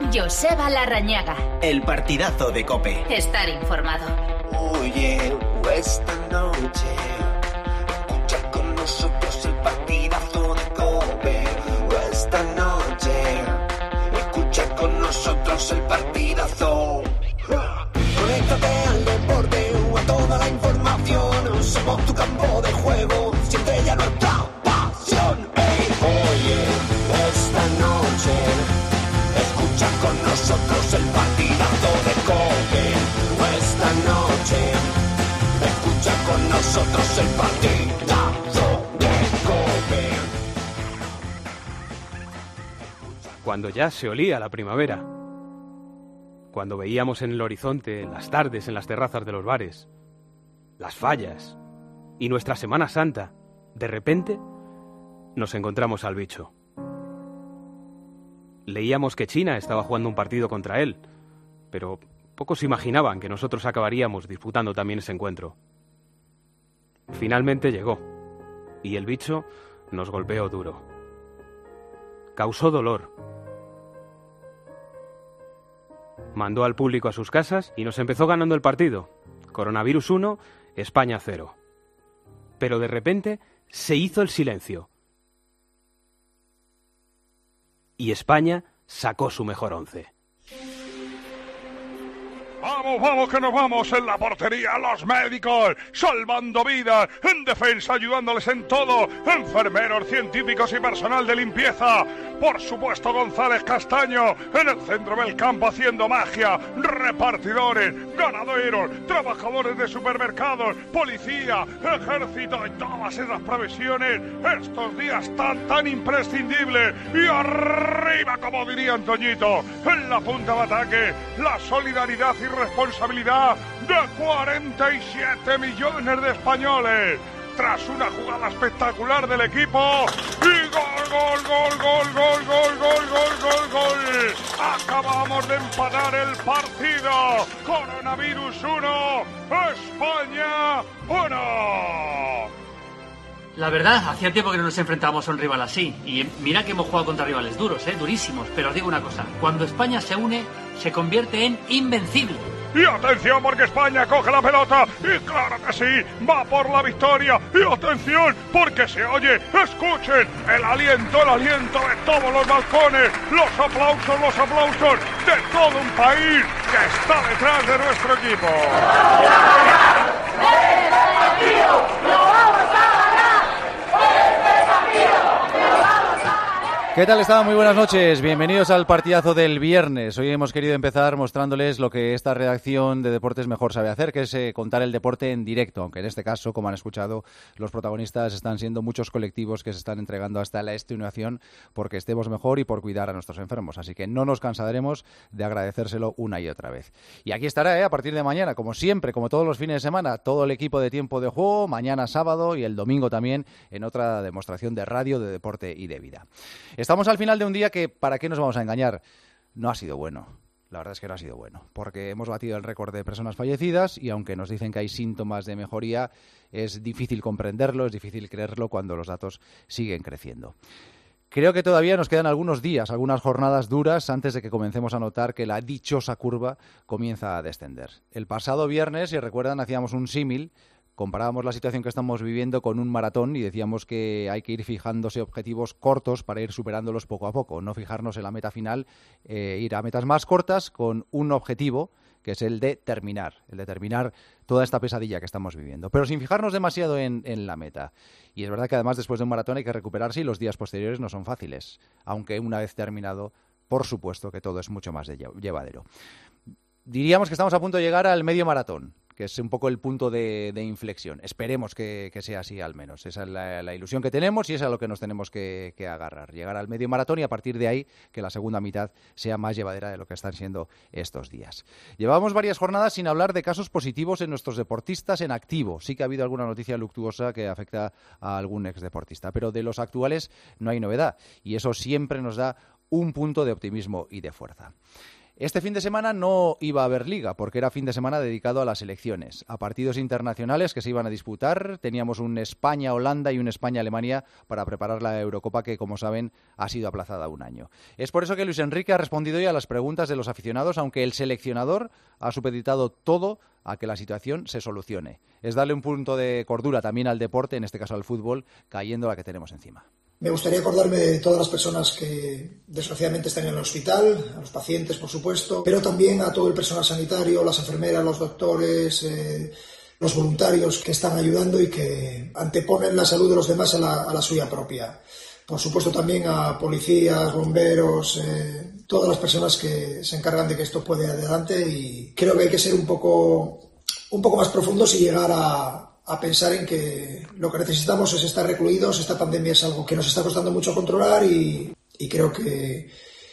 Joseba Larrañaga. El partidazo de COPE. Estar informado. Oye, esta noche escucha con nosotros el partidazo de COPE. Esta noche escucha con nosotros el partidazo. Conéctate al deporte o a toda la información. Somos tu campo de juego, siempre ya nuestra pasión. Hey, oye, esta noche escucha con nosotros el partidazo de COPE. Esta noche escucha con nosotros el partidazo de COPE. Cuando ya se olía la primavera, cuando veíamos en el horizonte las tardes en las terrazas de los bares, las fallas y nuestra Semana Santa, de repente nos encontramos al bicho. Leíamos que China estaba jugando un partido contra él, pero pocos imaginaban que nosotros acabaríamos disputando también ese encuentro. Finalmente llegó, y el bicho nos golpeó duro. Causó dolor. Mandó al público a sus casas y nos empezó ganando el partido. Coronavirus 1, España 0. Pero de repente se hizo el silencio. Y España sacó su mejor 11. ¡Vamos, vamos, que nos vamos! En la portería, los médicos, salvando vidas, en defensa, ayudándoles en todo, enfermeros, científicos y personal de limpieza. Por supuesto, González Castaño, en el centro del campo haciendo magia, repartidores, ganaderos, trabajadores de supermercados, policía, ejército y todas esas profesiones, estos días tan imprescindibles. Y arriba, como diría Antoñito, en la punta de ataque, la solidaridad y responsabilidad de 47 millones de españoles. Tras una jugada espectacular del equipo y gol. Acabamos de empatar el partido. Coronavirus 1, España 1. La verdad, hacía tiempo que no nos enfrentábamos a un rival así. Y mira que hemos jugado contra rivales duros, durísimos. Pero os digo una cosa, cuando España se une, se convierte en invencible. Y atención porque España coge la pelota y claro que sí, va por la victoria. Y atención porque se oye, escuchen el aliento de todos los balcones, los aplausos de todo un país que está detrás de nuestro equipo. ¿Qué tal están? Muy buenas noches. Bienvenidos al partidazo del viernes. Hoy hemos querido empezar mostrándoles lo que esta redacción de deportes mejor sabe hacer, que es contar el deporte en directo, aunque en este caso, como han escuchado, los protagonistas están siendo muchos colectivos que se están entregando hasta la extenuación porque estemos mejor y por cuidar a nuestros enfermos. Así que no nos cansaremos de agradecérselo una y otra vez. Y aquí estará, a partir de mañana, como siempre, como todos los fines de semana, todo el equipo de Tiempo de Juego, mañana sábado y el domingo también en otra demostración de radio, de deporte y de vida. Estamos al final de un día que, ¿para qué nos vamos a engañar? No ha sido bueno. La verdad es que no ha sido bueno, porque hemos batido el récord de personas fallecidas y aunque nos dicen que hay síntomas de mejoría, es difícil comprenderlo, es difícil creerlo cuando los datos siguen creciendo. Creo que todavía nos quedan algunos días, algunas jornadas duras antes de que comencemos a notar que la dichosa curva comienza a descender. El pasado viernes, si recuerdan, hacíamos un símil. Comparábamos la situación que estamos viviendo con un maratón y decíamos que hay que ir fijándose objetivos cortos para ir superándolos poco a poco, no fijarnos en la meta final, ir a metas más cortas con un objetivo que es el de terminar toda esta pesadilla que estamos viviendo, pero sin fijarnos demasiado en la meta. Y es verdad que además después de un maratón hay que recuperarse y los días posteriores no son fáciles, aunque una vez terminado, por supuesto que todo es mucho más llevadero. Diríamos que estamos a punto de llegar al medio maratón, que es un poco el punto de inflexión. Esperemos que sea así al menos. Esa es la ilusión que tenemos y es a lo que nos tenemos que agarrar. Llegar al medio maratón y a partir de ahí que la segunda mitad sea más llevadera de lo que están siendo estos días. Llevamos varias jornadas sin hablar de casos positivos en nuestros deportistas en activo. Sí que ha habido alguna noticia luctuosa que afecta a algún exdeportista, pero de los actuales no hay novedad y eso siempre nos da un punto de optimismo y de fuerza. Este fin de semana no iba a haber liga porque era fin de semana dedicado a las elecciones, a partidos internacionales que se iban a disputar. Teníamos un España-Holanda y un España-Alemania para preparar la Eurocopa que, como saben, ha sido aplazada un año. Es por eso que Luis Enrique ha respondido hoy a las preguntas de los aficionados, aunque el seleccionador ha supeditado todo a que la situación se solucione. Es darle un punto de cordura también al deporte, en este caso al fútbol, cayendo la que tenemos encima. Me gustaría acordarme de todas las personas que desgraciadamente están en el hospital, a los pacientes, por supuesto, pero también a todo el personal sanitario, las enfermeras, los doctores, los voluntarios que están ayudando y que anteponen la salud de los demás a la suya propia. Por supuesto también a policías, bomberos, todas las personas que se encargan de que esto pueda ir adelante, y creo que hay que ser un poco más profundos y llegar a pensar en que lo que necesitamos es estar recluidos. Esta pandemia es algo que nos está costando mucho controlar y creo que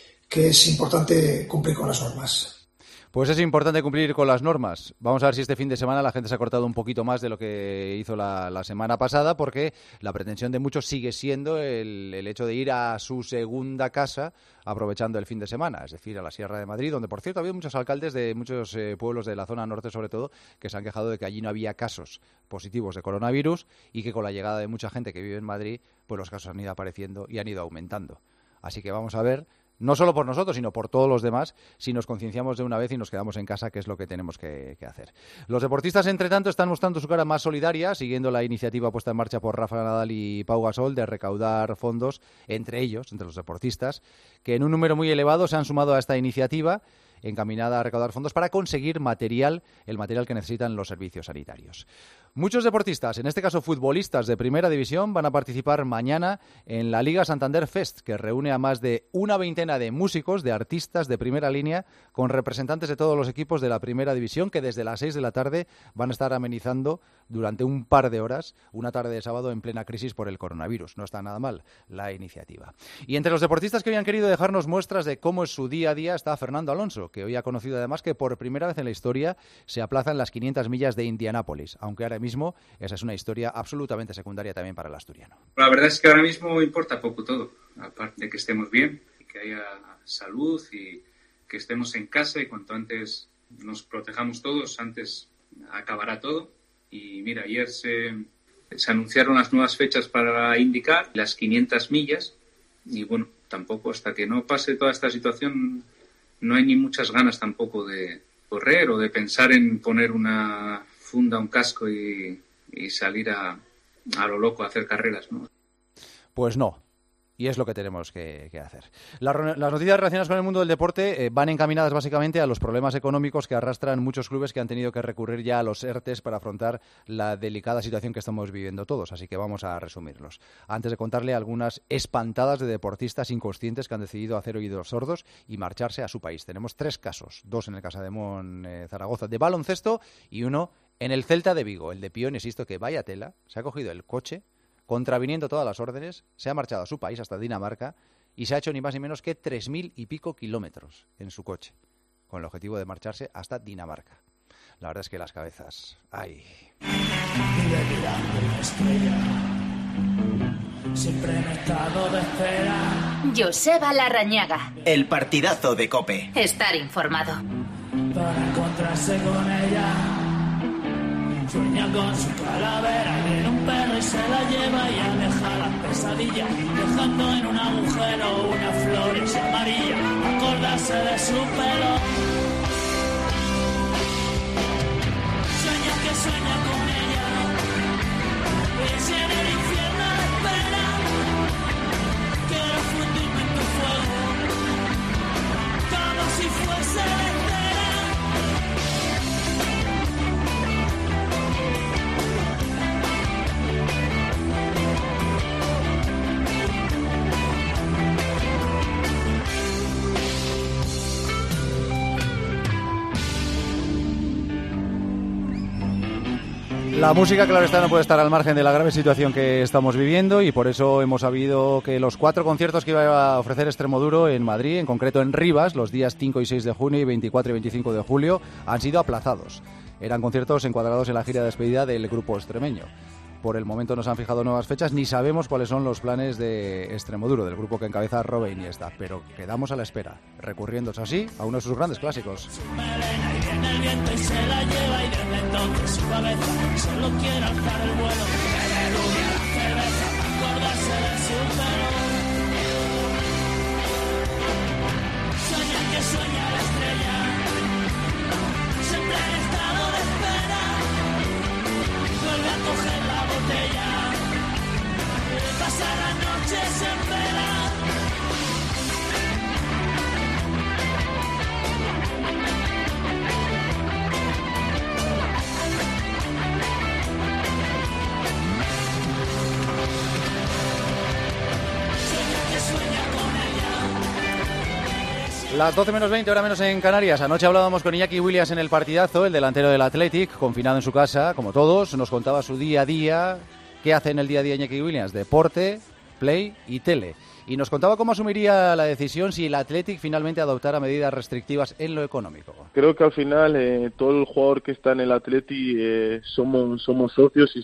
es importante cumplir con las normas. Pues es importante cumplir con las normas. Vamos a ver si este fin de semana la gente se ha cortado un poquito más de lo que hizo la semana pasada, porque la pretensión de muchos sigue siendo el hecho de ir a su segunda casa aprovechando el fin de semana, es decir, a la Sierra de Madrid, donde, por cierto, ha habido muchos alcaldes de muchos pueblos de la zona norte, sobre todo, que se han quejado de que allí no había casos positivos de coronavirus y que con la llegada de mucha gente que vive en Madrid, pues los casos han ido apareciendo y han ido aumentando. Así que vamos a ver, no solo por nosotros, sino por todos los demás, si nos concienciamos de una vez y nos quedamos en casa, que es lo que tenemos que hacer. Los deportistas, entre tanto, están mostrando su cara más solidaria, siguiendo la iniciativa puesta en marcha por Rafa Nadal y Pau Gasol de recaudar fondos entre los deportistas, que en un número muy elevado se han sumado a esta iniciativa encaminada a recaudar fondos para conseguir el material que necesitan los servicios sanitarios. Muchos deportistas, en este caso futbolistas de Primera División, van a participar mañana en la Liga Santander Fest, que reúne a más de una veintena de músicos, de artistas de primera línea, con representantes de todos los equipos de la Primera División, que desde las 6 de la tarde van a estar amenizando durante un par de horas una tarde de sábado en plena crisis por el coronavirus. No está nada mal la iniciativa. Y entre los deportistas que hoy han querido dejarnos muestras de cómo es su día a día está Fernando Alonso, que hoy ha conocido además que por primera vez en la historia se aplazan las 500 millas de Indianápolis, aunque ahora mismo esa es una historia absolutamente secundaria también para el asturiano. La verdad es que ahora mismo importa poco todo, aparte de que estemos bien, que haya salud y que estemos en casa, y cuanto antes nos protejamos todos, antes acabará todo. Y mira, ayer se anunciaron las nuevas fechas para IndyCar, las 500 millas, y bueno, tampoco hasta que no pase toda esta situación no hay ni muchas ganas tampoco de correr o de pensar en poner una funda, un casco y salir a lo loco a hacer carreras, ¿no? Pues no. Y es lo que tenemos que hacer. Las noticias relacionadas con el mundo del deporte van encaminadas básicamente a los problemas económicos que arrastran muchos clubes que han tenido que recurrir ya a los ERTEs para afrontar la delicada situación que estamos viviendo todos. Así que vamos a resumirlos. Antes de contarle algunas espantadas de deportistas inconscientes que han decidido hacer oídos sordos y marcharse a su país. Tenemos 3 casos, 2 en el Casademón Zaragoza de baloncesto y 1 en el Celta de Vigo. El de Pion, insisto, que vaya tela, se ha cogido el coche, contraviniendo todas las órdenes, se ha marchado a su país, hasta Dinamarca, y se ha hecho ni más ni menos que 3.000 y pico kilómetros en su coche, con el objetivo de marcharse hasta Dinamarca. La verdad es que las cabezas... ¡ay! Siempre me he estado de espera. Joseba Larrañaga. El partidazo de COPE. Estar informado. Para encontrarse con ella. Sueña con su calavera, viene un perro y se la lleva y aleja las pesadillas, dejando en un agujero unas flores amarillas, acordarse de su pelo. Sueña que sueña con ella, y si en el infierno espera, quiero fundirme en tu fuego, como si fuese entera. La música, claro está, no puede estar al margen de la grave situación que estamos viviendo y por eso hemos sabido que los 4 conciertos que iba a ofrecer Extremoduro en Madrid, en concreto en Rivas, los días 5 y 6 de junio y 24 y 25 de julio, han sido aplazados. Eran conciertos encuadrados en la gira de despedida del grupo extremeño. por el momento no se han fijado nuevas fechas, ni sabemos cuáles son los planes de Extremoduro, del grupo que encabeza Robe Iniesta, pero quedamos a la espera, recurriendo, eso sí, a uno de sus grandes clásicos. El viento y se la lleva y desde entonces su cabeza solo quiere alzar el vuelo. Bebe rubia la cerveza para acordarse de su pelo. Sueña que sueña la estrella, siempre en estado de espera. Vuelve a coger la botella, pasa la noche en vela. Las 12 menos 20, hora menos en Canarias. Anoche hablábamos con Iñaki Williams en el partidazo, el delantero del Athletic, confinado en su casa, como todos. Nos contaba su día a día. ¿Qué hace en el día a día Iñaki Williams? Deporte, play y tele. Y nos contaba cómo asumiría la decisión si el Athletic finalmente adoptara medidas restrictivas en lo económico. Creo que al final todo el jugador que está en el Athletic somos socios y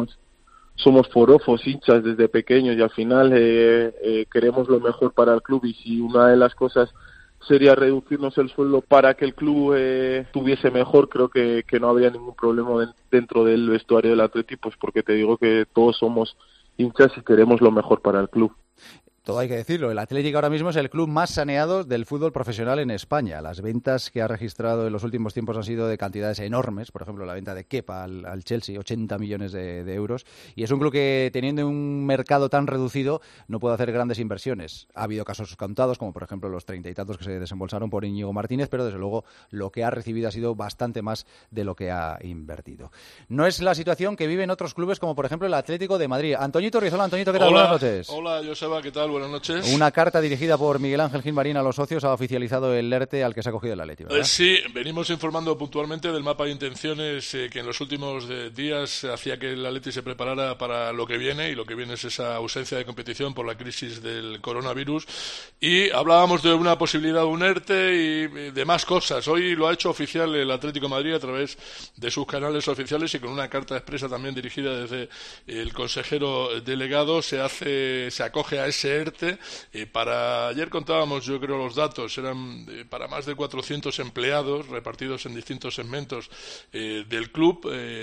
somos forofos, hinchas desde pequeños, y al final queremos lo mejor para el club, y si una de las cosas sería reducirnos el sueldo para que el club tuviese mejor, creo que no habría ningún problema dentro del vestuario del Athletic, pues porque te digo que todos somos hinchas y queremos lo mejor para el club. Todo hay que decirlo, el Athletic ahora mismo es el club más saneado del fútbol profesional en España. Las ventas que ha registrado en los últimos tiempos han sido de cantidades enormes, por ejemplo la venta de Kepa al Chelsea, 80 millones de euros, y es un club que, teniendo un mercado tan reducido, no puede hacer grandes inversiones. Ha habido casos contados, como por ejemplo los 30 y tantos que se desembolsaron por Íñigo Martínez, pero desde luego lo que ha recibido ha sido bastante más de lo que ha invertido. No es la situación que viven otros clubes, como por ejemplo el Atlético de Madrid. Antoñito Rizola, Antoñito, ¿qué tal? Hola, buenas noches. Hola, Joseba, ¿qué tal? Buenas noches. Una carta dirigida por Miguel Ángel Gilmarín a los socios ha oficializado el ERTE al que se ha cogido el Athletic, ¿verdad? Sí, venimos informando puntualmente del mapa de intenciones que en los últimos días hacía que el Athletic se preparara para lo que viene, y lo que viene es esa ausencia de competición por la crisis del coronavirus, y hablábamos de una posibilidad de un ERTE y de más cosas. Hoy lo ha hecho oficial el Atlético de Madrid a través de sus canales oficiales, y con una carta expresa también dirigida desde el consejero delegado se acoge a ese ERTE. Ayer contábamos, yo creo, los datos, eran para más de 400 empleados repartidos en distintos segmentos del club,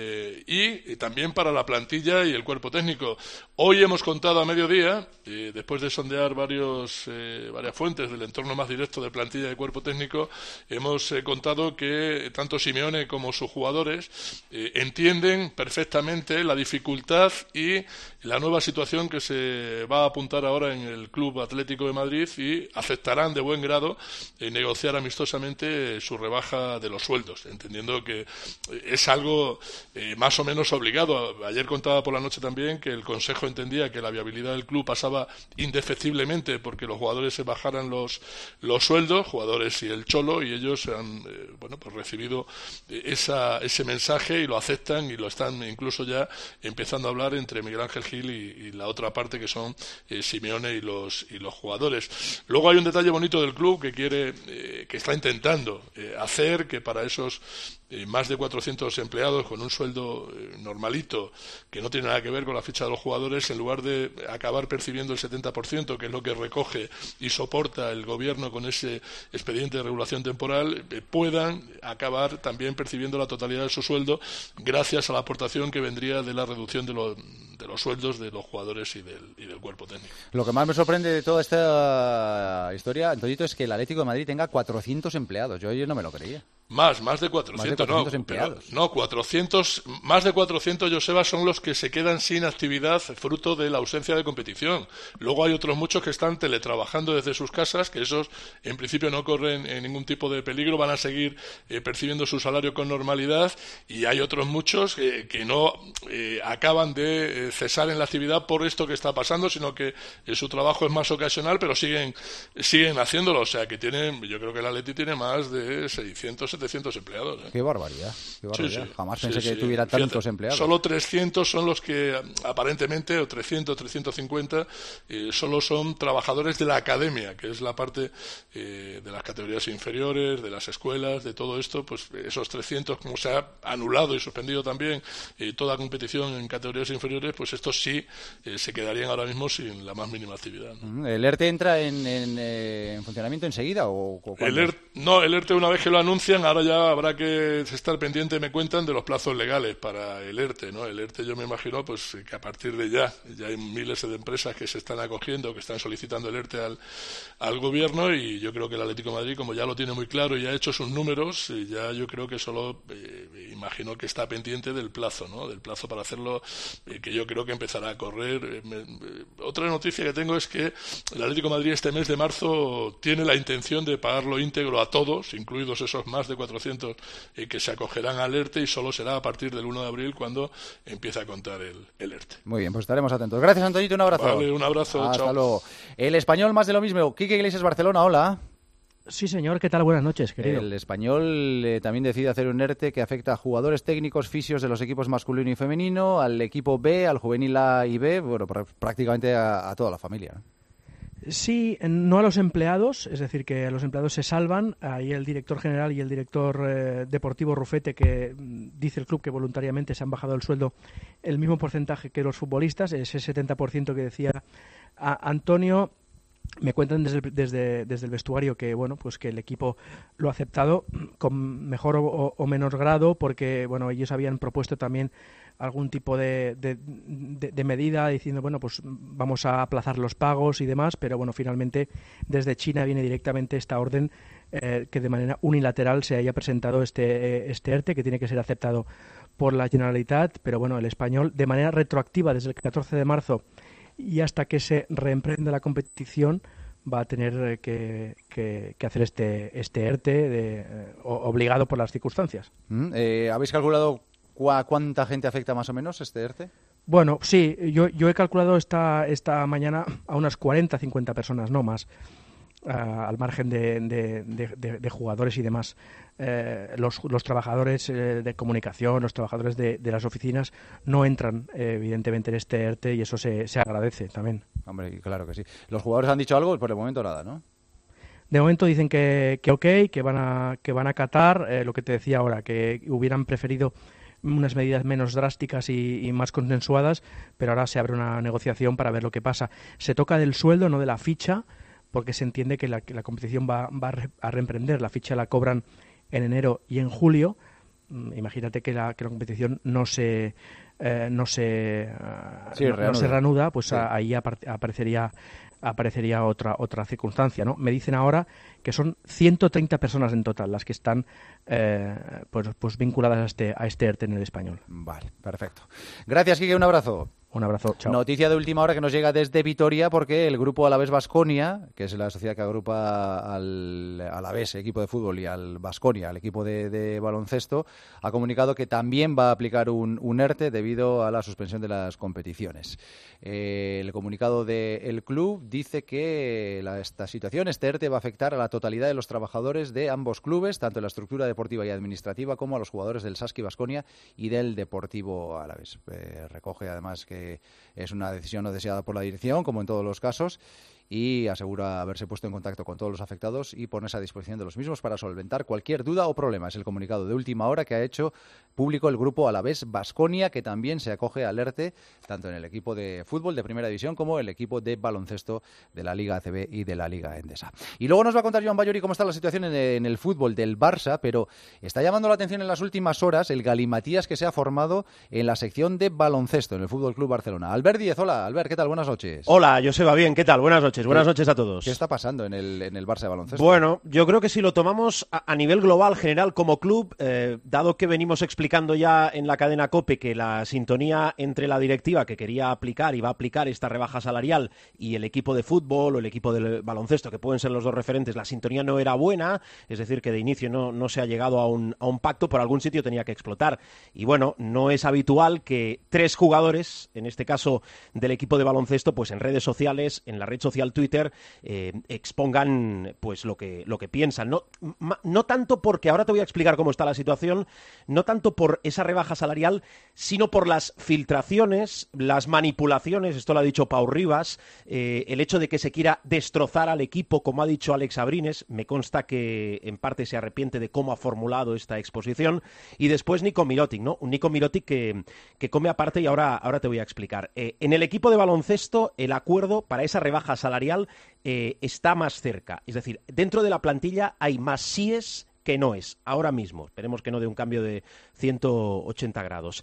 y también para la plantilla y el cuerpo técnico. Hoy hemos contado a mediodía, después de sondear varias fuentes del entorno más directo de plantilla y cuerpo técnico, hemos contado que tanto Simeone como sus jugadores entienden perfectamente la dificultad y la nueva situación que se va a apuntar ahora en el Club Atlético de Madrid, y aceptarán de buen grado negociar amistosamente su rebaja de los sueldos, entendiendo que es algo más o menos obligado. Ayer contaba por la noche también que el Consejo entendía que la viabilidad del club pasaba indefectiblemente porque los jugadores se bajaran los sueldos, jugadores y el Cholo, y ellos han pues recibido ese mensaje y lo aceptan, y lo están incluso ya empezando a hablar entre Miguel Ángel Gil y la otra parte, que son Simeone y los jugadores. Luego hay un detalle bonito del club que está intentando hacer, que para esos más de 400 empleados con un sueldo normalito, que no tiene nada que ver con la ficha de los jugadores, en lugar de acabar percibiendo el 70%, que es lo que recoge y soporta el gobierno con ese expediente de regulación temporal, puedan acabar también percibiendo la totalidad de su sueldo, gracias a la aportación que vendría de la reducción de los sueldos de los jugadores y del cuerpo técnico. Lo que más me sorprende de toda esta historia, Antonito, es que el Atlético de Madrid tenga 400 empleados. Yo no me lo creía. Más de 400, más de 400 empleados. Pero, no, 400, más de 400, Joseba, son los que se quedan sin actividad fruto de la ausencia de competición. Luego hay otros muchos que están teletrabajando desde sus casas, que esos en principio no corren ningún tipo de peligro, van a seguir percibiendo su salario con normalidad, y hay otros muchos que no acaban de cesar en la actividad por esto que está pasando, sino que su trabajo es más ocasional, pero siguen haciéndolo. O sea que yo creo que el Atleti tiene más de 600, 700 empleados. Qué barbaridad. Sí. Jamás pensé que tuviera tantos empleados. Solo 300 son los que aparentemente, o 300, 350, solo son trabajadores de la academia, que es la parte de las categorías inferiores, de las escuelas, de todo esto. Pues esos 300, como se ha anulado y suspendido también toda competición en categorías inferiores, pues estos sí se quedarían ahora mismo sin la más mínima actividad, ¿no? ¿El ERTE entra en funcionamiento enseguida o el ERTE una vez que lo anuncian, ahora ya habrá que estar pendiente, me cuentan, de los plazos legales para el ERTE, ¿no? El ERTE, yo me imagino pues que a partir de ya hay miles de empresas que se están acogiendo, que están solicitando el ERTE al gobierno, y yo creo que el Atlético de Madrid, como ya lo tiene muy claro y ha hecho sus números, ya yo creo que solo imagino que está pendiente del plazo, ¿no? Del plazo para hacerlo, que yo creo que empezará a correr. Otra noticia que tengo es que el Atlético de Madrid este mes de marzo tiene la intención de pagarlo íntegro a todos, incluidos esos más de 400 que se acogerán al ERTE, y solo será a partir del 1 de abril cuando empiece a contar el ERTE. Muy bien, pues estaremos atentos. Gracias, Antonito, un abrazo. Vale, un abrazo. Hasta chao. luego. El Español, más de lo mismo. Quique Iglesias, Barcelona, hola. Sí, señor, ¿qué tal? Buenas noches, querido. El Español también decide hacer un ERTE que afecta a jugadores técnicos, fisios de los equipos masculino y femenino, al equipo B, al juvenil A y B, bueno, prácticamente a toda la familia, ¿no? Sí, no a los empleados, es decir, que los empleados se salvan. Ahí el director general y el director deportivo Rufete, que dice el club que voluntariamente se han bajado el sueldo el mismo porcentaje que los futbolistas, ese 70% que decía Antonio. Me cuentan desde el vestuario que bueno, pues que el equipo lo ha aceptado con mejor o menos grado, porque bueno, ellos habían propuesto también algún tipo de medida diciendo bueno, pues vamos a aplazar los pagos y demás, pero bueno, finalmente desde China viene directamente esta orden que de manera unilateral se haya presentado este ERTE, que tiene que ser aceptado por la Generalitat, pero bueno, el Español de manera retroactiva desde el 14 de marzo y hasta que se reemprenda la competición va a tener que hacer este ERTE obligado por las circunstancias. ¿Habéis calculado cuánta gente afecta más o menos este ERTE? Bueno, sí, yo he calculado esta mañana a unas 40-50 personas, no más, al margen de jugadores y demás. Los trabajadores de comunicación, los trabajadores de las oficinas no entran evidentemente en este ERTE, y eso se agradece también. Hombre, claro que sí. ¿Los jugadores han dicho algo? Por el momento nada, ¿no? De momento dicen que ok, que van a acatar lo que te decía ahora, que hubieran preferido unas medidas menos drásticas y más consensuadas, pero ahora se abre una negociación para ver lo que pasa. Se toca del sueldo, no de la ficha, porque se entiende que la competición va a reemprender. La ficha la cobran en enero y en julio. Imagínate que la competición no se reanuda, pues sí. Ahí aparecería otra circunstancia, ¿no? Me dicen ahora que son 130 personas en total las que están pues vinculadas a este ERTE en el Español. Vale, perfecto. Gracias, Quique, un abrazo. Un abrazo, chao. Noticia de última hora que nos llega desde Vitoria, porque el grupo Alavés Baskonia, que es la sociedad que agrupa al Alavés, equipo de fútbol, y al Baskonia, el equipo de baloncesto, ha comunicado que también va a aplicar un ERTE debido a la suspensión de las competiciones. El comunicado del club dice que esta situación, este ERTE, va a afectar a la totalidad de los trabajadores de ambos clubes, tanto en la estructura deportiva y administrativa como a los jugadores del Saski Baskonia y del Deportivo Alavés. Recoge además que es una decisión no deseada por la dirección, como en todos los casos, y asegura haberse puesto en contacto con todos los afectados y ponerse a disposición de los mismos para solventar cualquier duda o problema. Es el comunicado de última hora que ha hecho público el grupo Alavés Baskonia, que también se acoge al ERTE, tanto en el equipo de fútbol de Primera División como el equipo de baloncesto de la Liga ACB y de la Liga Endesa. Y luego nos va a contar Joan Bayori cómo está la situación en el fútbol del Barça, pero está llamando la atención en las últimas horas el galimatías que se ha formado en la sección de baloncesto en el Fútbol Club Barcelona. Albert Díez, hola, Albert, ¿qué tal? Buenas noches. Hola, Joseba, bien, ¿qué tal? Buenas noches. Buenas noches a todos. ¿Qué está pasando en el Barça de baloncesto? Bueno, yo creo que si lo tomamos a nivel global, general, como club, dado que venimos explicando ya en la cadena COPE que la sintonía entre la directiva que quería aplicar y va a aplicar esta rebaja salarial y el equipo de fútbol o el equipo del baloncesto, que pueden ser los dos referentes, la sintonía no era buena, es decir, que de inicio no se ha llegado a un pacto, por algún sitio tenía que explotar. Y bueno, no es habitual que 3 jugadores, en este caso del equipo de baloncesto, pues en redes sociales, en la red social al Twitter expongan pues lo que piensan. No tanto porque, ahora te voy a explicar cómo está la situación, no tanto por esa rebaja salarial, sino por las filtraciones, las manipulaciones, esto lo ha dicho Pau Rivas, el hecho de que se quiera destrozar al equipo, como ha dicho Alex Abrines, me consta que en parte se arrepiente de cómo ha formulado esta exposición, y después Nico Mirotic, ¿no? Un Nico Mirotic que come aparte, y ahora te voy a explicar. En el equipo de baloncesto, el acuerdo para esa rebaja salarial está más cerca, es decir, dentro de la plantilla hay más síes que noes, ahora mismo. Esperemos que no dé un cambio de 180 grados.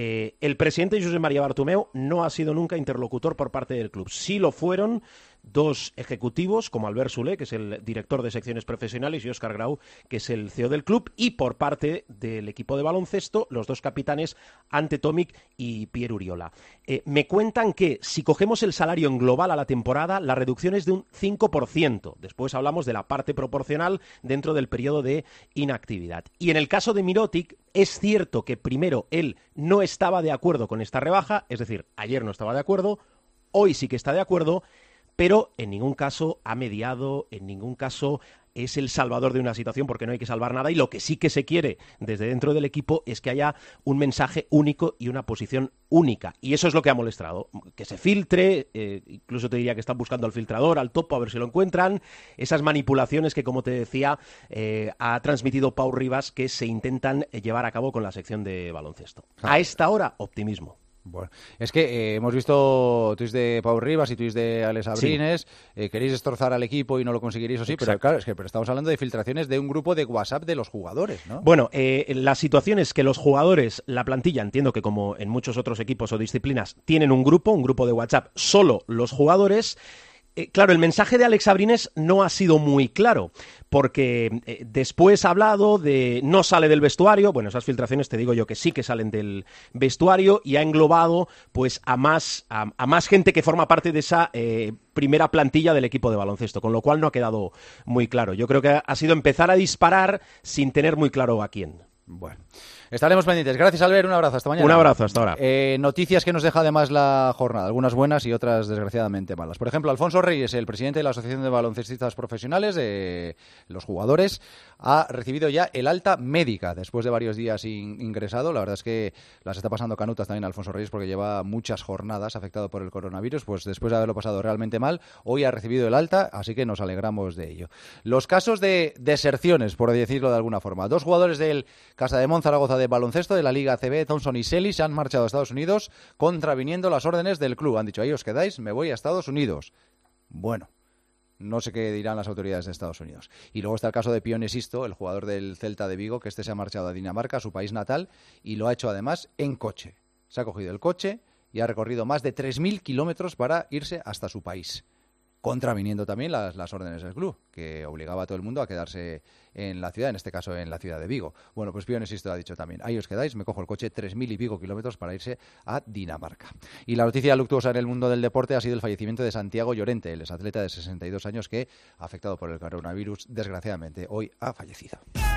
El presidente Josep María Bartomeu no ha sido nunca interlocutor por parte del club. Sí lo fueron dos ejecutivos, como Albert Soler, que es el director de secciones profesionales, y Óscar Grau, que es el CEO del club, y por parte del equipo de baloncesto, los dos capitanes, Ante Tomic y Pierre Uriola. Me cuentan que si cogemos el salario en global a la temporada, la reducción es de un 5%. Después hablamos de la parte proporcional dentro del periodo de inactividad. Y en el caso de Mirotic, es cierto que primero él no estaba de acuerdo con esta rebaja, es decir, ayer no estaba de acuerdo, hoy sí que está de acuerdo, pero en ningún caso ha mediado, en ningún caso es el salvador de una situación, porque no hay que salvar nada, y lo que sí que se quiere desde dentro del equipo es que haya un mensaje único y una posición única, y eso es lo que ha molestado, que se filtre, incluso te diría que están buscando al filtrador, al topo, a ver si lo encuentran, esas manipulaciones que, como te decía, ha transmitido Pau Rivas, que se intentan llevar a cabo con la sección de baloncesto. A esta hora, optimismo. Bueno, es que hemos visto tuits de Pau Rivas y tuits de Alex Abrines, sí. Queréis destrozar al equipo y no lo conseguiréis, o sí, pero claro, pero estamos hablando de filtraciones de un grupo de WhatsApp de los jugadores, ¿no? Bueno, la situación es que los jugadores, la plantilla, entiendo que como en muchos otros equipos o disciplinas, tienen un grupo de WhatsApp, solo los jugadores. Claro, el mensaje de Alex Abrines no ha sido muy claro, porque después ha hablado de no sale del vestuario, bueno, esas filtraciones te digo yo que sí que salen del vestuario, y ha englobado pues a más gente que forma parte de esa primera plantilla del equipo de baloncesto, con lo cual no ha quedado muy claro. Yo creo que ha sido empezar a disparar sin tener muy claro a quién. Bueno, estaremos pendientes. Gracias, Albert. Un abrazo. Hasta mañana. Un abrazo. Hasta ahora. Noticias que nos deja además la jornada. Algunas buenas y otras desgraciadamente malas. Por ejemplo, Alfonso Reyes, el presidente de la Asociación de Baloncestistas Profesionales, los jugadores, ha recibido ya el alta médica después de varios días ingresado. La verdad es que las está pasando canutas también Alfonso Reyes, porque lleva muchas jornadas afectado por el coronavirus. Pues después de haberlo pasado realmente mal, hoy ha recibido el alta, así que nos alegramos de ello. Los casos de deserciones, por decirlo de alguna forma. 2 jugadores del Casa de Mon Zaragoza de baloncesto de la Liga ACB, Thompson y Selly, se han marchado a Estados Unidos contraviniendo las órdenes del club. Han dicho, ahí os quedáis, me voy a Estados Unidos. Bueno, no sé qué dirán las autoridades de Estados Unidos. Y luego está el caso de Pione Sisto, el jugador del Celta de Vigo, que se ha marchado a Dinamarca, a su país natal, y lo ha hecho además en coche. Se ha cogido el coche y ha recorrido más de 3.000 kilómetros para irse hasta su país, contraviniendo también las órdenes del club, que obligaba a todo el mundo a quedarse en la ciudad, en este caso en la ciudad de Vigo. Bueno, pues Pione Sisto ha dicho también, ahí os quedáis, me cojo el coche, 3.000 y pico kilómetros para irse a Dinamarca. Y la noticia luctuosa en el mundo del deporte ha sido el fallecimiento de Santiago Llorente, el exatleta de 62 años que, afectado por el coronavirus, desgraciadamente hoy ha fallecido.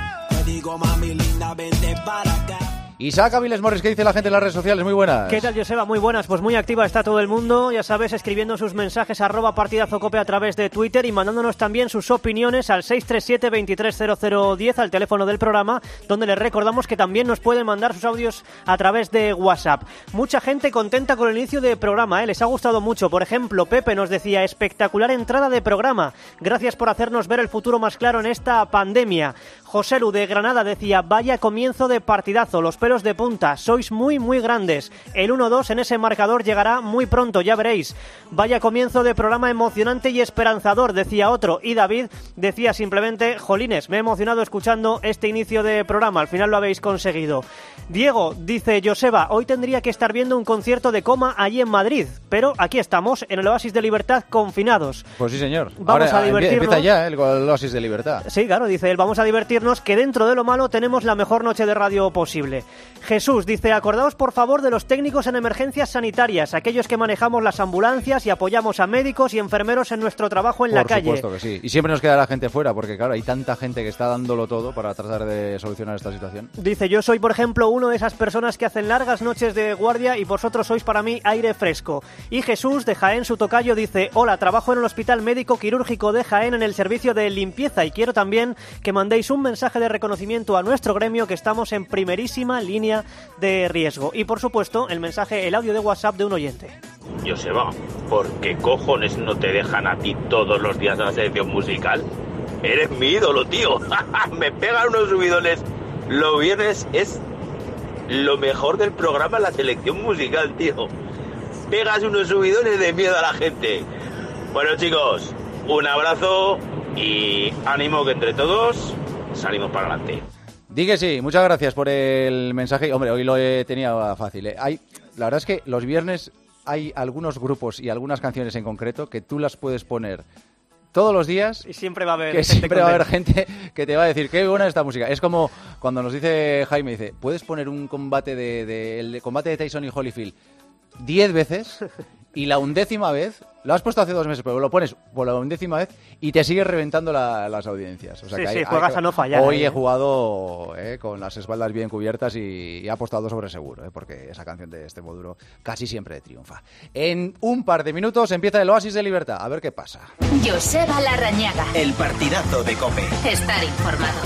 Digo, mami linda, vente para acá. Isaac Aviles Morris, ¿qué dice la gente en las redes sociales? Muy buenas. ¿Qué tal, Joseba? Muy buenas. Pues muy activa está todo el mundo, ya sabes, escribiendo sus mensajes @partidazocope a través de Twitter y mandándonos también sus opiniones al 637-230010, al teléfono del programa, donde les recordamos que también nos pueden mandar sus audios a través de WhatsApp. Mucha gente contenta con el inicio de programa, les ha gustado mucho. Por ejemplo, Pepe nos decía, espectacular entrada de programa. Gracias por hacernos ver el futuro más claro en esta pandemia. José Lu de Granada decía, vaya comienzo de partidazo, los pelos de punta, sois muy muy grandes. El 1-2 en ese marcador llegará muy pronto, ya veréis. Vaya comienzo de programa emocionante y esperanzador, decía otro. Y David decía simplemente, jolines, me he emocionado escuchando este inicio de programa, al final lo habéis conseguido. Diego dice, Joseba, hoy tendría que estar viendo un concierto de Coma allí en Madrid, pero aquí estamos, en el Oasis de Libertad, confinados. Pues sí, señor. Vamos a divertirnos. Empieza ya el Oasis de Libertad. Sí, claro, dice él, vamos a divertirnos, que dentro de lo malo tenemos la mejor noche de radio posible. Jesús dice, acordaos por favor de los técnicos en emergencias sanitarias, aquellos que manejamos las ambulancias y apoyamos a médicos y enfermeros en nuestro trabajo en la calle. Por supuesto que sí. Y siempre nos queda la gente fuera, porque claro, hay tanta gente que está dándolo todo para tratar de solucionar esta situación. Dice, yo soy por ejemplo uno de esas personas que hacen largas noches de guardia y vosotros sois para mí aire fresco. Y Jesús de Jaén, su tocayo, dice, hola, trabajo en el Hospital Médico Quirúrgico de Jaén en el servicio de limpieza y quiero también que mandéis un mensaje de reconocimiento a nuestro gremio que estamos en primerísima línea de riesgo. Y por supuesto, el mensaje, el audio de WhatsApp de un oyente. Joseba, ¿por qué cojones no te dejan a ti todos los días la selección musical? Eres mi ídolo, tío. Me pegan unos subidones. Los viernes es lo mejor del programa, la selección musical, tío. Pegas unos subidones de miedo a la gente. Bueno, chicos, un abrazo y ánimo que entre todos salimos para adelante. Di que sí, muchas gracias por el mensaje. Hombre, hoy lo tenía fácil. La verdad es que los viernes hay algunos grupos y algunas canciones en concreto que tú las puedes poner todos los días y siempre va a haber que siempre va a haber gente que te va a decir qué buena es esta música. Es como cuando nos dice Jaime, dice, puedes poner un combate el combate de Tyson y Holyfield 10 veces y la 11ª vez, lo has puesto hace 2 meses, pero lo pones por la 11ª vez y te sigues reventando las audiencias. O sea, sí, que juegas a no fallar. Hoy he jugado con las espaldas bien cubiertas y he apostado sobre seguro, porque esa canción de Extremoduro casi siempre triunfa. En un par de minutos empieza el Oasis de Libertad. A ver qué pasa. Joseba Larrañaga. El partidazo de COPE. Estar informado.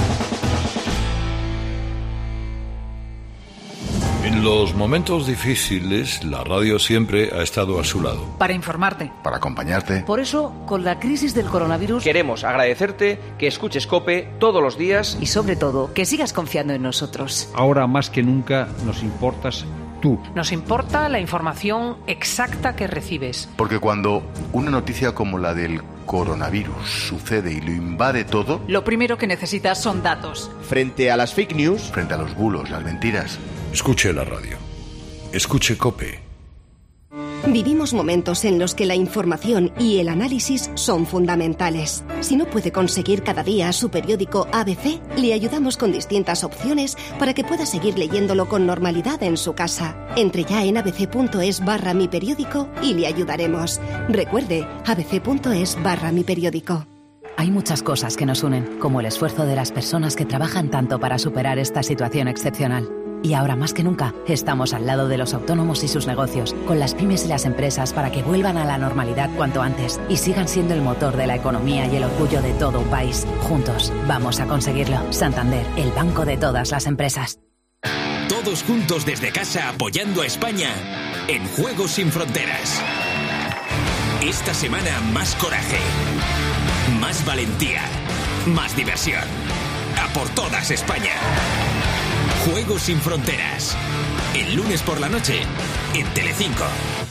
En los momentos difíciles, la radio siempre ha estado a su lado. Para informarte. Para acompañarte. Por eso, con la crisis del coronavirus, queremos agradecerte que escuches COPE todos los días. Y sobre todo, que sigas confiando en nosotros. Ahora más que nunca nos importas tú. Nos importa la información exacta que recibes. Porque cuando una noticia como la del coronavirus sucede y lo invade todo, lo primero que necesitas son datos. Frente a las fake news, frente a los bulos, las mentiras, escuche la radio. Escuche COPE. Vivimos momentos en los que la información y el análisis son fundamentales. Si no puede conseguir cada día su periódico ABC, le ayudamos con distintas opciones para que pueda seguir leyéndolo con normalidad en su casa. Entre ya en abc.es/miperiódico y le ayudaremos. Recuerde, abc.es/miperiódico. Hay muchas cosas que nos unen, como el esfuerzo de las personas que trabajan tanto para superar esta situación excepcional. Y ahora más que nunca, estamos al lado de los autónomos y sus negocios, con las pymes y las empresas para que vuelvan a la normalidad cuanto antes y sigan siendo el motor de la economía y el orgullo de todo un país. Juntos, vamos a conseguirlo. Santander, el banco de todas las empresas. Todos juntos desde casa apoyando a España en Juegos Sin Fronteras. Esta semana más coraje, más valentía, más diversión. A por todas España. Juegos Sin Fronteras. El lunes por la noche en Telecinco.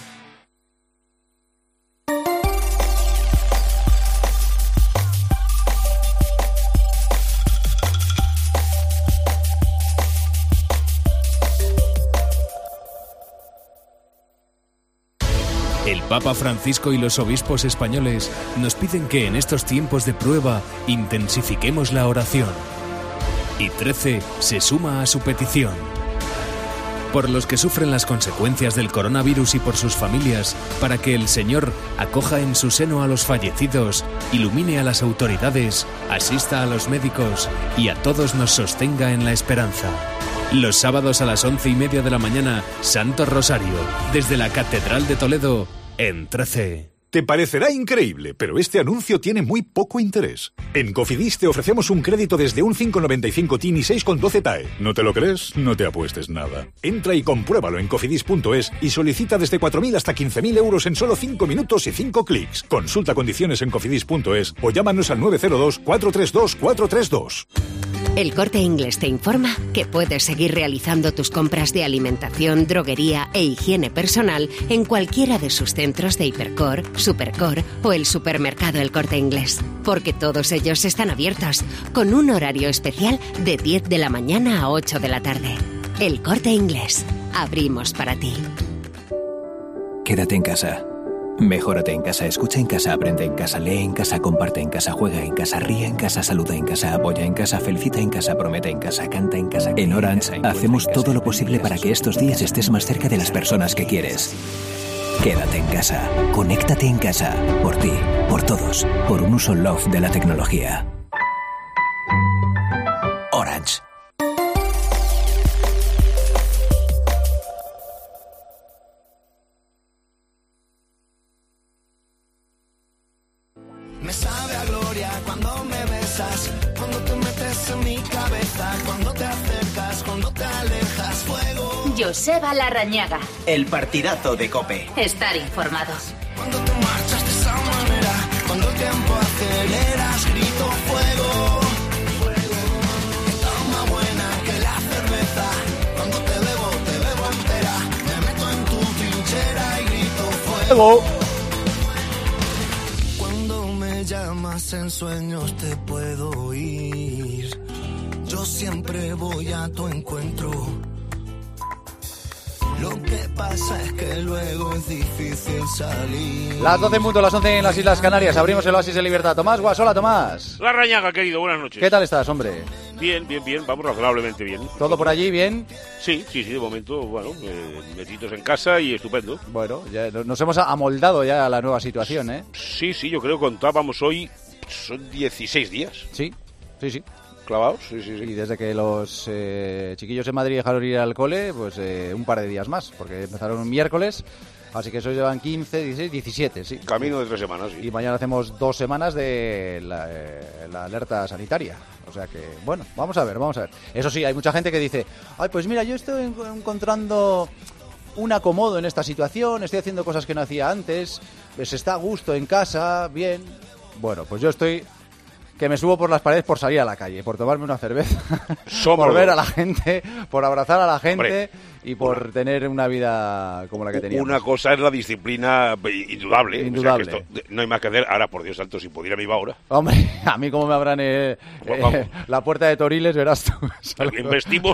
El Papa Francisco y los obispos españoles nos piden que en estos tiempos de prueba intensifiquemos la oración. Y 13 se suma a su petición. Por los que sufren las consecuencias del coronavirus y por sus familias, para que el Señor acoja en su seno a los fallecidos, ilumine a las autoridades, asista a los médicos y a todos nos sostenga en la esperanza. Los sábados a las 11:30 de la mañana, Santo Rosario, desde la Catedral de Toledo, en 13. Te parecerá increíble, pero este anuncio tiene muy poco interés. En Cofidis te ofrecemos un crédito desde un 5,95 TIN y 6,12 TAE. ¿No te lo crees? No te apuestes nada. Entra y compruébalo en cofidis.es y solicita desde 4.000 hasta 15.000 euros en solo 5 minutos y 5 clics. Consulta condiciones en cofidis.es o llámanos al 902 432 432. El Corte Inglés te informa que puedes seguir realizando tus compras de alimentación, droguería e higiene personal en cualquiera de sus centros de Hipercor, Supercor o el supermercado El Corte Inglés, porque todos ellos están abiertos, con un horario especial de 10 de la mañana a 8 de la tarde. El Corte Inglés. Abrimos para ti. Quédate en casa. Mejórate en casa, escucha en casa, aprende en casa, lee en casa, comparte en casa, juega en casa, ríe en casa, saluda en casa, apoya en casa, felicita en casa, promete en casa, canta en casa. En Orange hacemos todo lo posible para que estos días estés más cerca de las personas que quieres. Quédate en casa, conéctate en casa, por ti, por todos, por un uso love de la tecnología. Orange. Me sabe a gloria cuando me besas, cuando te metes en mi cabeza, cuando te acercas, cuando te alejas, fuego. Joseba Larrañaga. El partidazo de COPE. Estar informados. Cuando te marchas de esa manera, cuando el tiempo aceleras, grito fuego. Está más buena que la cerveza, cuando te bebo entera, me meto en tu trinchera y grito fuego. Llamas en sueños, te puedo oír. Yo siempre voy a tu encuentro. Lo que pasa es que luego es difícil salir. Las 12 en punto, las 11 en las Islas Canarias. Abrimos el Oasis de Libertad. Tomás Guas, hola Tomás. Larrañaga, querido, buenas noches. ¿Qué tal estás, hombre? Bien, vamos razonablemente bien. ¿Todo por allí bien? Sí, de momento, bueno, metidos en casa y estupendo. Bueno, ya nos hemos amoldado ya a la nueva situación, ¿eh? Sí, yo creo que contábamos hoy, son 16 días. Sí. Clavados, sí. Y desde que los chiquillos en Madrid dejaron ir al cole, pues un par de días más, porque empezaron un miércoles, así que eso llevan 15, 16, 17, sí. Camino de 3 semanas, sí. Y mañana hacemos 2 semanas de la alerta sanitaria. O sea que, bueno, vamos a ver. Eso sí, hay mucha gente que dice, ay, pues mira, yo estoy encontrando un acomodo en esta situación, estoy haciendo cosas que no hacía antes, pues está a gusto en casa, bien. Bueno, pues yo estoy... que me subo por las paredes por salir a la calle, por tomarme una cerveza, por ver a la gente, por abrazar a la gente. Hombre, y por tener una vida como la que teníamos. Una cosa es la disciplina indudable. O sea, que esto, no hay más que hacer. Ahora, por Dios santo, si pudiera me iba ahora. Hombre, a mí como me abran la puerta de Toriles, verás tú. Investimos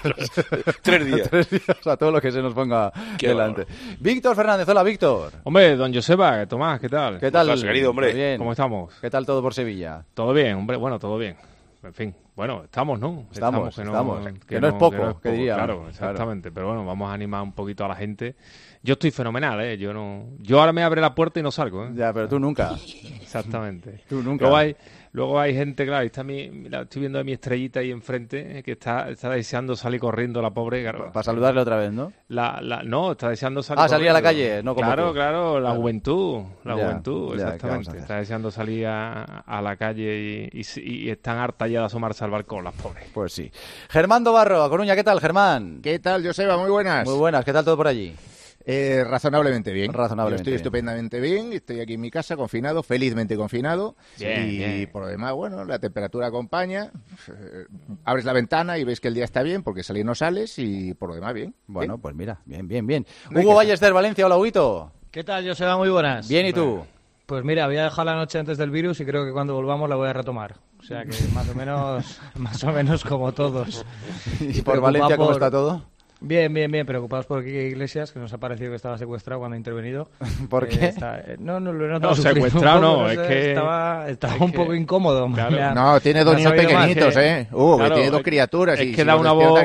3 días. 3 días a todo lo que se nos ponga delante. Víctor Fernández, hola Víctor. Hombre, don Joseba, Tomás, ¿qué tal? ¿Qué tal? ¿Cómo estás, querido hombre? Bien. ¿Cómo estamos? ¿Qué tal todo por Sevilla? Todo bien, hombre, bueno, todo bien. En fin, bueno, estamos, ¿no? Estamos. Que no es poco, que diría. Claro, exactamente. Claro. Pero bueno, vamos a animar un poquito a la gente. Yo estoy fenomenal, ¿eh? Yo ahora me abre la puerta y no salgo, ¿eh? Ya, pero tú nunca. Exactamente. Tú nunca. Luego hay gente, claro, mira, estoy viendo a mi estrellita ahí enfrente, que está deseando salir corriendo, la pobre. Claro. Para saludarle otra vez, ¿no? No, está deseando salir salir a la calle, no como Claro, la juventud, ya, exactamente. Está deseando salir a la calle y están hartas ya de asomarse al balcón, las pobres. Pues sí. Germán Dobarro, a Coruña, ¿qué tal, Germán? ¿Qué tal, Joseba? Muy buenas. Muy buenas, ¿qué tal todo por allí? Razonablemente bien. Yo estoy estupendamente bien, estoy aquí en mi casa, confinado, felizmente confinado. Bien. Por lo demás, bueno, la temperatura acompaña. Abres la ventana y ves que el día está bien, porque salir no sales y por lo demás bien. Bueno, pues mira, bien. Hugo Ballester, Valencia, hola, Huguito. ¿Qué tal, Joseba? Muy buenas. Bien, ¿y tú? Pues mira, voy a dejar la noche antes del virus y creo que cuando volvamos la voy a retomar. O sea que más o menos como todos. ¿Y por Valencia cómo está todo? Bien, preocupados por Quique Iglesias, que nos ha parecido que estaba secuestrado cuando ha intervenido. ¿Por qué? No, secuestrado no, es que... Estaba un poco incómodo. Claro. No, tiene 2 niños pequeñitos, que tiene 2 criaturas. Es que da una voz,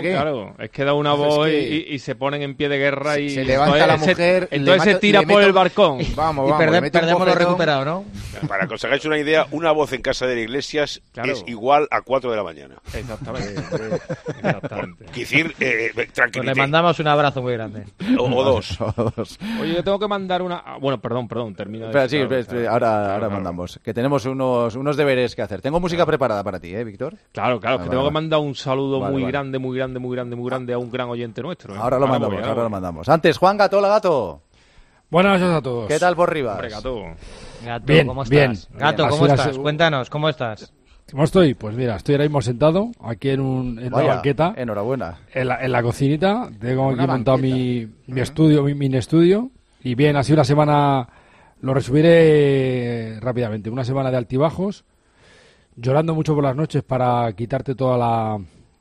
y se ponen en pie de guerra y... Se levanta la mujer... Entonces se tira por el balcón. Vamos, y perdemos lo recuperado, ¿no? Para que os hagáis una idea, una voz en casa de Iglesias es igual a 4 de la mañana. Exactamente. Decir, tranquilo. Le mandamos un abrazo muy grande. O 2. Oye, yo tengo que mandar una... Bueno, perdón, termina. Ahora mandamos. Que tenemos unos deberes que hacer. Tengo música preparada para ti, Víctor. Claro, que tengo que mandar un saludo muy grande a un gran oyente nuestro. Ahora lo mandamos. Antes, Juan Gato, hola Gato. Buenas noches a todos. ¿Qué tal por Rivas? Hombre, Gato. Bien, ¿cómo estás? Bien. Gato, ¿cómo estás? Cuéntanos, ¿cómo estás? ¿Cómo estoy? Pues mira, estoy ahora mismo sentado aquí en la banqueta. Enhorabuena. En la cocinita. Tengo aquí montado mi estudio, mi mini estudio. Y bien, ha sido una semana, lo resumiré rápidamente, una semana de altibajos, llorando mucho por las noches para quitarte toda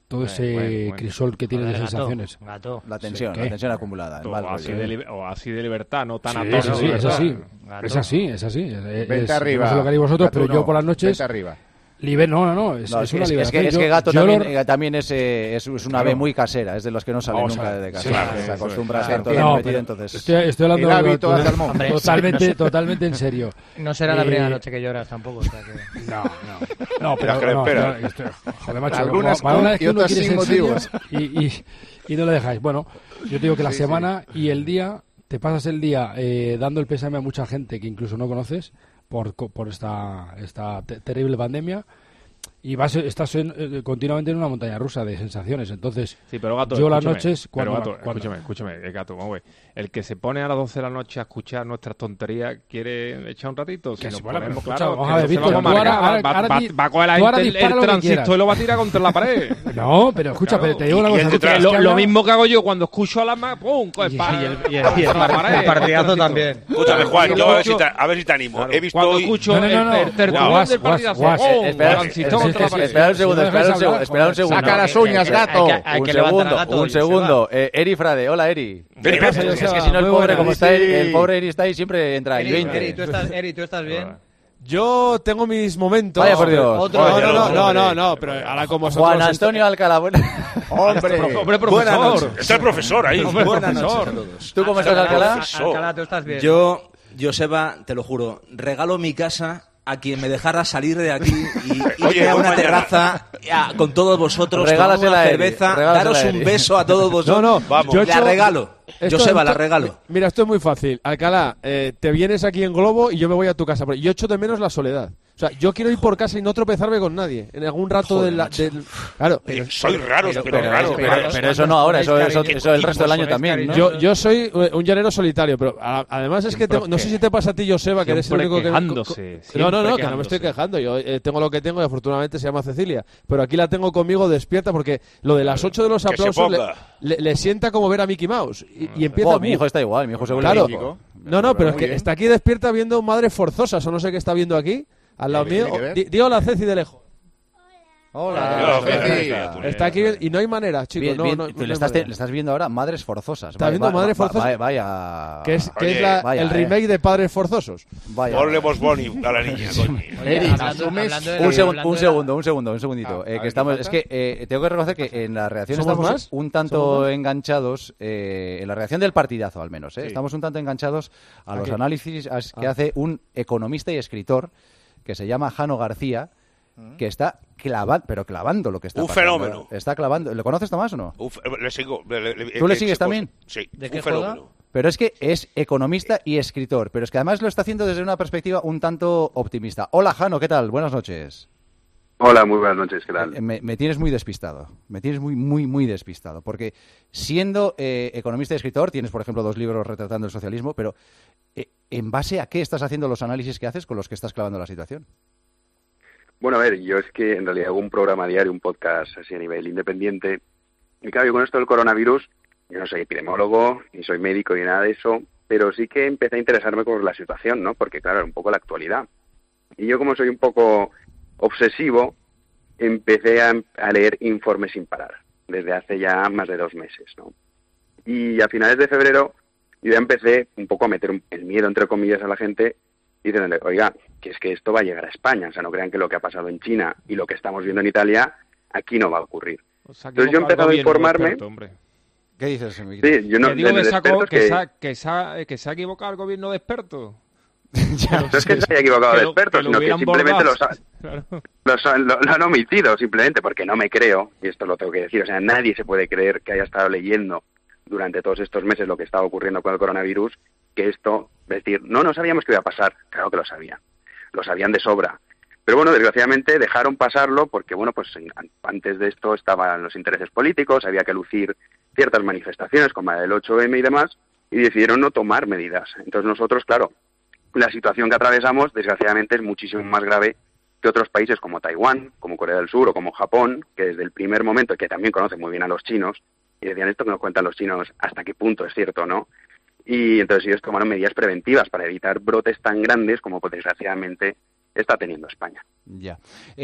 todo ese crisol que tienes de sensaciones. La tensión acumulada. O así de libertad, no tan sí, es así. Es así. Vente arriba. No sé lo que haréis vosotros, pero yo por las noches... Vente arriba. No, es una liberación. Es que Gato también es una ave muy casera, es de los que no sale nunca de casa. Se acostumbra a ser todo metido, entonces... Estoy hablando totalmente en serio. No será la primera noche que lloras tampoco. O sea que... No, pero... Joder, macho, algunas que uno quiere sin motivos. Y no le dejáis. Bueno, yo te digo que la semana y el día, te pasas el día dando el pésame a mucha gente que incluso no conoces, por esta terrible pandemia, y estás continuamente en una montaña rusa de sensaciones. Entonces, sí, pero Gato, yo las noches... Escúchame, Gato, vamos a ver. El que se pone a las 12 de la noche a escuchar nuestras tonterías, ¿quiere echar un ratito? Si nos ponemos, claro, vamos a ver, Víctor, va a coger la gente el transistor y lo va a tirar contra la pared. No, pero escucha, pero te digo una cosa. Lo mismo que hago yo cuando escucho a las más, ¡pum! Y el partidazo también. Escúchame, Juan, yo a ver si te animo. He visto cuando hoy... escucho el tertulión del partidazo, Espera un segundo. Saca las uñas, Gato. Un segundo. Eri Frade, hola Eri. ¿Qué pasa? Es que si no el pobre, como está el pobre Eri está ahí, siempre entra el 20. Eri, ¿tú estás bien? Yo tengo mis momentos. Vaya por Dios. No, pero ahora como Juan Antonio Alcalá. Hombre, profesor. Está el profesor ahí. Buenas noches a todos. ¿Tú cómo estás, Alcalá? Alcalá, ¿tú estás bien? Yo, Joseba, te lo juro, regalo mi casa a quien me dejara salir de aquí y irme a una terraza con todos vosotros, tomar una cerveza, daros un beso a todos vosotros. Vamos. La regalo. Joseba, la regalo. Mira, esto es muy fácil. Alcalá, te vienes aquí en globo y yo me voy a tu casa. Yo echo de menos la soledad. O sea, yo quiero ir por casa y no tropezarme con nadie en algún rato Claro. Soy raro, pero raro. Pero eso no ahora, eso el resto del año también, ¿no? Yo soy un llanero solitario, pero además es que no sé si te pasa a ti, Joseba, que eres el único que... No, que no me estoy quejando. Yo tengo lo que tengo y afortunadamente se llama Cecilia. Pero aquí la tengo conmigo despierta porque lo de las 8 de los aplausos le sienta como ver a Mickey Mouse. Y empieza... Mi hijo está igual, mi hijo seguro. Claro. No, pero es que está aquí despierta viendo Madres Forzosas o no sé qué está viendo aquí. Al lado mío. Di hola, Ceci, de lejos. Hola. Está aquí y no hay manera, chicos. Le estás viendo ahora Madres Forzosas. Está viendo Madres Forzosas. Vaya. Que es el remake de Padres Forzosos. Vaya. Ponle Boss Bunny a la niña. Un segundito. Que estamos, es que tengo que reconocer que en la reacción estamos un tanto enganchados, en la reacción del partidazo al menos. Estamos un tanto enganchados a los análisis que hace un economista y escritor que se llama Jano García, que está clavando lo que está pasando. Fenómeno. Está clavando. ¿Lo conoces, Tomás, o no? Le sigo. ¿Tú le sigues también? Sí. ¿De qué fenómeno? Pero es que es economista y escritor, pero es que además lo está haciendo desde una perspectiva un tanto optimista. Hola, Jano, ¿qué tal? Buenas noches. Hola, muy buenas noches, ¿qué tal? Me tienes muy despistado, muy despistado, porque siendo economista y escritor, tienes, por ejemplo, 2 libros retratando el socialismo, pero ¿en base a qué estás haciendo los análisis que haces con los que estás clavando la situación? Bueno, a ver, yo es que en realidad hago un programa diario, un podcast así a nivel independiente, y claro, yo con esto del coronavirus, yo no soy epidemiólogo, ni soy médico, ni nada de eso, pero sí que empecé a interesarme por la situación, ¿no? Porque, claro, era un poco la actualidad. Y yo, como soy un poco obsesivo, empecé a leer informes sin parar, desde hace ya más de 2 meses, ¿no? Y a finales de febrero yo ya empecé un poco a meter el miedo, entre comillas, a la gente, diciéndole, oiga, que es que esto va a llegar a España, o sea, no crean que lo que ha pasado en China y lo que estamos viendo en Italia, aquí no va a ocurrir. Entonces yo he empezado a informarme... ¿Qué dices, sí, yo no, que digo que se ha equivocado el gobierno de expertos. No es que se haya equivocado de expertos, sino que simplemente lo han omitido, simplemente porque no me creo, y esto lo tengo que decir, o sea, nadie se puede creer que haya estado leyendo durante todos estos meses lo que estaba ocurriendo con el coronavirus, que esto, es decir, no sabíamos qué iba a pasar, claro que lo sabían de sobra. Pero bueno, desgraciadamente dejaron pasarlo porque, bueno, pues antes de esto estaban los intereses políticos, había que lucir ciertas manifestaciones como la del 8M y demás, y decidieron no tomar medidas. Entonces nosotros, claro, la situación que atravesamos, desgraciadamente, es muchísimo más grave que otros países como Taiwán, como Corea del Sur o como Japón, que desde el primer momento, que también conocen muy bien a los chinos, y decían esto que nos cuentan los chinos, hasta qué punto es cierto, ¿no? Y entonces ellos tomaron medidas preventivas para evitar brotes tan grandes como, pues, desgraciadamente, está teniendo España. Ya.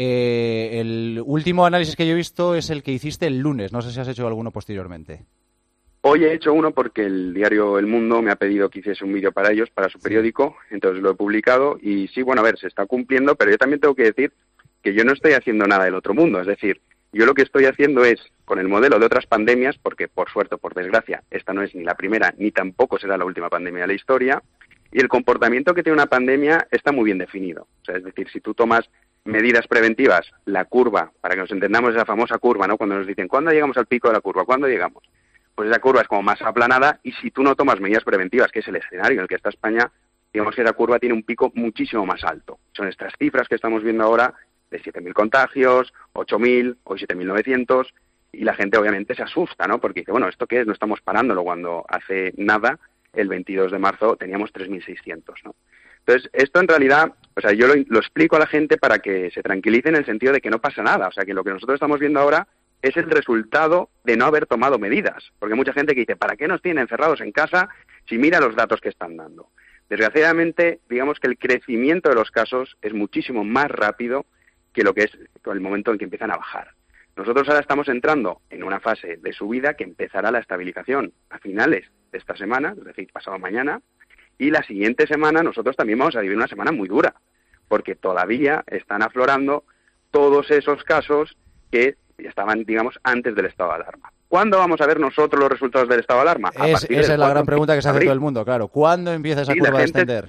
El último análisis que yo he visto es el que hiciste el lunes. No sé si has hecho alguno posteriormente. Hoy he hecho uno porque el diario El Mundo me ha pedido que hiciese un vídeo para ellos, para su periódico, entonces lo he publicado y sí, bueno, a ver, se está cumpliendo, pero yo también tengo que decir que yo no estoy haciendo nada del otro mundo, es decir, yo lo que estoy haciendo es, con el modelo de otras pandemias, porque por suerte o por desgracia, esta no es ni la primera ni tampoco será la última pandemia de la historia, y el comportamiento que tiene una pandemia está muy bien definido. O sea, es decir, si tú tomas medidas preventivas, la curva, para que nos entendamos esa famosa curva, ¿no? Cuando nos dicen, ¿cuándo llegamos al pico de la curva? ¿Cuándo llegamos? Pues esa curva es como más aplanada y si tú no tomas medidas preventivas, que es el escenario en el que está España, digamos que esa curva tiene un pico muchísimo más alto. Son estas cifras que estamos viendo ahora de 7.000 contagios, 8.000, hoy 7.900, y la gente obviamente se asusta, ¿no? Porque dice, bueno, ¿esto qué es? No estamos parándolo cuando hace nada, el 22 de marzo, teníamos 3.600, ¿no? Entonces, esto en realidad, o sea, yo lo explico a la gente para que se tranquilice en el sentido de que no pasa nada. O sea, que lo que nosotros estamos viendo ahora es el resultado de no haber tomado medidas. Porque hay mucha gente que dice, ¿para qué nos tienen encerrados en casa si mira los datos que están dando? Desgraciadamente, digamos que el crecimiento de los casos es muchísimo más rápido que lo que es el momento en que empiezan a bajar. Nosotros ahora estamos entrando en una fase de subida que empezará la estabilización a finales de esta semana, es decir, pasado mañana, y la siguiente semana nosotros también vamos a vivir una semana muy dura, porque todavía están aflorando todos esos casos que estaban, digamos, antes del estado de alarma. ¿Cuándo vamos a ver nosotros los resultados del estado de alarma? Esa es la gran pregunta que se hace todo el mundo, claro. ¿Cuándo empieza esa curva a descender?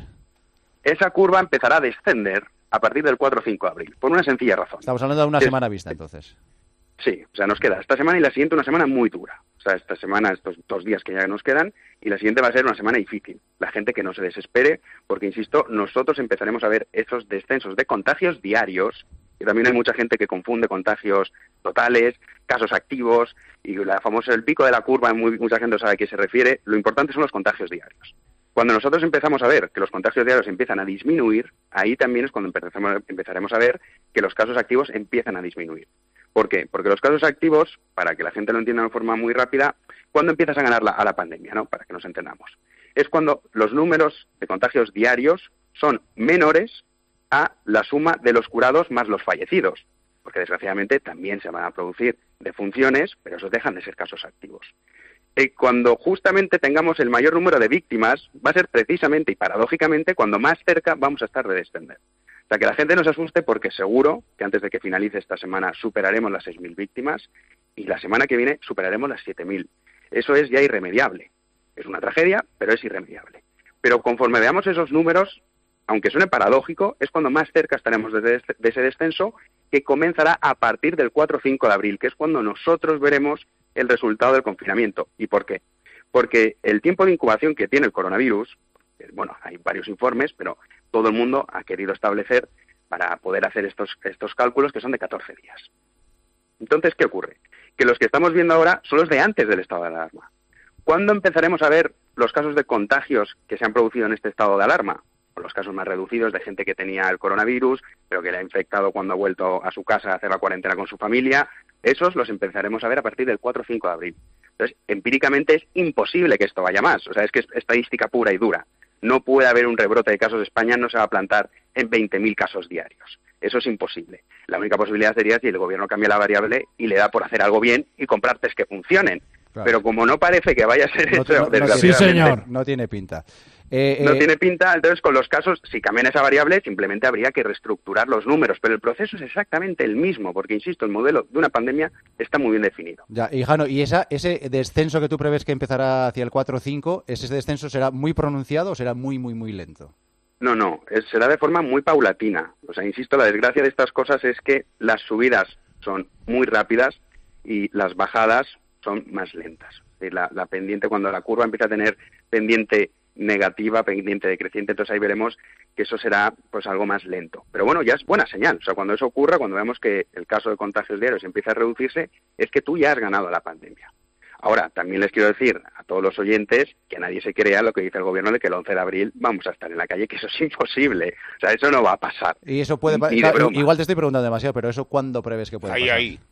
Esa curva empezará a descender a partir del 4 o 5 de abril, por una sencilla razón. Estamos hablando de una semana vista, entonces. Sí, o sea, nos queda esta semana y la siguiente una semana muy dura. O sea, esta semana, estos 2 días que ya nos quedan, y la siguiente va a ser una semana difícil. La gente que no se desespere, porque, insisto, nosotros empezaremos a ver esos descensos de contagios diarios, y también hay mucha gente que confunde contagios totales, casos activos, y el pico de la curva, mucha gente sabe a qué se refiere. Lo importante son los contagios diarios. Cuando nosotros empezamos a ver que los contagios diarios empiezan a disminuir, ahí también es cuando empezaremos a ver que los casos activos empiezan a disminuir. ¿Por qué? Porque los casos activos, para que la gente lo entienda de forma muy rápida, ¿cuándo empiezas a ganar a la pandemia, ¿no? Para que nos entendamos. Es cuando los números de contagios diarios son menores a la suma de los curados más los fallecidos, porque desgraciadamente también se van a producir defunciones, pero esos dejan de ser casos activos. Cuando justamente tengamos el mayor número de víctimas, va a ser precisamente y paradójicamente cuando más cerca vamos a estar de descender. O sea, que la gente no se asuste porque seguro que antes de que finalice esta semana superaremos las 6.000 víctimas y la semana que viene superaremos las 7.000. Eso es ya irremediable. Es una tragedia, pero es irremediable. Pero conforme veamos esos números, aunque suene paradójico, es cuando más cerca estaremos de ese descenso que comenzará a partir del 4 o 5 de abril, que es cuando nosotros veremos el resultado del confinamiento. ¿Y por qué? Porque el tiempo de incubación que tiene el coronavirus, bueno, hay varios informes, pero todo el mundo ha querido establecer para poder hacer estos cálculos que son de 14 días. Entonces, ¿qué ocurre? Que los que estamos viendo ahora son los de antes del estado de alarma. ¿Cuándo empezaremos a ver los casos de contagios que se han producido en este estado de alarma? O los casos más reducidos de gente que tenía el coronavirus, pero que le ha infectado cuando ha vuelto a su casa a hacer la cuarentena con su familia. Esos los empezaremos a ver a partir del 4 o 5 de abril. Entonces, empíricamente es imposible que esto vaya más. O sea, es que es estadística pura y dura. No puede haber un rebrote de casos de España, no se va a plantar en 20.000 casos diarios. Eso es imposible. La única posibilidad sería si el gobierno cambia la variable y le da por hacer algo bien y comprar test que funcionen. Claro. Pero como no parece que vaya a ser eso, sí, señor. No tiene pinta. No tiene pinta, entonces con los casos, si cambian esa variable, simplemente habría que reestructurar los números, pero el proceso es exactamente el mismo, porque, insisto, el modelo de una pandemia está muy bien definido. Ya, y Jano, ¿y ese descenso que tú prevés que empezará hacia el 4 o 5, ese descenso será muy pronunciado o será muy, muy, muy lento? No, será de forma muy paulatina. O sea, insisto, la desgracia de estas cosas es que las subidas son muy rápidas y las bajadas son más lentas. La pendiente, cuando la curva empieza a tener pendiente negativa, pendiente decreciente, entonces ahí veremos que eso será pues algo más lento. Pero bueno, ya es buena señal. O sea, cuando eso ocurra, cuando vemos que el caso de contagios diarios empieza a reducirse, es que tú ya has ganado la pandemia. Ahora, también les quiero decir a todos los oyentes que nadie se crea lo que dice el gobierno de que el 11 de abril vamos a estar en la calle, que eso es imposible. O sea, eso no va a pasar. Y eso puede igual te estoy preguntando demasiado, pero eso ¿cuándo prevés que puede pasar? Ahí.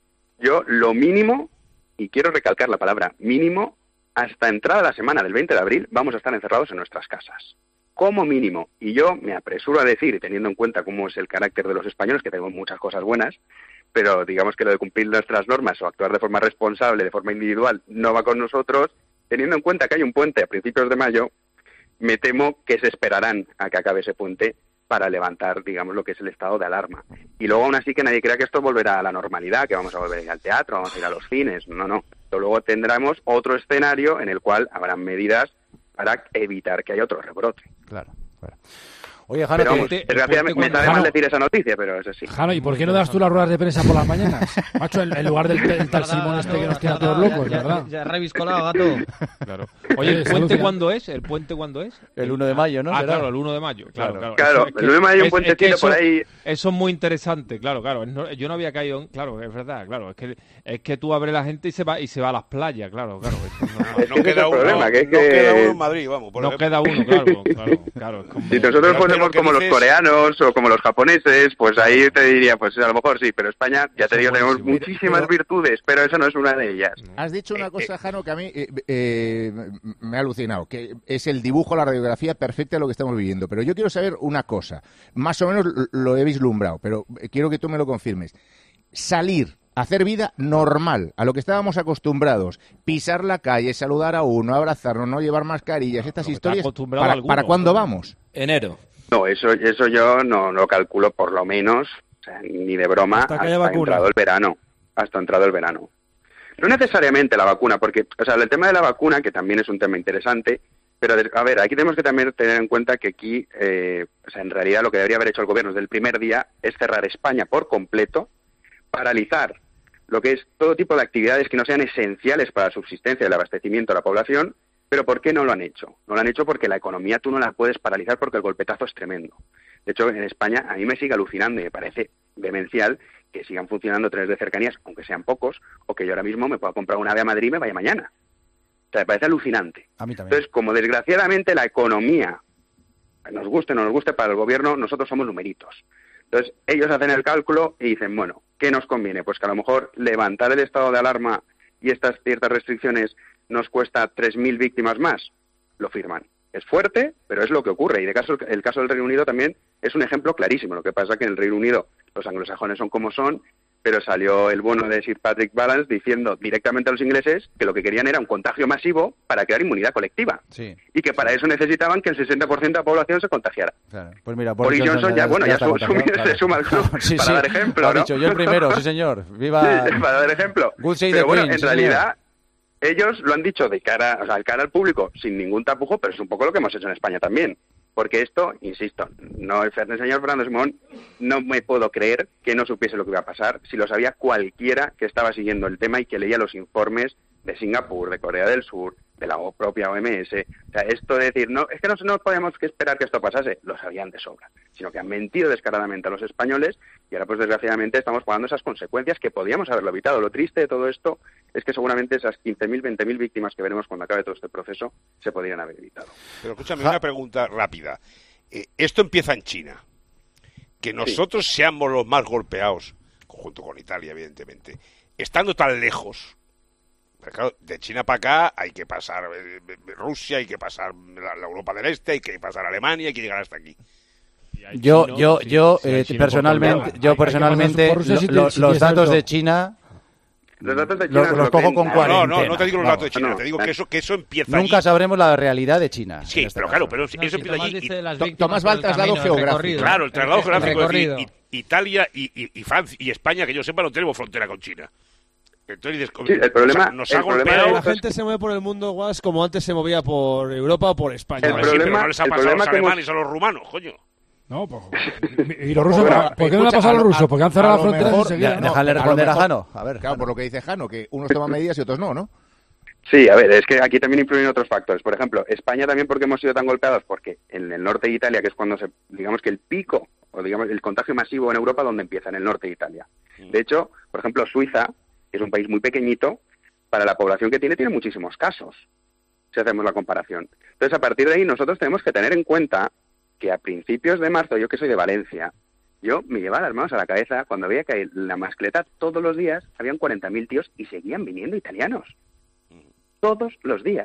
Yo lo mínimo, y quiero recalcar la palabra mínimo, hasta entrada la semana del 20 de abril vamos a estar encerrados en nuestras casas. como mínimo. Y yo me apresuro a decir, teniendo en cuenta cómo es el carácter de los españoles, que tenemos muchas cosas buenas, pero digamos que lo de cumplir nuestras normas o actuar de forma responsable, de forma individual, no va con nosotros. Teniendo en cuenta que hay un puente a principios de mayo, me temo que se esperarán a que acabe ese puente para levantar, digamos, lo que es el estado de alarma. Y luego aún así que nadie crea que esto volverá a la normalidad, que vamos a volver a ir al teatro, vamos a ir a los cines. No. Luego tendremos otro escenario en el cual habrán medidas para evitar que haya otro rebrote. Claro. Oye, Jano, desgraciadamente me sabe mal decir esa noticia, pero es así. Jano, ¿y por qué no das tú las ruedas de prensa por las mañanas? Macho, en lugar del tal Simón que nos tiene a todos locos, ¿verdad? Ya reviscolado, gato. Claro. Oye, ¿el puente cuándo es? El 1 de mayo, ¿no? Claro, el 1 de mayo. Claro, el 1 de mayo hay un puentecito por ahí. Eso es muy interesante, claro. Yo no había caído claro, es verdad, claro. Es que tú abres la gente y se va a las playas, claro. No queda uno en Madrid, vamos. No queda uno, claro. Si nosotros ponemos como los coreanos o como los japoneses, pues ahí te diría, pues a lo mejor sí, pero España, ya te digo, tenemos muchísimas virtudes, pero esa no es una de ellas. Has dicho una cosa, Jano, que a mí me ha alucinado, que es el dibujo, la radiografía perfecta de lo que estamos viviendo. Pero yo quiero saber una cosa, más o menos lo he vislumbrado, pero quiero que tú me lo confirmes. Salir, hacer vida normal, a lo que estábamos acostumbrados, pisar la calle, saludar a uno, abrazarnos, no llevar mascarillas, estas historias, ¿para cuándo vamos? Enero. No, eso yo no lo calculo por lo menos, o sea, ni de broma, hasta entrado el verano. No necesariamente la vacuna, porque, o sea, el tema de la vacuna, que también es un tema interesante, pero, a ver, aquí tenemos que también tener en cuenta que aquí, o sea, en realidad lo que debería haber hecho el gobierno desde el primer día es cerrar España por completo, paralizar lo que es todo tipo de actividades que no sean esenciales para la subsistencia y el abastecimiento de la población. Pero ¿por qué no lo han hecho? No lo han hecho porque la economía tú no la puedes paralizar porque el golpetazo es tremendo. De hecho, en España a mí me sigue alucinando y me parece demencial que sigan funcionando trenes de cercanías, aunque sean pocos, o que yo ahora mismo me pueda comprar un AVE a Madrid y me vaya mañana. O sea, me parece alucinante. A mí también. Entonces, como desgraciadamente la economía, nos guste o no nos guste, para el gobierno, nosotros somos numeritos. Entonces, ellos hacen el cálculo y dicen, bueno, ¿qué nos conviene? Pues que a lo mejor levantar el estado de alarma y estas ciertas restricciones nos cuesta 3.000 víctimas más, lo firman. Es fuerte, pero es lo que ocurre. Y el caso del Reino Unido también es un ejemplo clarísimo. Lo que pasa es que en el Reino Unido los anglosajones son como son, pero salió el bueno de Sir Patrick Vallance diciendo directamente a los ingleses que lo que querían era un contagio masivo para crear inmunidad colectiva. Sí. Y que para eso necesitaban que el 60% de la población se contagiara. Claro. Pues mira, Boris Johnson ya se suma al club, sí, para dar ejemplo, lo ha ¿no? dicho, yo el primero, sí señor. Viva. Sí, para dar ejemplo. Pero bueno, en realidad ellos lo han dicho de cara al público sin ningún tapujo, pero es un poco lo que hemos hecho en España también. Porque esto, insisto, el señor Fernando Simón, no me puedo creer que no supiese lo que iba a pasar si lo sabía cualquiera que estaba siguiendo el tema y que leía los informes de Singapur, de Corea del Sur, de la propia OMS. O sea, esto de decir, no, es que no podíamos esperar que esto pasase, lo sabían de sobra, sino que han mentido descaradamente a los españoles y ahora, pues desgraciadamente, estamos pagando esas consecuencias que podíamos haberlo evitado. Lo triste de todo esto es que seguramente esas 15.000, 20.000 víctimas que veremos cuando acabe todo este proceso se podrían haber evitado. Pero escúchame, una pregunta rápida. Esto empieza en China. Que nosotros seamos los más golpeados, junto con Italia, evidentemente, estando tan lejos. Claro, de China para acá hay que pasar Rusia, hay que pasar la Europa del Este, hay que pasar Alemania, hay que llegar hasta aquí. Yo personalmente los datos de China los cojo con cuarentena. No te digo los datos de China, te digo que eso empieza Nunca sabremos la realidad de China. Sí, pero claro, pero eso empieza allí. Tomás va al traslado geográfico. Claro, el traslado geográfico. Italia y Francia y España, que yo sepa, no tenemos frontera con China. Entonces, sí, el problema la gente se mueve por el mundo, Guas, como antes se movía por Europa o por España. Pero no les ha pasado a los alemanes, a los rumanos, coño. No, pues, ¿y los rusos? ¿Por qué no le ha pasado a los rusos? Porque han cerrado las fronteras enseguida. Déjale responder a Jano. A ver, claro, por lo que dice Jano, que unos toman medidas y otros no. Sí, a ver, es que aquí también influyen otros factores. Por ejemplo, España también, porque hemos sido tan golpeados, porque en el norte de Italia, que es cuando digamos que el pico, o digamos el contagio masivo en Europa, donde empieza, en el norte de Italia. De hecho, por ejemplo, Suiza, que es un país muy pequeñito, para la población que tiene muchísimos casos, si hacemos la comparación. Entonces, a partir de ahí, nosotros tenemos que tener en cuenta que a principios de marzo, yo que soy de Valencia, yo me llevaba las manos a la cabeza cuando veía que en la Mascleta todos los días habían 40.000 tíos y seguían viniendo italianos. Todos los días.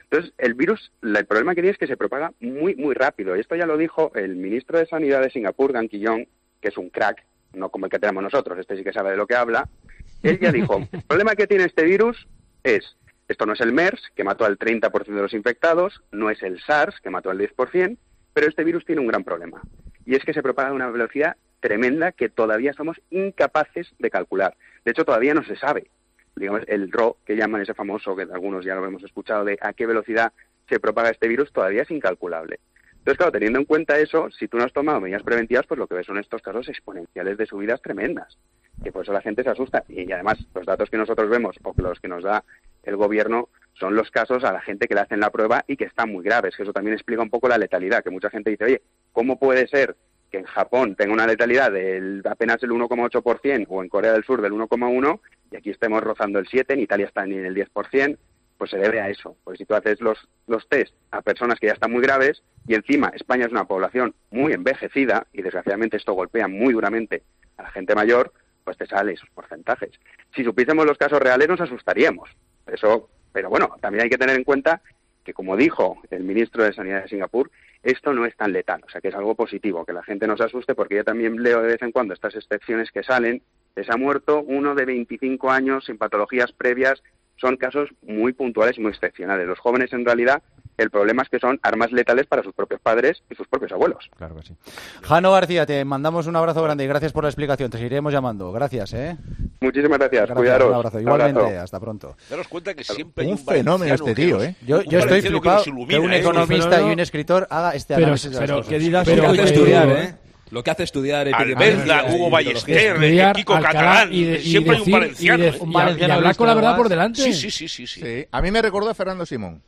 Entonces, el virus, el problema que tiene es que se propaga muy, muy rápido. Y esto ya lo dijo el ministro de Sanidad de Singapur, Gan Ki-yong, que es un crack, no como el que tenemos nosotros, este sí que sabe de lo que habla. Él ya dijo, el problema que tiene este virus es, esto no es el MERS, que mató al 30% de los infectados, no es el SARS, que mató al 10%, pero este virus tiene un gran problema. Y es que se propaga a una velocidad tremenda que todavía somos incapaces de calcular. De hecho, todavía no se sabe. Digamos, el RO, que llaman ese famoso, que algunos ya lo hemos escuchado, de a qué velocidad se propaga este virus, todavía es incalculable. Entonces, claro, teniendo en cuenta eso, si tú no has tomado medidas preventivas, pues lo que ves son estos casos exponenciales de subidas tremendas, que por eso la gente se asusta. Y además, los datos que nosotros vemos, o los que nos da el gobierno, son los casos a la gente que le hacen la prueba y que están muy graves, que eso también explica un poco la letalidad, que mucha gente dice, oye, ¿cómo puede ser que en Japón tenga una letalidad del apenas el 1,8% o en Corea del Sur del 1,1% y aquí estemos rozando el 7%, en Italia está en el 10%? Pues se debe a eso, porque si tú haces los test a personas que ya están muy graves y encima España es una población muy envejecida y desgraciadamente esto golpea muy duramente a la gente mayor, pues te salen esos porcentajes. Si supiésemos los casos reales nos asustaríamos, eso, pero bueno, también hay que tener en cuenta que, como dijo el ministro de Sanidad de Singapur, esto no es tan letal, o sea que es algo positivo, que la gente no se asuste, porque yo también leo de vez en cuando estas excepciones que salen, les ha muerto uno de 25 años sin patologías previas. Son casos muy puntuales y muy excepcionales. Los jóvenes, en realidad, el problema es que son armas letales para sus propios padres y sus propios abuelos. Claro que sí. Jano García, te mandamos un abrazo grande y gracias por la explicación. Te seguiremos llamando. Gracias, ¿eh? Muchísimas gracias. Cuidaros. Un abrazo. Igualmente, hasta pronto. Daros cuenta que siempre hay un fenómeno este tío, ¿eh? Yo estoy flipado que un economista y un escritor haga este análisis. Pero qué didáctico hay que estudiar, ¿eh? Lo que hace estudiar Alberda, Hugo Ballester, Kiko Catalán, siempre hay un valenciano. Y hablar con la verdad por delante. Sí. A mí me recordó a Fernando Simón.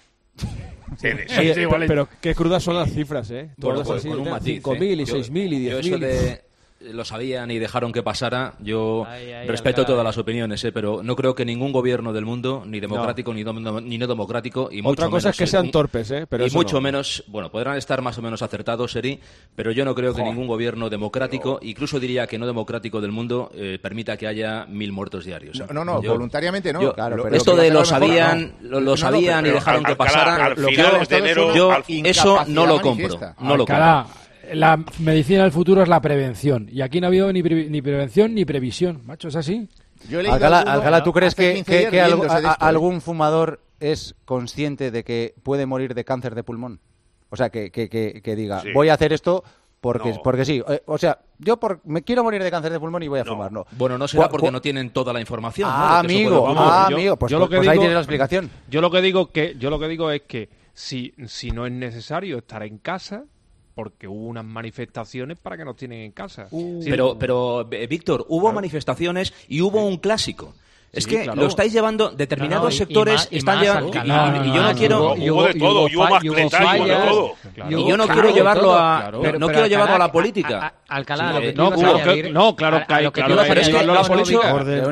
Sí, pero qué crudas son las cifras, ¿eh? Bueno, pues, con un matiz, 5.000 y 6.000 y 10.000. Lo sabían y dejaron que pasara. Yo respeto todas las opiniones, pero no creo que ningún gobierno del mundo, ni democrático ni no democrático, y mucho otra cosa menos, es que sean torpes, pero y mucho menos, bueno, podrán estar más o menos acertados, Seri, pero yo no creo que ningún gobierno democrático, incluso diría que no democrático del mundo, permita que haya 1.000 muertos diarios. No, voluntariamente no. Claro, pero esto de lo sabían y dejaron que pasara, yo eso no lo compro. No lo compro. La medicina del futuro es la prevención. Y aquí no ha habido ni prevención ni previsión. Macho, ¿es así? Alcalá, ¿tú crees que algún fumador es consciente de que puede morir de cáncer de pulmón? O sea, que diga, voy a hacer esto porque sí. O sea, me quiero morir de cáncer de pulmón y voy a fumar. No. Bueno, no será porque no tienen toda la información. Amigo, pues ahí tienes la explicación. Yo lo que digo es que si no es necesario estar en casa, porque hubo unas manifestaciones para que nos tienen en casa. Pero Víctor, hubo manifestaciones y hubo un clásico. Es que lo estáis llevando, determinados sectores están llevando, y yo no quiero... Hubo de todo, hubo mascleta, hubo de todo. Y yo no quiero llevarlo a... No quiero llevarlo a la política. Alcalá, lo que no, claro, pero es que la política.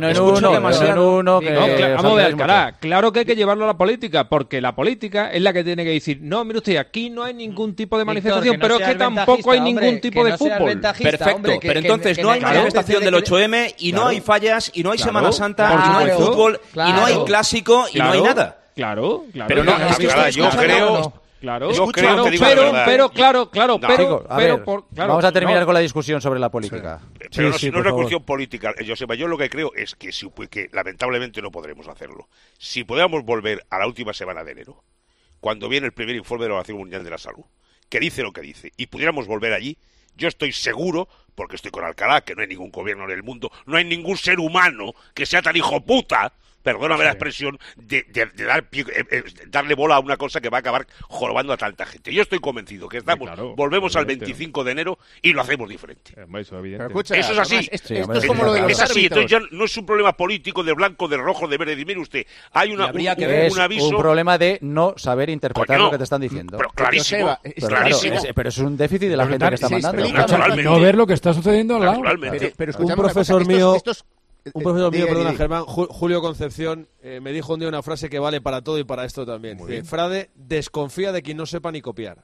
Vamos a ver, Alcalá, claro que hay que llevarlo a la política, porque la política es la que tiene que decir, no, mire usted, aquí no hay ningún tipo de manifestación, pero es que tampoco hay ningún tipo de fútbol. Perfecto, pero entonces no hay manifestación del 8M y no hay fallas y no hay Semana Santa y no hay fútbol y no hay clásico y no hay nada. Claro. Pero no, es que yo creo... Pero vamos a terminar con la discusión sobre la política. Pero no es una cuestión política, Joseba. Yo lo que creo es que lamentablemente no podremos hacerlo. Si podemos volver a la última semana de enero, cuando viene el primer informe de la Organización Mundial de la Salud, que dice lo que dice, y pudiéramos volver allí, yo estoy seguro, porque estoy con Alcalá, que no hay ningún gobierno en el mundo, no hay ningún ser humano que sea tan hijo puta, perdóname la expresión, de darle bola a una cosa que va a acabar jorobando a tanta gente. Yo estoy convencido que volvemos al 25 de enero y lo hacemos diferente. Eso es así. Esto es como lo de los así. Entonces ya no es un problema político de blanco, de rojo, de verde. Mire usted, hay un aviso... un problema de no saber interpretar lo que te están diciendo. Pero clarísimo. Pero es un déficit de la gente que está mandando. No ver lo que está sucediendo al lado. Pero un profesor mío... perdona, Germán, Julio Concepción, me dijo un día una frase que vale para todo y para esto también. Frade, desconfía de quien no sepa ni copiar.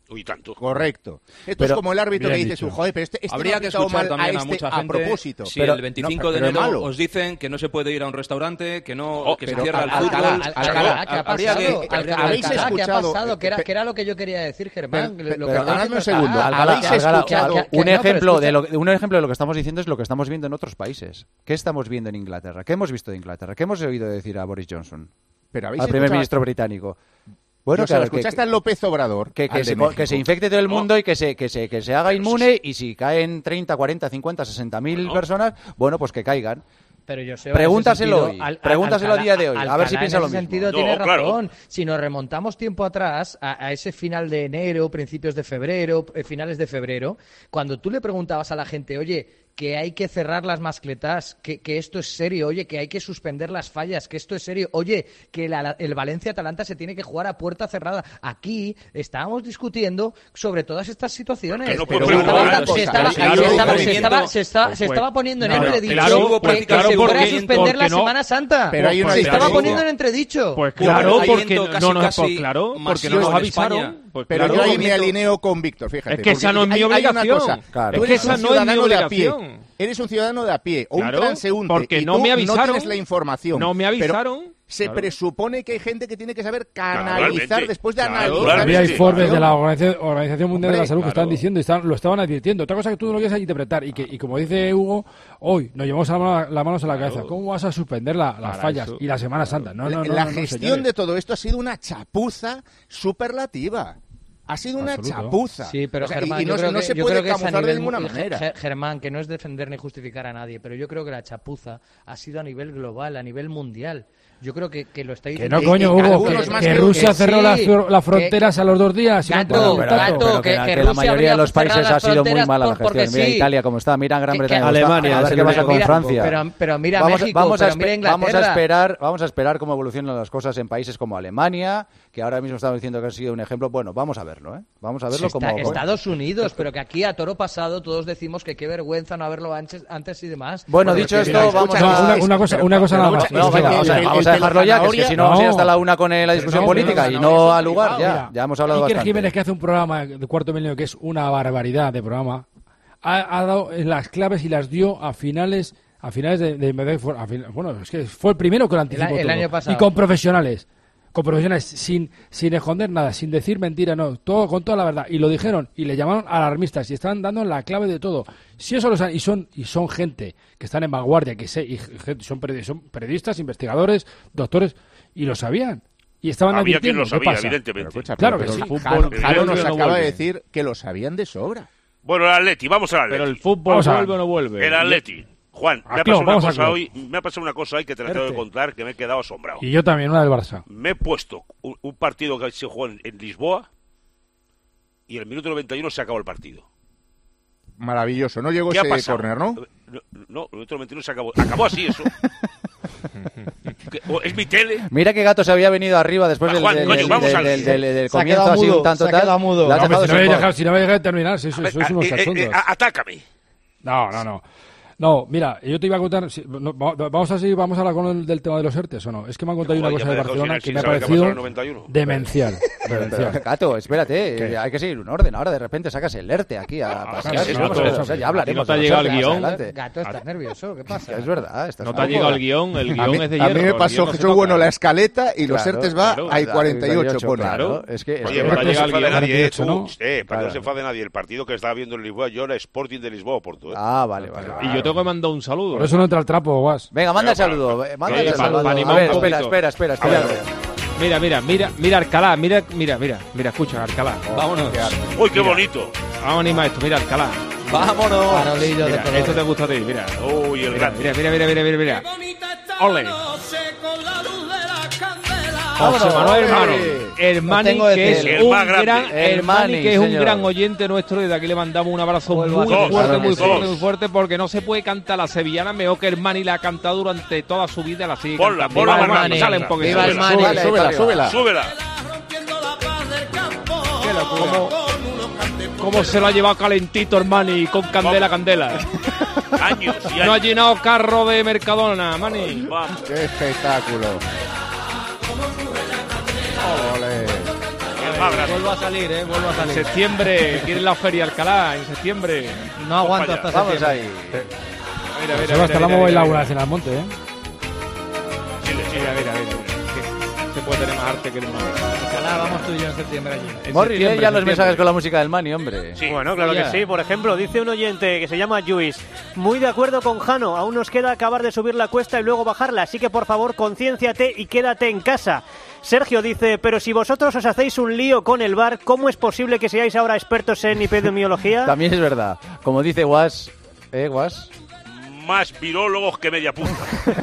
Uy, tanto. Correcto. Esto es como el árbitro que dice, joder, pero este habría que escuchar también a mucha gente. A propósito. Si el 25 de enero os dicen que no se puede ir a un restaurante, que no, que se cierra el fútbol. ¿Habéis escuchado? Que era lo que yo quería decir, Germán. Perdonadme un segundo. ¿Habéis escuchado? Un ejemplo de lo que estamos diciendo es lo que estamos viendo en otros países. ¿Qué estamos viendo en Inglaterra? ¿Qué hemos visto de Inglaterra? ¿Qué hemos oído decir a Boris Johnson? Al primer ministro británico. Bueno, claro, escuchaste hasta el López Obrador. Que se infecte todo el mundo y que se haga inmune, y si caen 30, 40, 50, 60.000 personas, bueno, pues que caigan. Pero yo sé, pregúntaselo hoy, pregúntaselo a día de hoy, a ver si piensa lo mismo. En ese sentido tiene razón. Si nos remontamos tiempo atrás, a ese final de enero, principios de febrero, finales de febrero, cuando tú le preguntabas a la gente, oye, que hay que cerrar las mascletas, que esto es serio, oye, que hay que suspender las fallas, que esto es serio, oye, que el Valencia-Atalanta se tiene que jugar a puerta cerrada. Aquí estábamos discutiendo sobre todas estas situaciones. Se estaba poniendo en entredicho que se fuera a suspender la Semana Santa. Se estaba poniendo en entredicho. Pues claro, porque no nos avisaron. Pero yo ahí me alineo con Víctor, fíjate. Es que esa no es mi obligación. Es que esa no es mi obligación. Eres un ciudadano de a pie o un transeúnte porque y no me avisaron, no tienes la información. No me avisaron. Pero se presupone que hay gente que tiene que saber canalizar después de analizar. Había informes de la Organización Mundial de la Salud que estaban diciendo, lo estaban advirtiendo. Otra cosa que tú no lo quieres interpretar y como dice Hugo, hoy nos llevamos las manos a la cabeza. ¿Cómo vas a suspender las fallas y la Semana Santa? La gestión de todo esto ha sido una chapuza superlativa. Ha sido una chapuza. Sí, pero Germán, no se puede camuflar de ninguna manera. Germán, que no es defender ni justificar a nadie, pero yo creo que la chapuza ha sido a nivel global, a nivel mundial. Yo creo que lo está diciendo. Que no, coño, Hugo, que Rusia cerró las fronteras a los 2 días. Que la mayoría de los países ha sido muy mala la gestión. Mira Italia como está, mira Gran Bretaña. Alemania, a ver qué pasa con Francia. Pero mira México, mira Inglaterra. Vamos a esperar cómo evolucionan las cosas en países como Alemania, que ahora mismo estamos diciendo que ha sido un ejemplo. Bueno, vamos a verlo, ¿eh? Vamos a verlo como... Estados Unidos, pero que aquí a toro pasado todos decimos que qué vergüenza no haberlo antes y demás. Bueno, dicho esto, vamos a... Una cosa nada más. Vamos a dejarlo ya, que si no vamos a ir hasta la una con la discusión política y no al lugar, ya hemos hablado bastante. Iker Jiménez, que hace un programa de Cuarto Milenio que es una barbaridad de programa, ha dado las claves y las dio a finales de bueno, es que fue el primero que lo anticipó el año pasado. Y con profesionales sin esconder nada, sin decir mentira, no, todo con toda la verdad, y lo dijeron y le llamaron alarmistas y están dando la clave de todo. Si eso lo saben, y son gente que están en vanguardia, son periodistas, investigadores, doctores, y lo sabían. Y estaban Había quien advirtiendo. lo sabía, evidentemente. Claro que sí. Jalo nos acaba de decir que lo sabían de sobra. Bueno, el Atleti, vamos al Atleti. Pero el fútbol vuelve o no vuelve. El Atleti. Juan, me ha pasado una cosa hoy que te la tengo que contar, que me he quedado asombrado. Y yo también, una del Barça. Me he puesto un partido que se jugó en Lisboa y en el minuto 91 se acabó el partido. Maravilloso. No llegó ese córner, ¿no? No, el minuto 91 se acabó. Acabó así eso. Es mi tele. Mira qué gato se había venido arriba después del comienzo así un tanto tal. Si no me dejas terminar, sois unos cachondos. Atácame. No, mira, yo te iba a contar... vamos a hablar con del tema de los ERTES o no. Es que me han contado una cosa de Barcelona que me ha parecido demencial. Gato, espérate, hay que seguir un orden. Ahora de repente sacas el ERTE aquí a pasear. Ya hablaremos. ¿No te ha llegado el guión? Gato, ¿estás nervioso? ¿Qué pasa? Es verdad. No te ha llegado el guión es de hierro. A mí me pasó Jesús Bueno la escaleta y los ERTES va a 48. Claro, es que... Oye, no te ha llegado el guión. Para que no se enfade nadie. El partido que estaba viendo en Lisboa yo era Sporting de Lisboa, Porto. Ah, vale. Y yo tengo que mandar un saludo. Por eso no entra el trapo, Guas. Venga, manda el saludo. A ver, espera. Mira Alcalá, mira, escucha, Alcalá. Vámonos. Uy, qué bonito. Vamos a animar esto, mira Alcalá. Vámonos. Mira, esto te gusta a ti, mira. Uy, el grande. Mira. Ole. José Manuel Hermani, que es un gran oyente nuestro, y de aquí le mandamos un abrazo muy fuerte, porque no se puede cantar la sevillana mejor que Hermani la ha cantado durante toda su vida. La sigue cantando. Sale un poquito. Súbela. ¿Cómo se lo ha llevado calentito Hermani con candela? Años. No ha llenado carro de Mercadona, Hermani. ¡Qué espectáculo! Vuelvo a salir. En septiembre, quieren la feria Alcalá, en septiembre. No aguanto hasta septiembre. Vamos ahí. Solo hasta la hemos bailado una vez en Almonte, ¿eh? Mira. Se puede tener más arte que el Mani. Ojalá vamos tú y yo en septiembre allí. Morri, lee ya los mensajes con la música del Mani, hombre. Sí. Bueno, claro que sí. Por ejemplo, dice un oyente que se llama Luis. Muy de acuerdo con Jano. Aún nos queda acabar de subir la cuesta y luego bajarla. Así que, por favor, concienciate y quédate en casa. Sergio dice, pero si vosotros os hacéis un lío con el VAR, ¿cómo es posible que seáis ahora expertos en epidemiología? También es verdad. Como dice Was... Was... Más virólogos que media punta.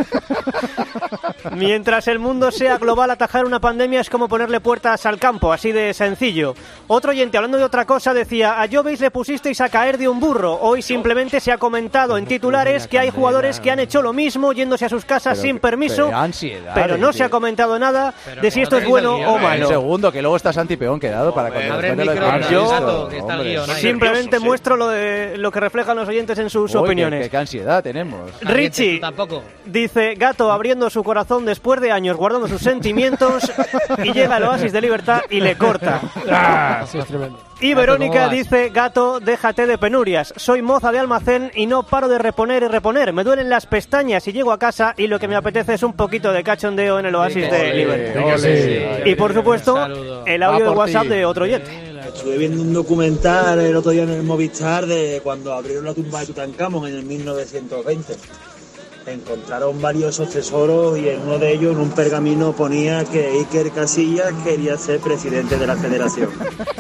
Mientras el mundo sea global, atajar una pandemia es como ponerle puertas al campo, así de sencillo. Otro oyente, hablando de otra cosa, decía, a Joveis le pusisteis a caer de un burro. Hoy simplemente se ha comentado en titulares que hay jugadores que han hecho lo mismo yéndose a sus casas sin permiso, pero no se ha comentado nada de si esto es bueno o malo. Un segundo, que luego está Santi Peón quedado para cuando abre el micro, que está el guión. Simplemente muestro lo que reflejan los oyentes en sus opiniones. Qué ansiedad tenemos. Richie dice, Gato abriendo su corazón después de años guardando sus sentimientos y llega al oasis de libertad y le corta. Sí, es tremendo. Y Verónica dice, Gato, déjate de penurias. Soy moza de almacén y no paro de reponer y reponer. Me duelen las pestañas y llego a casa y lo que me apetece es un poquito de cachondeo en el oasis de libertad. Y por supuesto, el audio de WhatsApp de otro oyente. Estuve viendo un documental el otro día en el Movistar de cuando abrieron la tumba de Tutankamón en el 1920. Encontraron varios tesoros y en uno de ellos, en un pergamino, ponía que Iker Casillas quería ser presidente de la federación.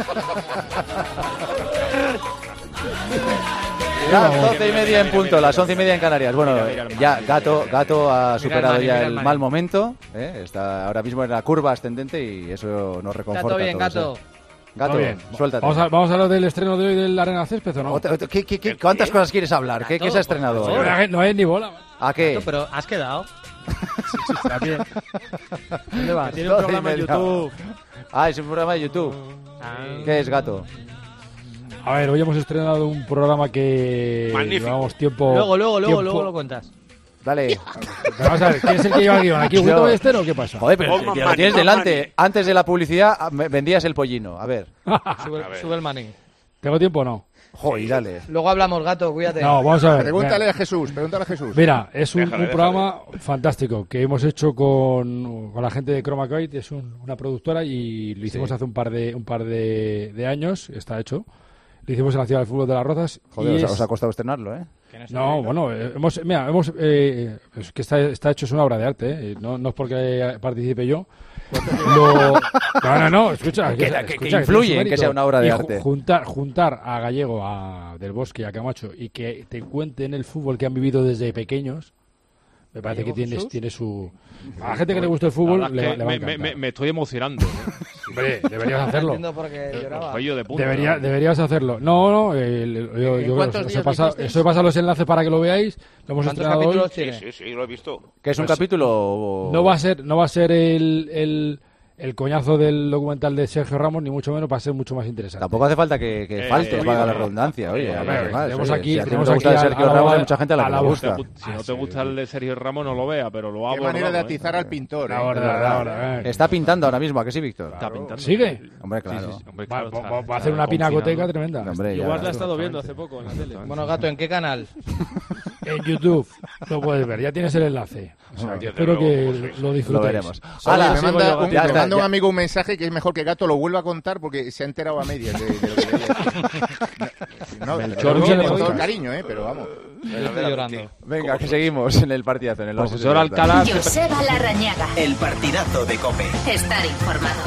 Las 12:30 en punto, las 11:30 en Canarias. Bueno, ya Gato ha superado ya el mal momento. Está ahora mismo en la curva ascendente y eso nos reconforta. Gato bien, Gato. Gato, suéltate. ¿Vamos a hablar del estreno de hoy del Arena Césped o no? ¿Cuántas cosas quieres hablar? ¿Qué se ha estrenado hoy? No hay ni bola. ¿A qué? Gato, pero has quedado. Sí, está bien. ¿Dónde vas? Tiene un programa en YouTube. Es un programa de YouTube. ¿Qué es, Gato? A ver, hoy hemos estrenado un programa que llevamos tiempo... Luego lo cuentas. Dale. Vamos a ver, ¿quién es el que lleva el guión? ¿Aquí Huguito Ballester o qué pasa? Joder, pero lo tienes delante. Antes de la publicidad vendías el pollino. A ver. Sube el maní. ¿Tengo tiempo o no? Joder, dale. Luego hablamos, Gato, cuídate. No, vamos a ver. Pregúntale a Jesús. Mira, es un programa fantástico que hemos hecho con la gente de Chroma Kite. Es una productora y lo hicimos hace un par de años. Está hecho. Lo hicimos en la Ciudad del Fútbol de Las Rozas. Joder, os ha costado estrenarlo, ¿eh? No, bueno, es que está hecho, es una obra de arte, no es porque participe yo. No, escucha. Que influye en que sea una obra de arte. Juntar a Gallego, a Del Bosque y a Camacho y que te cuenten el fútbol que han vivido desde pequeños, me parece que tiene su... A la gente que le gusta el fútbol le va a encantar. Me estoy emocionando. Hombre, deberías hacerlo. Entiendo por qué lloraba. Deberías hacerlo. No, yo os he pasado los enlaces para que lo veáis. Lo hemos estrenado hoy. Sí, lo he visto. ¿Qué es un capítulo? No va a ser el coñazo del documental de Sergio Ramos, ni mucho menos, va a ser mucho más interesante. Tampoco hace falta que faltes, valga la redundancia. Oye, tenemos aquí Sergio Ramos, hay mucha gente a la que le gusta. Si no te gusta el de Sergio Ramos, no lo vea, pero lo hago. Qué manera de atizar al pintor. Está pintando ahora mismo, ¿a qué sí, Víctor? Está pintando. ¿Sigue? Hombre, claro. Va a hacer una pinacoteca tremenda. Igual la he estado viendo hace poco en la tele. Bueno, Gato, ¿en qué canal? En YouTube lo puedes ver, ya tienes el enlace. Espero que lo disfrutéis. Lo veremos. Me manda un amigo un mensaje que es mejor que Gato lo vuelva a contar porque se ha enterado a medias de lo que decía. Con todo el cariño, pero vamos. Estoy llorando. Venga, que seguimos en el partidazo. En el profesor Alcalá. Joseba Larrañaga. El partidazo de COPE. Estar informado.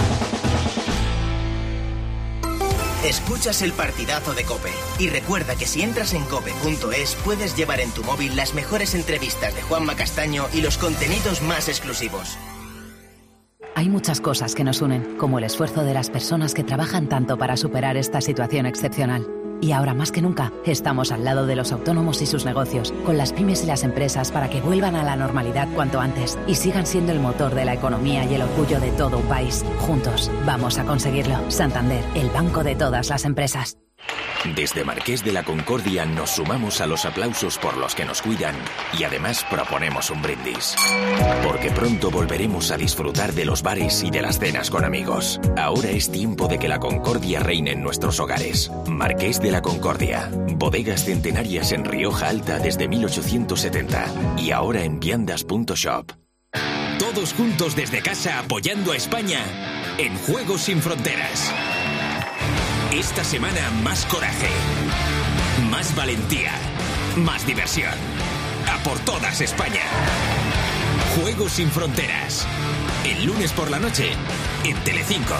Escuchas el partidazo de COPE. Y recuerda que si entras en cope.es puedes llevar en tu móvil las mejores entrevistas de Juanma Castaño y los contenidos más exclusivos. Hay muchas cosas que nos unen, como el esfuerzo de las personas que trabajan tanto para superar esta situación excepcional. Y ahora más que nunca, estamos al lado de los autónomos y sus negocios, con las pymes y las empresas para que vuelvan a la normalidad cuanto antes y sigan siendo el motor de la economía y el orgullo de todo un país. Juntos, vamos a conseguirlo. Santander, el banco de todas las empresas. Desde Marqués de la Concordia nos sumamos a los aplausos por los que nos cuidan y además proponemos un brindis. Porque pronto volveremos a disfrutar de los bares y de las cenas con amigos. Ahora es tiempo de que la concordia reine en nuestros hogares. Marqués de la Concordia. Bodegas centenarias en Rioja Alta desde 1870 y ahora en viandas.shop. Todos juntos desde casa apoyando a España en Juegos Sin Fronteras. Esta semana más coraje, más valentía, más diversión. A por todas, España. Juegos Sin Fronteras. El lunes por la noche en Telecinco.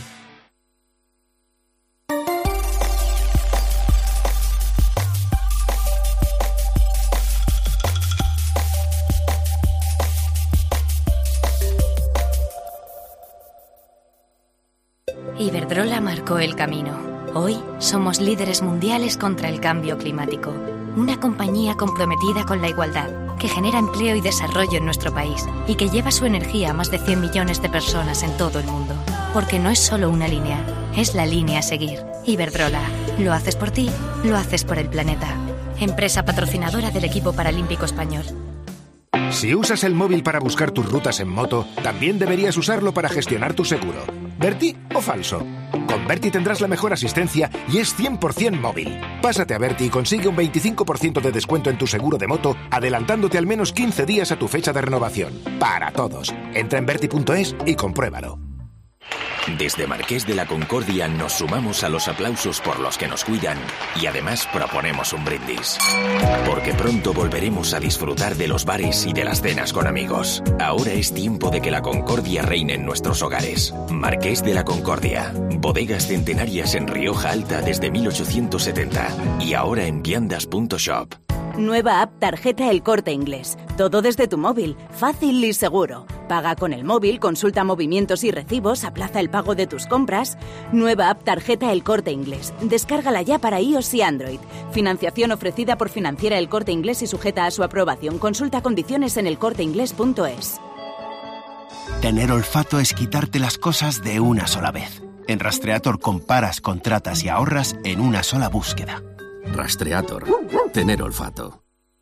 Iberdrola marcó el camino. Hoy somos líderes mundiales contra el cambio climático. Una compañía comprometida con la igualdad, que genera empleo y desarrollo en nuestro país y que lleva su energía a más de 100 millones de personas en todo el mundo. Porque no es solo una línea, es la línea a seguir. Iberdrola. Lo haces por ti, lo haces por el planeta. Empresa patrocinadora del equipo paralímpico español. Si usas el móvil para buscar tus rutas en moto, también deberías usarlo para gestionar tu seguro. ¿Berti o falso? Con Berti tendrás la mejor asistencia y es 100% móvil. Pásate a Berti y consigue un 25% de descuento en tu seguro de moto, adelantándote al menos 15 días a tu fecha de renovación. Para todos. Entra en berti.es y compruébalo. Desde Marqués de la Concordia nos sumamos a los aplausos por los que nos cuidan y además proponemos un brindis. Porque pronto volveremos a disfrutar de los bares y de las cenas con amigos. Ahora es tiempo de que la concordia reine en nuestros hogares. Marqués de la Concordia. Bodegas centenarias en Rioja Alta desde 1870 y ahora en viandas.shop. Nueva app Tarjeta El Corte Inglés. Todo desde tu móvil, fácil y seguro. Paga con el móvil, consulta movimientos y recibos, aplaza el pago de tus compras. Nueva app Tarjeta El Corte Inglés. Descárgala ya para iOS y Android. Financiación ofrecida por Financiera El Corte Inglés y sujeta a su aprobación. Consulta condiciones en elcorteinglés.es. Tener olfato es quitarte las cosas de una sola vez. En Rastreator comparas, contratas y ahorras en una sola búsqueda. Rastreator. Tener olfato.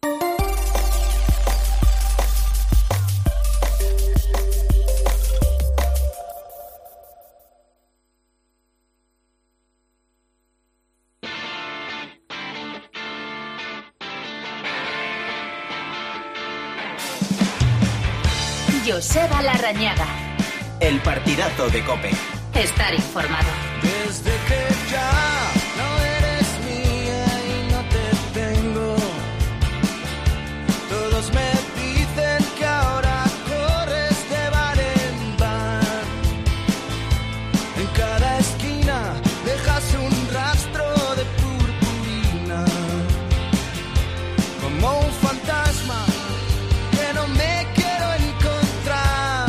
Joseba Larrañaga. El partidazo de COPE. Estar informado. Desde que ya no eres mía y no te tengo, todos me dicen que ahora corres de bar en bar. En cada esquina dejas un rastro de purpurina, como un fantasma que no me quiero encontrar.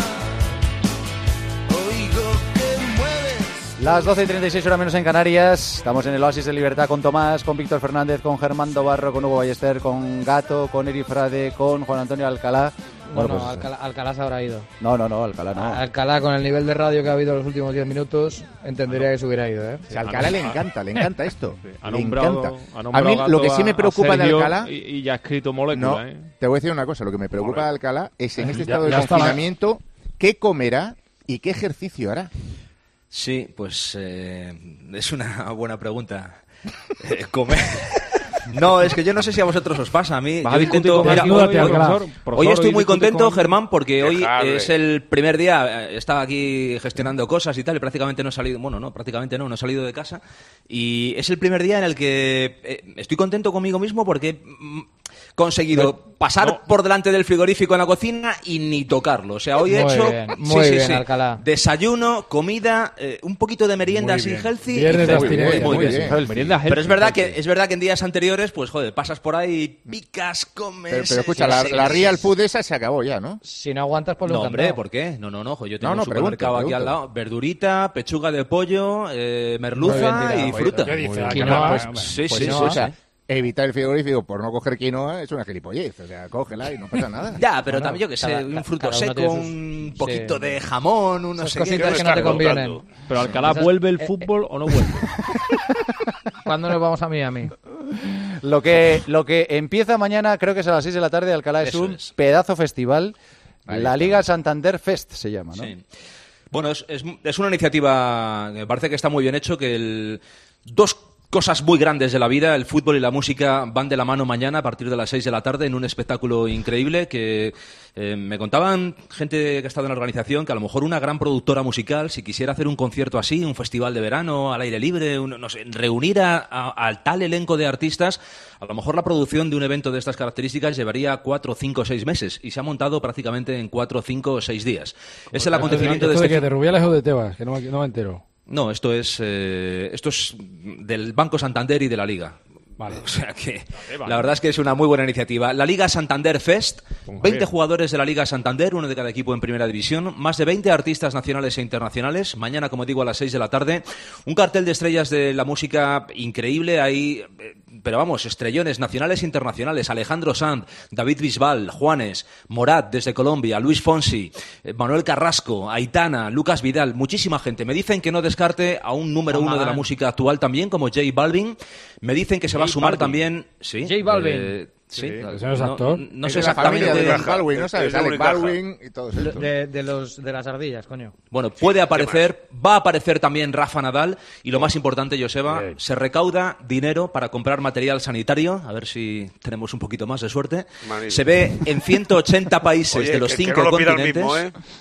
Oigo que mueves. Las 12:36 horas menos en Canarias. Estamos en el Oasis de Libertad con Tomás, con Víctor Fernández, con Germán Dobarro, con Hugo Ballester, con Gato, con Eri Frade, con Juan Antonio Alcalá. Bueno, pues, Alcalá se habrá ido. No, Alcalá no. Alcalá, con el nivel de radio que ha habido en los últimos 10 minutos, entendería que se hubiera ido, ¿eh? Sí, a Alcalá le encanta esto. Ha le nombrado, encanta. A mí lo que sí me preocupa de Alcalá... Y ya ha escrito molécula, Te voy a decir una cosa. Lo que me preocupa de Alcalá es en este estado de confinamiento, ¿qué comerá y qué ejercicio hará? Sí, pues es una buena pregunta. Comer... No, es que yo no sé si a vosotros os pasa. A mí, hoy estoy muy contento, Germán, porque hoy es el primer día. Estaba aquí gestionando cosas y tal, y prácticamente no he salido. Bueno, no, prácticamente no he salido de casa. Y es el primer día en el que estoy contento conmigo mismo porque he conseguido pasar por delante del frigorífico en la cocina y ni tocarlo. O sea, hoy he hecho muy bien, Alcalá. Desayuno, comida, un poquito de merienda así healthy. Muy bien. Pero es verdad que en días anteriores, pues joder, pasas por ahí, picas, comes. Pero escucha, la real food esa se acabó ya, ¿no? Si no aguantas, pues lo No, hombre, ¿por qué? No, yo tengo un supermercado aquí al lado. Verdurita, pechuga de pollo, merluza y fruta. ¿Qué dices? Sí. O sea, evitar el frigorífico por no coger quinoa es una gilipollez. O sea, cógela y no pasa nada. Ya, pero también yo que sé, un fruto seco, un poquito de jamón, unos cositas que no te convienen. Pero Alcalá, ¿vuelve el fútbol o no vuelve? ¿Cuándo nos vamos a Miami? Lo que empieza mañana, creo que es a las 6 de la tarde, Alcalá, es un pedazo festival. La Liga Santander Fest se llama, ¿no? Sí. Bueno, es una iniciativa que me parece que está muy bien hecho, que dos cosas muy grandes de la vida, el fútbol y la música, van de la mano mañana a partir de las 6 de la tarde en un espectáculo increíble que me contaban gente que ha estado en la organización que a lo mejor una gran productora musical, si quisiera hacer un concierto así, un festival de verano al aire libre, no sé, reunir al tal elenco de artistas, a lo mejor la producción de un evento de estas características llevaría 4, 5, 6 meses y se ha montado prácticamente en 4, 5 o 6 días. Es el acontecimiento de ¿De Rubiales o de Tebas? Que no me entero. No, esto es del Banco Santander y de la Liga. Vale. O sea que la verdad es que es una muy buena iniciativa. La Liga Santander Fest, 20 jugadores de la Liga Santander, uno de cada equipo en primera división, más de 20 artistas nacionales e internacionales. Mañana, como digo, a las 6 de la tarde, un cartel de estrellas de la música increíble. Hay, pero vamos, estrellones nacionales e internacionales. Alejandro Sanz, David Bisbal, Juanes, Morat desde Colombia, Luis Fonsi, Manuel Carrasco, Aitana, Lucas Vidal, muchísima gente. Me dicen que no descarte a un número 1 de la música actual también, como J Balvin. Me dicen que se va a sumar también... Sí, J Balvin. Sí, ese no es actor. No sé exactamente de Baldwin, ¿no sabes? Alec Baldwin y todo eso. De las ardillas, coño. Bueno, puede aparecer, va a aparecer también Rafa Nadal y lo más importante, Joseba, se recauda dinero para comprar material sanitario, a ver si tenemos un poquito más de suerte. Se ve en 180 países de los 5 continentes. Mismo,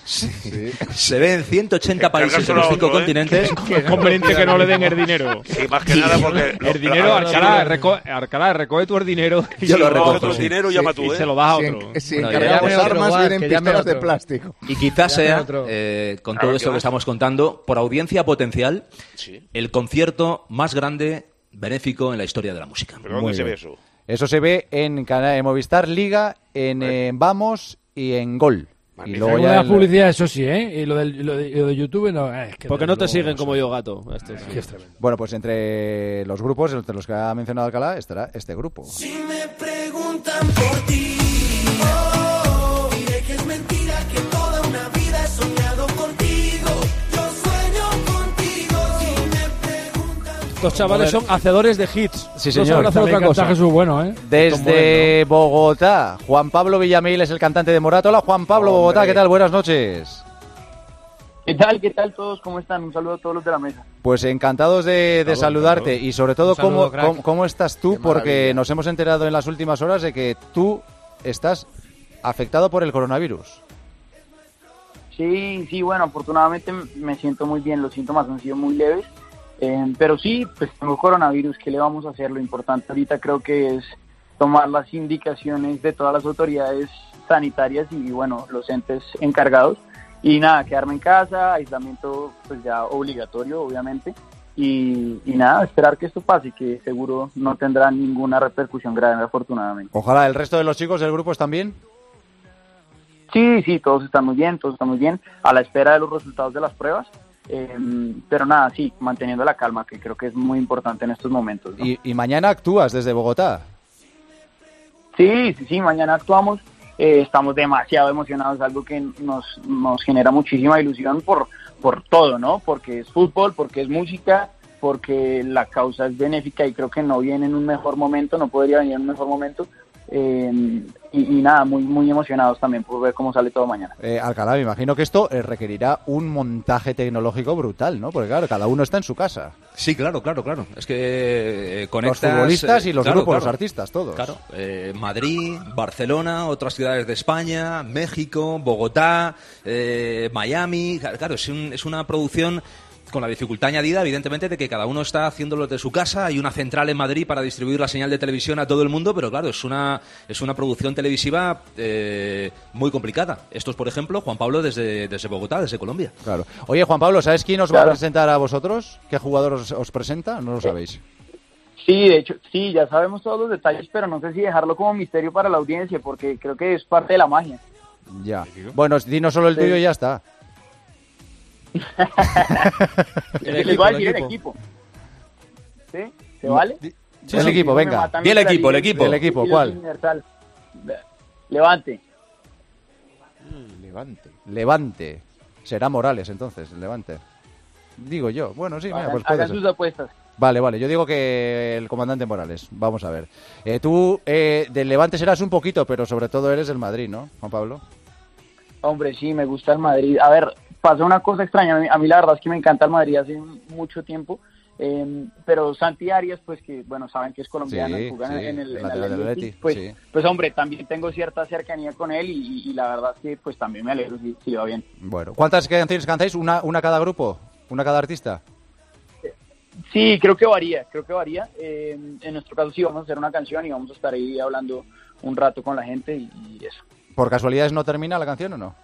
Se ve en 180 países de los 5 continentes. Es conveniente que no le den el dinero. Sí, más que nada porque el dinero, Alcalá, recoge tú el dinero. Yo lo recojo. Otro dinero, llama tú, y se lo das a otro. Si encargamos armas, vienen pistolas de plástico. Y quizás sea, con todo esto que estamos contando, por audiencia potencial, el concierto más grande benéfico en la historia de la música. ¿Pero dónde se ve eso? Eso se ve en Movistar Liga, en Vamos y en Gol. Y luego ya la publicidad, eso sí, ¿eh? Y lo de YouTube no. Es que porque no te siguen como yo, gato. Bueno, pues entre los grupos, entre los que ha mencionado Alcalá, estará este grupo. Si me preguntan por ti, diré que es mentira, que toda una vida he soñado contigo. Yo sueño contigo. Si me preguntan. Estos chavales son hacedores de hits. Sí, señor. No hacer otra cosa. Jesús bueno, ¿eh? Desde Bogotá, Juan Pablo Villamil es el cantante de Morat. Hola, Juan Pablo, Bogotá, ¿qué tal? Buenas noches. ¿Qué tal todos? ¿Cómo están? Un saludo a todos los de la mesa. Pues encantados de saludarte y sobre todo cómo estás tú, porque nos hemos enterado en las últimas horas de que tú estás afectado por el coronavirus. Sí, bueno, afortunadamente me siento muy bien, los síntomas han sido muy leves, pero sí, pues tengo coronavirus, ¿qué le vamos a hacer? Lo importante ahorita creo que es tomar las indicaciones de todas las autoridades sanitarias y bueno, los entes encargados. Y nada, quedarme en casa, aislamiento pues ya obligatorio, obviamente. Y nada, esperar que esto pase, que seguro no tendrá ninguna repercusión grave, afortunadamente. Ojalá. ¿El resto de los chicos del grupo están bien? Sí, todos están muy bien, a la espera de los resultados de las pruebas. Pero nada, sí, manteniendo la calma, que creo que es muy importante en estos momentos, ¿no? ¿Y mañana actúas desde Bogotá? Sí, mañana actuamos. Estamos demasiado emocionados, algo que nos genera muchísima ilusión por todo, ¿no? Porque es fútbol, porque es música, porque la causa es benéfica y creo que no viene en un mejor momento, no podría venir en un mejor momento. Y nada, muy emocionados también por ver cómo sale todo mañana. Alcalá, me imagino que esto requerirá un montaje tecnológico brutal, ¿no? Porque claro, cada uno está en su casa. Sí, claro. Es que conectas... Los futbolistas y los grupos, los artistas, todos. Claro, Madrid, Barcelona, otras ciudades de España, México, Bogotá, Miami... Claro, es una producción... con la dificultad añadida, evidentemente, de que cada uno está haciéndolo desde su casa. Hay una central en Madrid para distribuir la señal de televisión a todo el mundo, pero claro, es una producción televisiva muy complicada. Estos, por ejemplo, Juan Pablo desde Bogotá, desde Colombia. Claro. Oye, Juan Pablo, ¿sabes quién os va a presentar a vosotros? ¿Qué jugador os presenta? ¿No lo sabéis? Sí, de hecho, sí, ya sabemos todos los detalles, pero no sé si dejarlo como misterio para la audiencia, porque creo que es parte de la magia. Ya. Bueno, dinos solo el tuyo y ya está. Les voy a decir el equipo. ¿Sí? ¿Se vale? Sí, el equipo, venga. Di el equipo. El equipo, ¿cuál? Levante. Levante. Será Morales, entonces, el Levante. Digo yo. Bueno, sí, mira, pues puede hagan ser. sus apuestas. Vale, yo digo que el comandante Morales. Vamos a ver. Tú del Levante serás un poquito, pero sobre todo eres del Madrid, ¿no, Juan Pablo? Hombre, sí, me gusta el Madrid. A ver, pasa una cosa extraña. A mí la verdad es que me encanta el Madrid hace mucho tiempo. Pero Santi Arias, pues que, bueno, saben que es colombiano y juega en el Atleti. Pues hombre, también tengo cierta cercanía con él y la verdad es que pues también me alegro si va bien. Bueno, ¿cuántas canciones cantáis? ¿Una cada grupo? ¿Una cada artista? Sí, creo que varía. En nuestro caso sí vamos a hacer una canción y vamos a estar ahí hablando un rato con la gente y eso. ¿Por casualidades no termina la canción o no?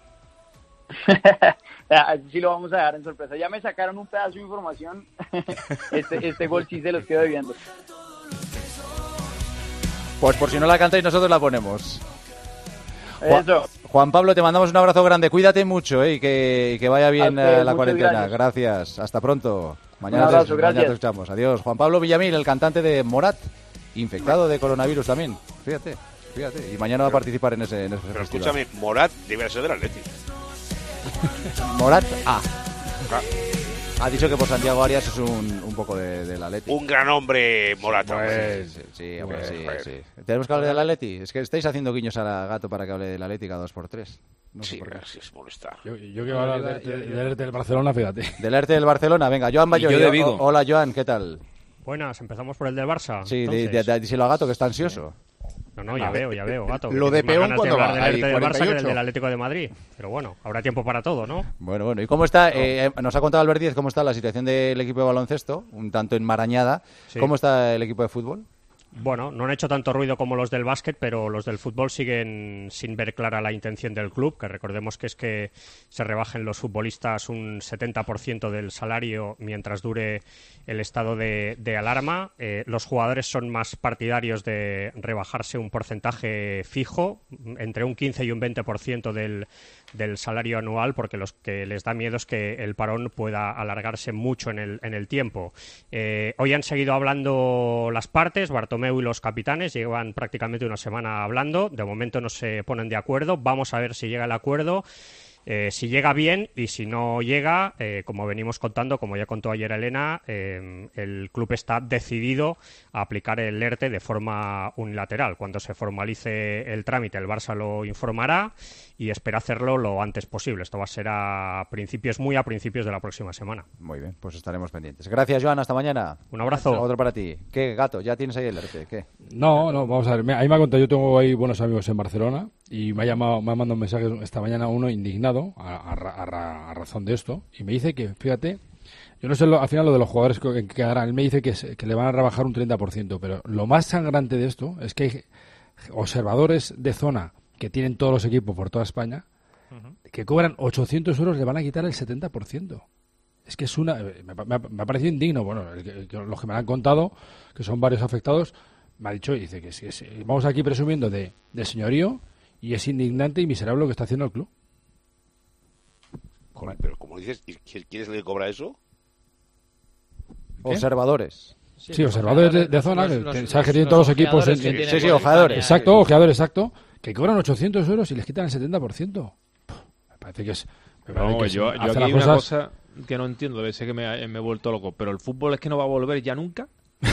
Sí lo vamos a dejar en sorpresa. Ya me sacaron un pedazo de información. Este gol sí se los quedo debiendo. Pues por si no la cantáis nosotros la ponemos. Eso. Juan Pablo, te mandamos un abrazo grande. Cuídate mucho y que vaya bien la cuarentena. Gracias. Hasta pronto. Mañana te escuchamos. Adiós. Juan Pablo Villamil, el cantante de Morat, infectado de coronavirus también. Fíjate. Y mañana va a participar en ese festival. Escúchame, Morat debe ser del Atleti. Morat ha dicho que por Santiago Arias es un poco del Atleti. Un gran hombre, Morat. Sí. Tenemos que hablar del Atleti. Es que estáis haciendo guiños a Gato para que hable del Atleti cada 2x3. No sé por qué. Sí, es molestar. Yo quiero hablar del ERTE del Barcelona, fíjate. Del ERTE del Barcelona, venga, Joan Bayo. Yo de Vigo. Hola, Joan, ¿qué tal? Buenas, empezamos por el del Barça. Sí, díselo a Gato, que está ansioso. No, ya veo, Gato. Lo de peón cuando va, del Barça que del Atlético de Madrid. Pero bueno, habrá tiempo para todo, ¿no? Bueno, ¿y cómo está? Nos ha contado Albert Díez cómo está la situación del equipo de baloncesto, un tanto enmarañada. Sí. ¿Cómo está el equipo de fútbol? Bueno, no han hecho tanto ruido como los del básquet, pero los del fútbol siguen sin ver clara la intención del club, que recordemos que es que se rebajen los futbolistas un 70% del salario mientras dure el estado de alarma. Los jugadores son más partidarios de rebajarse un porcentaje fijo, entre un 15 y un 20% del salario anual, porque los que les da miedo es que el parón pueda alargarse mucho en el tiempo. Hoy han seguido hablando las partes, Bartomeu y los capitanes llevan prácticamente una semana hablando, de momento no se ponen de acuerdo, vamos a ver si llega el acuerdo. Si llega bien y si no llega, como venimos contando, como ya contó ayer Elena, el club está decidido a aplicar el ERTE de forma unilateral. Cuando se formalice el trámite, el Barça lo informará y espera hacerlo lo antes posible. Esto va a ser muy a principios de la próxima semana. Muy bien, pues estaremos pendientes. Gracias, Joan, hasta mañana. Un abrazo. Otro para ti. ¿Qué, Gato? ¿Ya tienes ahí el ERTE? ¿Qué? No, vamos a ver. Ahí me ha contado, yo tengo ahí buenos amigos en Barcelona y me ha mandado un mensaje esta mañana uno indignado a razón de esto, y me dice que, fíjate, yo no sé al final lo de los jugadores que quedarán, él me dice que le van a rebajar un 30%, pero lo más sangrante de esto es que hay observadores de zona que tienen todos los equipos por toda España, que cobran 800 euros, le van a quitar el 70%. Es que me ha parecido indigno. Bueno, los que me han contado, que son varios afectados, me ha dicho, y dice que vamos aquí presumiendo de señorío, y es indignante y miserable lo que está haciendo el club. Joder, pero como dices, ¿quién es el que cobra eso? ¿Qué? Observadores. Sí, observadores de zona, sabes que tienen todos los equipos. Sí, ojeadores. Exacto, ojeadores, exacto. Que cobran 800 euros y les quitan el 70%. Me parece que es... yo aquí hay una cosa que no entiendo, debe ser que me he vuelto loco, pero el fútbol es que no va a volver ya nunca.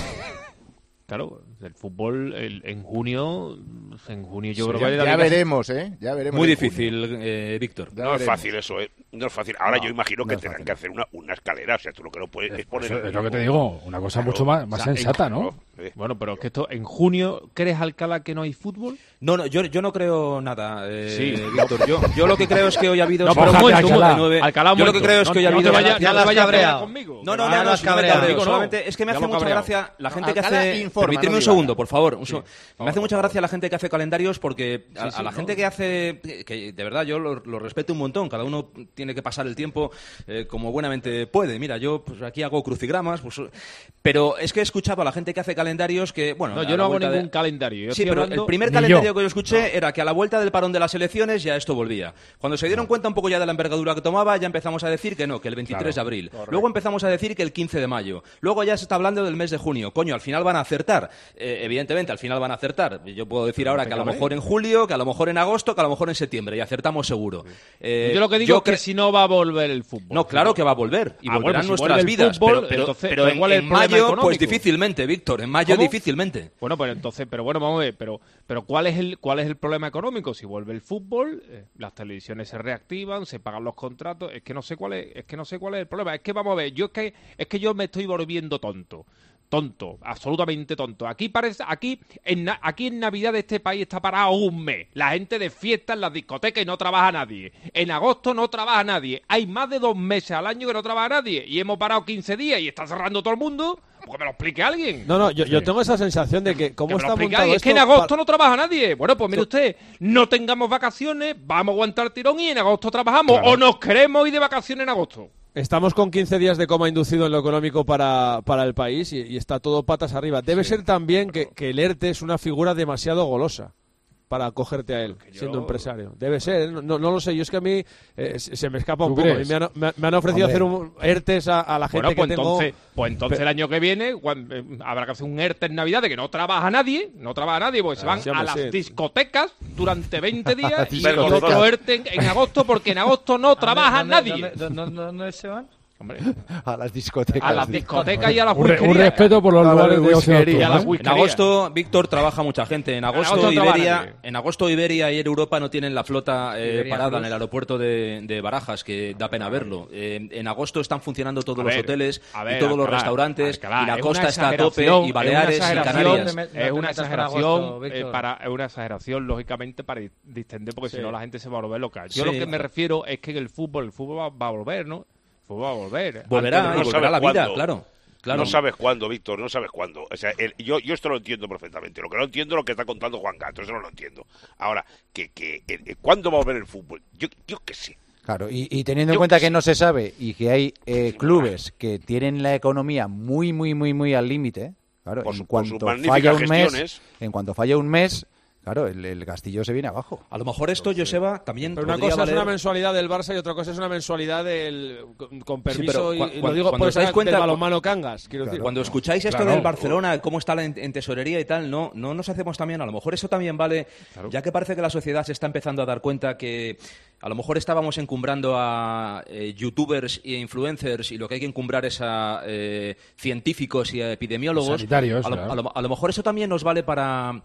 Claro, el fútbol en junio yo creo que ya veremos, ya veremos. Muy difícil, Víctor. No es fácil eso, no es fácil. Ahora yo imagino que tendrán que hacer una escalera, o sea, tú lo que no puedes es poner... Es lo que te digo, una cosa mucho más sensata, ¿no? Bueno, pero es que esto, en junio, ¿crees, Alcalá, que no hay fútbol? No, yo no creo nada, Víctor. Yo lo que creo es que hoy ha habido... No, pero Alcalá, yo lo que creo es que hoy ha habido... Ya las cabreado conmigo. No, solamente es que me hace mucha gracia la gente que hace... Permitidme un segundo, por favor. Me hace mucha gracia la gente que hace calendarios, porque a la gente que hace... Que de verdad yo lo respeto un montón. Cada uno tiene que pasar el tiempo como buenamente puede. Mira, yo pues aquí hago crucigramas, pero es que he escuchado a la gente que hace calendarios que... bueno, no, yo no hago ningún calendario. Sí, pero el primer calendario que yo escuché era que a la vuelta del parón de las elecciones ya esto volvía. Cuando se dieron cuenta un poco ya de la envergadura que tomaba, ya empezamos a decir que no, que el 23 de abril. Correcto. Luego empezamos a decir que el 15 de mayo. Luego ya se está hablando del mes de junio. Coño, al final van a acertar. Evidentemente, al final van a acertar. Yo puedo decir ahora que a lo mejor en julio, que a lo mejor en agosto, que a lo mejor en septiembre. Y acertamos seguro. Yo lo que digo es que si no va a volver el fútbol. No, claro que va a volver. Y volverán si nuestras vidas. Fútbol, pero en mayo, pues difícilmente, Víctor. En mayo difícilmente. Bueno, pues entonces, vamos a ver. Pero ¿cuál es el problema económico? Si vuelve el fútbol, las televisiones se reactivan, se pagan los contratos. Es que no sé cuál es el problema. Es que vamos a ver, es que yo me estoy volviendo tonto, absolutamente tonto. Aquí en Navidad este país está parado un mes. La gente de fiesta en las discotecas y no trabaja nadie. En agosto no trabaja nadie. Hay más de 2 meses al año que no trabaja nadie. Y hemos parado 15 días y está cerrando todo el mundo. Porque me lo explique alguien. No, yo tengo esa sensación de que cómo está montado esto. Es que en agosto no trabaja nadie. Bueno, pues mire usted, no tengamos vacaciones, vamos a aguantar tirón y en agosto trabajamos. Claro. O nos queremos ir de vacaciones en agosto. Estamos con 15 días de coma inducido en lo económico para el país y está todo patas arriba. Debe ser también que el ERTE es una figura demasiado golosa para acogerte a él, siendo empresario. Debe ser, no lo sé. Yo es que a mí se me escapa un poco. A mí me han ofrecido hacer un ERTES a la gente que tengo. Pues entonces el año que viene habrá que hacer un ERTE en Navidad de que no trabaja nadie, porque se van a las discotecas durante 20 días y otro ERTE en agosto porque en agosto no trabaja nadie. ¿Dónde se van? Hombre, a las discotecas. A las discotecas y a las whiskerías. Un respeto por los lugares de ocio nocturno. En agosto, Víctor, trabaja mucha gente. En agosto Iberia y Air Europa no tienen la flota parada en el aeropuerto de Barajas, que da pena verlo. En agosto están funcionando todos los hoteles y todos los restaurantes y la costa está a tope y Baleares y Canarias. Es una exageración, lógicamente, para distender, porque si no la gente se va a volver loca. Yo lo que me refiero es que el fútbol va a volver, ¿no? Va a volver. Volverá la vida, claro. No sabes cuándo, Víctor, no sabes cuándo. O sea, yo esto lo entiendo perfectamente. Lo que no entiendo es lo que está contando Juan Gato, eso no lo entiendo. Ahora, ¿cuándo va a volver el fútbol? Yo qué sé. Claro, y teniendo en cuenta que no se sabe y que hay clubes que tienen la economía muy, muy, muy, muy al límite, claro, en cuanto falla un mes, claro, el Castillo se viene abajo. A lo mejor esto, Joseba, también. Pero una cosa es una mensualidad del Barça y otra cosa es una mensualidad con permiso. Sí, y lo digo por eso del balonmano Cangas. Quiero decir. Cuando escucháis esto del Barcelona, cómo está en tesorería y tal, no nos hacemos también. A lo mejor eso también vale, ya que parece que la sociedad se está empezando a dar cuenta que a lo mejor estábamos encumbrando a youtubers e influencers y lo que hay que encumbrar es a científicos y a epidemiólogos. Sanitarios. A lo mejor eso también nos vale para.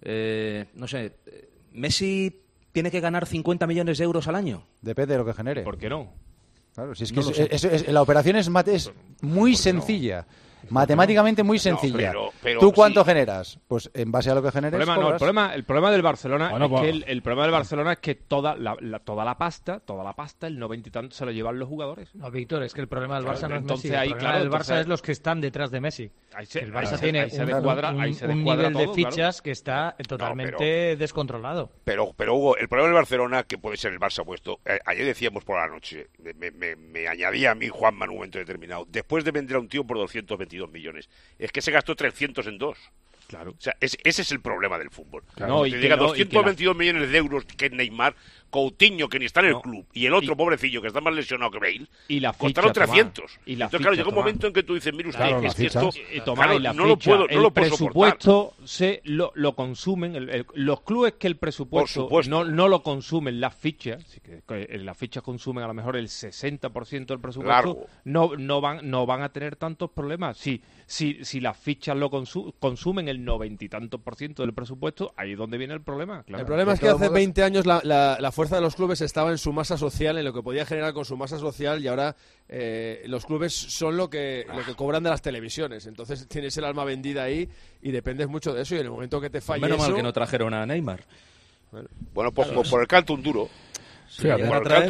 No sé, Messi tiene que ganar 50 millones de euros al año. Depende de lo que genere. ¿Por qué no? Claro, si es que la operación es muy sencilla. Matemáticamente muy sencilla. Pero ¿Tú cuánto generas? Pues en base a lo que generes. El problema del Barcelona el problema del Barcelona es que toda la pasta, el 90 y tanto se lo llevan los jugadores. No, Víctor, es que el problema del Barça no es entonces Messi. El problema del Barça es los que están detrás de Messi. El Barça tiene un nivel de fichas que está totalmente descontrolado. Pero Hugo, el problema del Barcelona, que puede ser el Barça puesto, ayer decíamos por la noche, me añadía a mí Juanma en un momento determinado, después de vender a un tío por 222 millones, es que se gastó 300 en 2. Claro. O sea, ese es el problema del fútbol. Claro. Te llega 222 millones de euros que es Neymar, Coutinho, que ni está en el club, y el otro pobrecillo que está más lesionado que Bale, y la costaron 300. Entonces, claro, llega un momento en que tú dices, mire usted, es que esto no lo puedo soportar. Presupuesto lo consumen, los clubes que el presupuesto no lo consumen, las fichas, las fichas consumen a lo mejor el 60% del presupuesto, no van a tener tantos problemas. Si las fichas lo consumen el 90 y tantos % del presupuesto, ahí es donde viene el problema. Claro. El problema es que hace 20 años la fuerza de los clubes estaba en su masa social, en lo que podía generar con su masa social, y ahora los clubes son lo que cobran de las televisiones. Entonces tienes el alma vendida ahí y dependes mucho de eso, y en el momento que te falle menos mal que no trajeron a Neymar. Bueno, pues por el canto un duro. Sí, de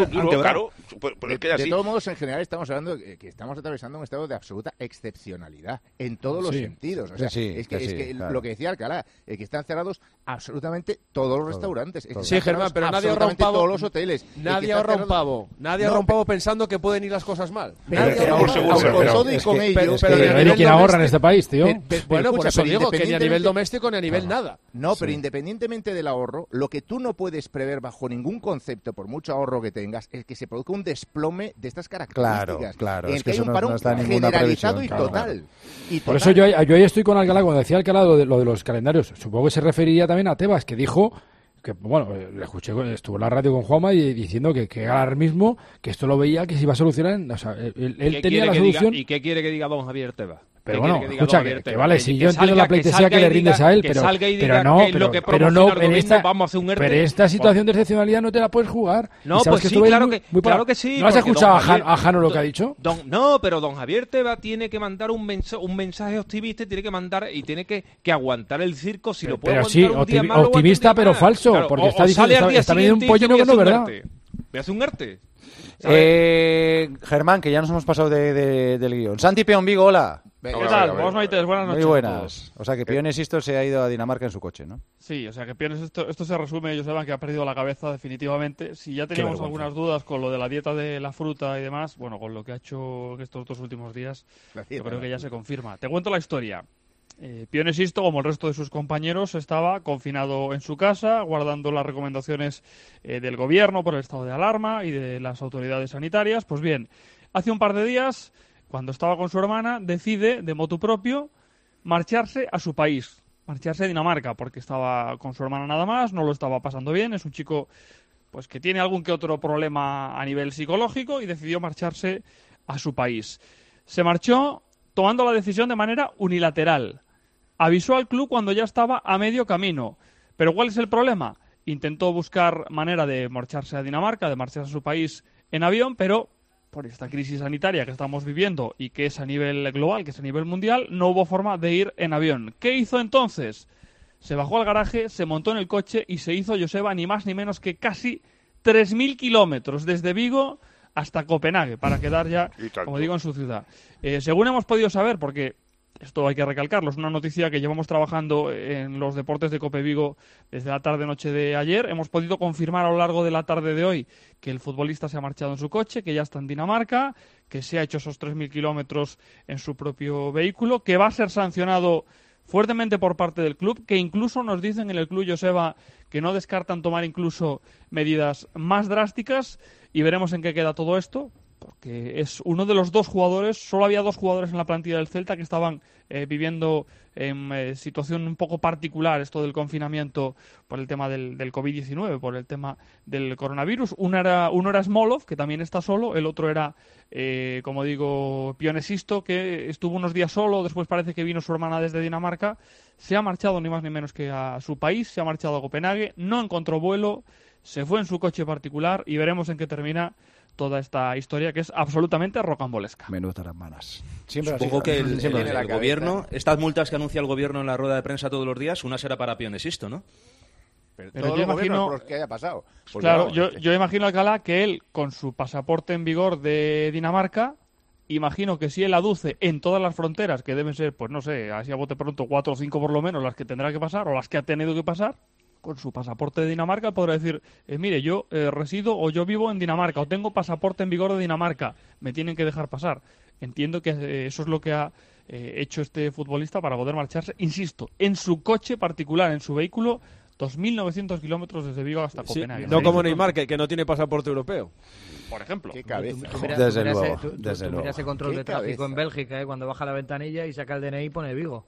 todos modos, en general estamos hablando que estamos atravesando un estado de absoluta excepcionalidad en todos los sentidos. O sea, claro. Lo que decía Alcalá, que están cerrados absolutamente todos los restaurantes. Sí, Germán, pero nadie ahorra un pavo. Todos los hoteles. Nadie ahorra un pavo. Nadie ahorra un pavo pensando que pueden ir las cosas mal. Con todo y con ellos. Pero no hay quien ahorra en este país, tío. Bueno, por eso digo que ni a nivel doméstico ni a nivel nada. No, pero independientemente del ahorro, lo que tú no puedes prever bajo ningún concepto, por mucho ahorro que tengas, es que se produzca un desplome de estas características. Claro. En el que hay un parón generalizado y total. Por eso yo ahí estoy con Alcalá, cuando decía Alcalá lo de los calendarios. Supongo que se referiría también a Tebas, que dijo que bueno, le escuché, estuvo en la radio con Juanma y diciendo que ahora mismo, que esto lo veía, que se iba a solucionar, o sea, él tenía la solución. ¿Y qué quiere que diga don Javier Tebas? Pero bueno, escucha, que vale, si yo entiendo la pleitesía que le rindes a él, pero no, pero esta situación de excepcionalidad no te la puedes jugar. No, pues sí, claro que sí. ¿No has escuchado a Jano lo que ha dicho? No, pero don Javier Tebas tiene que mandar un mensaje optimista y tiene que mandar y tiene que aguantar el circo si lo puede aguantar un día más. Optimista pero falso, porque está diciendo un pollo que no es verdad. Me hace un arte. Germán, que ya nos hemos pasado del guión. Santi Peón Vigo, hola. ¿Qué tal? Buenas noches. Muy buenas. O sea que Pione Sisto se ha ido a Dinamarca en su coche, ¿no? Sí, o sea que Pione Sisto, esto se resume, ellos saben que ha perdido la cabeza definitivamente. Si ya teníamos algunas dudas con lo de la dieta de la fruta y demás, bueno, con lo que ha hecho en estos 2 últimos días, yo creo que ya se confirma. Te cuento la historia. Pione Sisto, como el resto de sus compañeros, estaba confinado en su casa, guardando las recomendaciones del gobierno por el estado de alarma y de las autoridades sanitarias. Pues bien, hace un par de días, cuando estaba con su hermana, decide, de motu propio, marcharse a su país, marcharse a Dinamarca, porque estaba con su hermana nada más, no lo estaba pasando bien, es un chico pues que tiene algún que otro problema a nivel psicológico y decidió marcharse a su país. Se marchó tomando la decisión de manera unilateral. Avisó al club cuando ya estaba a medio camino. ¿Pero cuál es el problema? Intentó buscar manera de marcharse a Dinamarca, de marcharse a su país en avión, pero por esta crisis sanitaria que estamos viviendo y que es a nivel global, que es a nivel mundial, no hubo forma de ir en avión. ¿Qué hizo entonces? Se bajó al garaje, se montó en el coche y se hizo, Joseba, ni más ni menos que casi 3.000 kilómetros desde Vigo hasta Copenhague, para quedar ya, como digo, en su ciudad. Según hemos podido saber, porque esto hay que recalcarlo, es una noticia que llevamos trabajando en los deportes de Cope Vigo desde la tarde-noche de ayer. Hemos podido confirmar a lo largo de la tarde de hoy que el futbolista se ha marchado en su coche, que ya está en Dinamarca, que se ha hecho esos 3.000 kilómetros en su propio vehículo, que va a ser sancionado fuertemente por parte del club, que incluso nos dicen en el club, Joseba, que no descartan tomar incluso medidas más drásticas, y veremos en qué queda todo esto, porque es uno de los 2 jugadores, solo había 2 jugadores en la plantilla del Celta que estaban viviendo en situación un poco particular esto del confinamiento por el tema del COVID-19, por el tema del coronavirus. Uno era Smolov, que también está solo, el otro era, como digo, Pione Sisto, que estuvo unos días solo, después parece que vino su hermana desde Dinamarca, se ha marchado ni más ni menos que a su país, se ha marchado a Copenhague, no encontró vuelo, se fue en su coche particular y veremos en qué termina toda esta historia que es absolutamente rocambolesca. Menudas hermanas. Supongo que el gobierno, estas multas que anuncia el gobierno en la rueda de prensa todos los días, una será para Pione Sisto, ¿no? Pero yo imagino por que haya pasado. Claro, yo imagino, Alcalá, que él, con su pasaporte en vigor de Dinamarca, imagino que si él aduce en todas las fronteras, que deben ser, pues no sé, así a bote pronto, 4 o 5 por lo menos, las que tendrá que pasar o las que ha tenido que pasar, con su pasaporte de Dinamarca podrá decir, mire, yo resido o yo vivo en Dinamarca o tengo pasaporte en vigor de Dinamarca, me tienen que dejar pasar. Entiendo que eso es lo que ha hecho este futbolista para poder marcharse, insisto, en su coche particular, en su vehículo, 2.900 kilómetros desde Vigo hasta Copenhague. No como Neymar, que no tiene pasaporte europeo. Por ejemplo. Qué cabeza. Desde luego. Mira ese control de tráfico en Bélgica, cuando baja la ventanilla y saca el DNI y pone Vigo.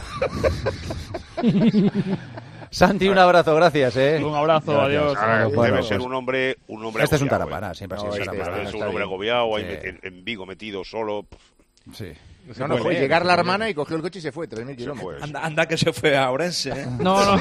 Santi, un abrazo, gracias. Un abrazo, adiós. Debe ser un hombre este es un tarapana, siempre ha sido tarapana. Es un hombre agobiado, en Vigo metido solo. Sí. No fue llegar la hermana y cogió el coche y se fue, 3.000 kilómetros. Anda que se fue a Ourense, ¿eh? No.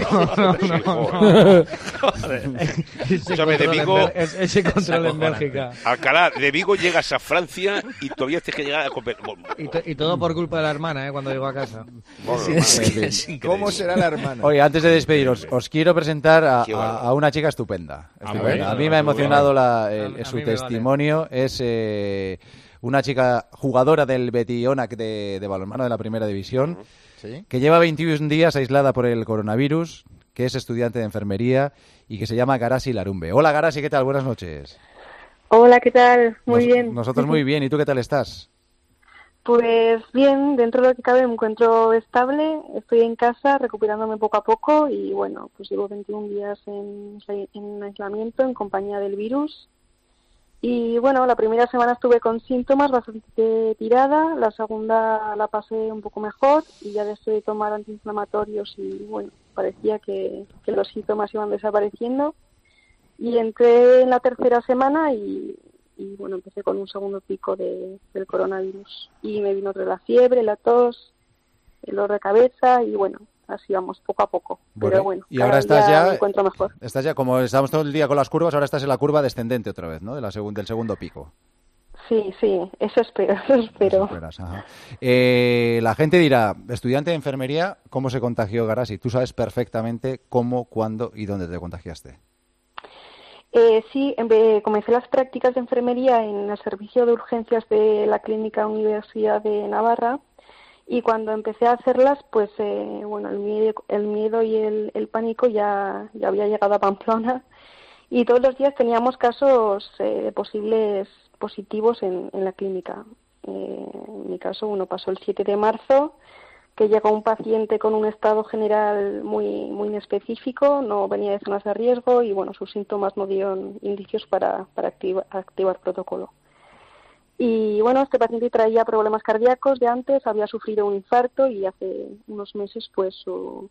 Escúchame, de Vigo... Ese control en Bélgica. Alcalá, de Vigo llegas a Francia y todavía tienes que llegar a Copenhague. Y todo por culpa de la hermana, cuando llegó a casa. ¿Cómo será la hermana? Oye, antes de despediros, os quiero presentar a una chica estupenda. A mí me ha emocionado su testimonio. Es... una chica jugadora del Betionac de balonmano de la primera división, ¿sí?, que lleva 21 días aislada por el coronavirus, que es estudiante de enfermería y que se llama Garasi Larumbe. Hola Garasi, ¿qué tal? Buenas noches. Hola, ¿qué tal? Muy bien. Nosotros muy bien. ¿Y tú qué tal estás? Pues bien, dentro de lo que cabe me encuentro estable, estoy en casa recuperándome poco a poco y bueno, pues llevo 21 días en aislamiento en compañía del virus. Y bueno, la primera semana estuve con síntomas bastante tirada, la segunda la pasé un poco mejor y ya después de tomar antiinflamatorios y bueno, parecía que los síntomas iban desapareciendo. Y entré en la tercera semana y bueno, empecé con un segundo pico del coronavirus. Y me vino otra la fiebre, la tos, el dolor de cabeza y bueno, así vamos, poco a poco. Pero bueno, y ahora estás ya, me encuentro mejor. Estás ya, como estamos todo el día con las curvas, ahora estás en la curva descendente otra vez, ¿no? Del segundo pico. Sí, eso espero. Eso esperas, ajá. La gente dirá, estudiante de enfermería, ¿cómo se contagió Garasi? Tú sabes perfectamente cómo, cuándo y dónde te contagiaste. Sí, comencé las prácticas de enfermería en el servicio de urgencias de la Clínica Universidad de Navarra y cuando empecé a hacerlas, pues bueno, el miedo y el pánico ya había llegado a Pamplona y todos los días teníamos casos posibles positivos en la clínica. En mi caso, uno pasó el 7 de marzo, que llegó un paciente con un estado general muy inespecífico, no venía de zonas de riesgo y bueno, sus síntomas no dieron indicios para activar protocolo. Y bueno, este paciente traía problemas cardíacos de antes, había sufrido un infarto y hace unos meses sufrió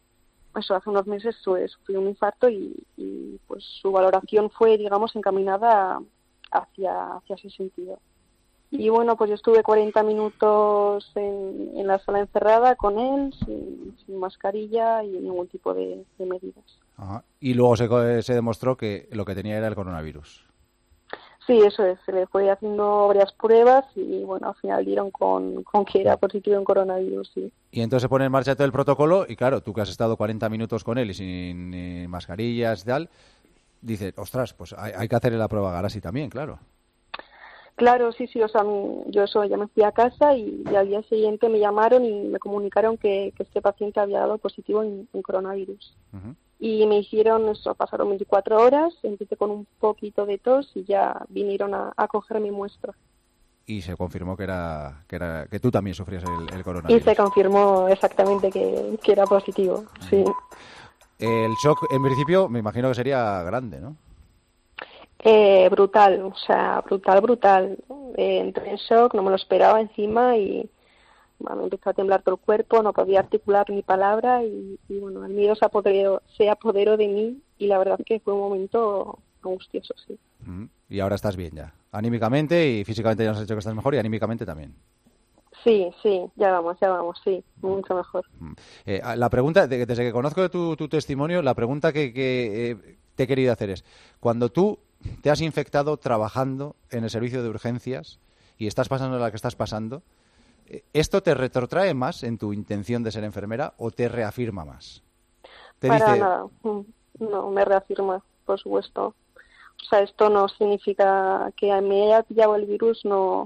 un infarto y pues su valoración fue, digamos, encaminada hacia ese sentido. Y bueno, pues yo estuve 40 minutos en la sala encerrada con él, sin mascarilla y ningún tipo de medidas. Ajá. Y luego se demostró que lo que tenía era el coronavirus. Sí, eso es. Se le fue haciendo varias pruebas y bueno, al final dieron con que era positivo en coronavirus, sí. Y entonces se pone en marcha todo el protocolo y claro, tú que has estado 40 minutos con él y sin mascarillas y tal, dices, ostras, pues hay que hacerle la prueba a Garasi también, claro. Claro, sí, o sea, yo ya me fui a casa y al día siguiente me llamaron y me comunicaron que este paciente había dado positivo en coronavirus. Uh-huh. Y me hicieron eso, pasaron 24 horas, empecé con un poquito de tos y ya vinieron a coger mi muestra. Y se confirmó que tú también sufrías el coronavirus. Y se confirmó exactamente que era positivo, sí. El shock, en principio, me imagino que sería grande, ¿no? Brutal, o sea, brutal. Entré en shock, no me lo esperaba encima y bueno, empezó a temblar todo el cuerpo, no podía articular ni palabra y bueno, el miedo se apoderó de mí y la verdad que fue un momento angustioso, sí. Y ahora estás bien ya, anímicamente y físicamente ya nos has dicho que estás mejor y anímicamente también. Sí, ya vamos, sí, mucho mejor. La pregunta, desde que conozco tu testimonio, la pregunta que te he querido hacer es, cuando tú te has infectado trabajando en el servicio de urgencias y estás pasando la que estás pasando, ¿esto te retrotrae más en tu intención de ser enfermera o te reafirma más? Para nada, no, me reafirma, por supuesto. O sea, esto no significa que me haya pillado el virus, no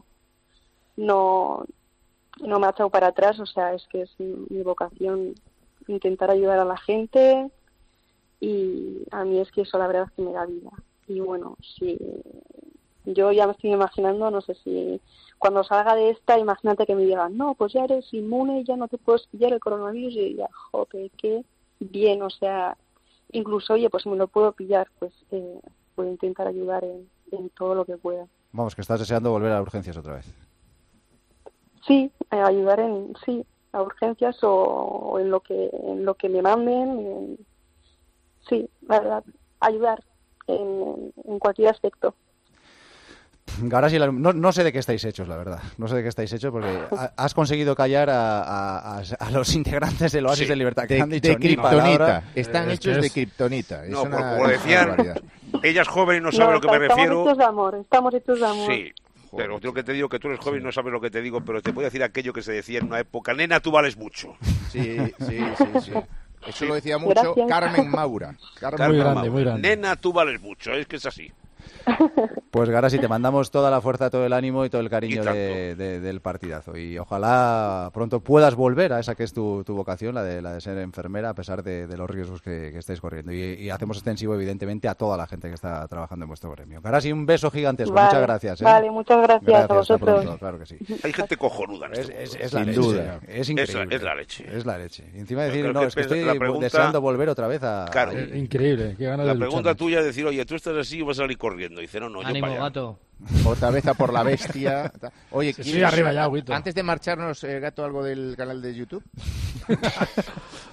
me ha echado para atrás, o sea, es que es mi vocación intentar ayudar a la gente y a mí es que eso la verdad es que me da vida. Y bueno, si yo ya me estoy imaginando, no sé si cuando salga de esta, imagínate que me digan, no, pues ya eres inmune, ya no te puedes pillar el coronavirus y ya, joder, qué bien, o sea, incluso, oye, pues si me lo puedo pillar, pues voy a intentar ayudar en todo lo que pueda. Vamos, que estás deseando volver a urgencias otra vez. Sí, ayudar a urgencias o en lo que me manden, sí, la verdad, ayudar en cualquier aspecto. Garasi, no sé de qué estáis hechos, la verdad. No sé de qué estáis hechos porque has conseguido callar a los integrantes del Oasis de Libertad que han dicho de kriptonita. Están hechos de kriptonita. No, como decían, ella es joven y no sabe lo que me refiero. Estamos hechos de amor. Sí. Pero yo que te digo que tú eres joven y no sabes lo que te digo, pero te voy a decir aquello que se decía en una época, nena, tú vales mucho. Sí. Eso lo decía mucho Carmen Maura. Muy grande. Nena, tú vales mucho, es que es así. Pues Garasi, te mandamos toda la fuerza, todo el ánimo y todo el cariño del partidazo. Y ojalá pronto puedas volver a esa que es tu vocación, la de ser enfermera, a pesar de los riesgos que estáis corriendo. Y hacemos extensivo, evidentemente, a toda la gente que está trabajando en vuestro gremio. Garasi, un beso gigantesco. Vale, muchas gracias. Vale, muchas gracias a vosotros. Pronto, claro que sí. Hay gente cojonuda. Es la leche. Duda. Es increíble. Es la leche. Es la leche. Y encima decir, no, es que estoy deseando volver otra vez a... Claro. Increíble. Qué ganas la de pregunta luchar. tuya es decir, oye, tú estás así y vas a salir corriendo. Dice, no, yo ánimo, para allá. Gato. Otra vez a por la bestia. Oye, sí, arriba ya, Guito. Antes de marcharnos, Gato, algo del canal de YouTube.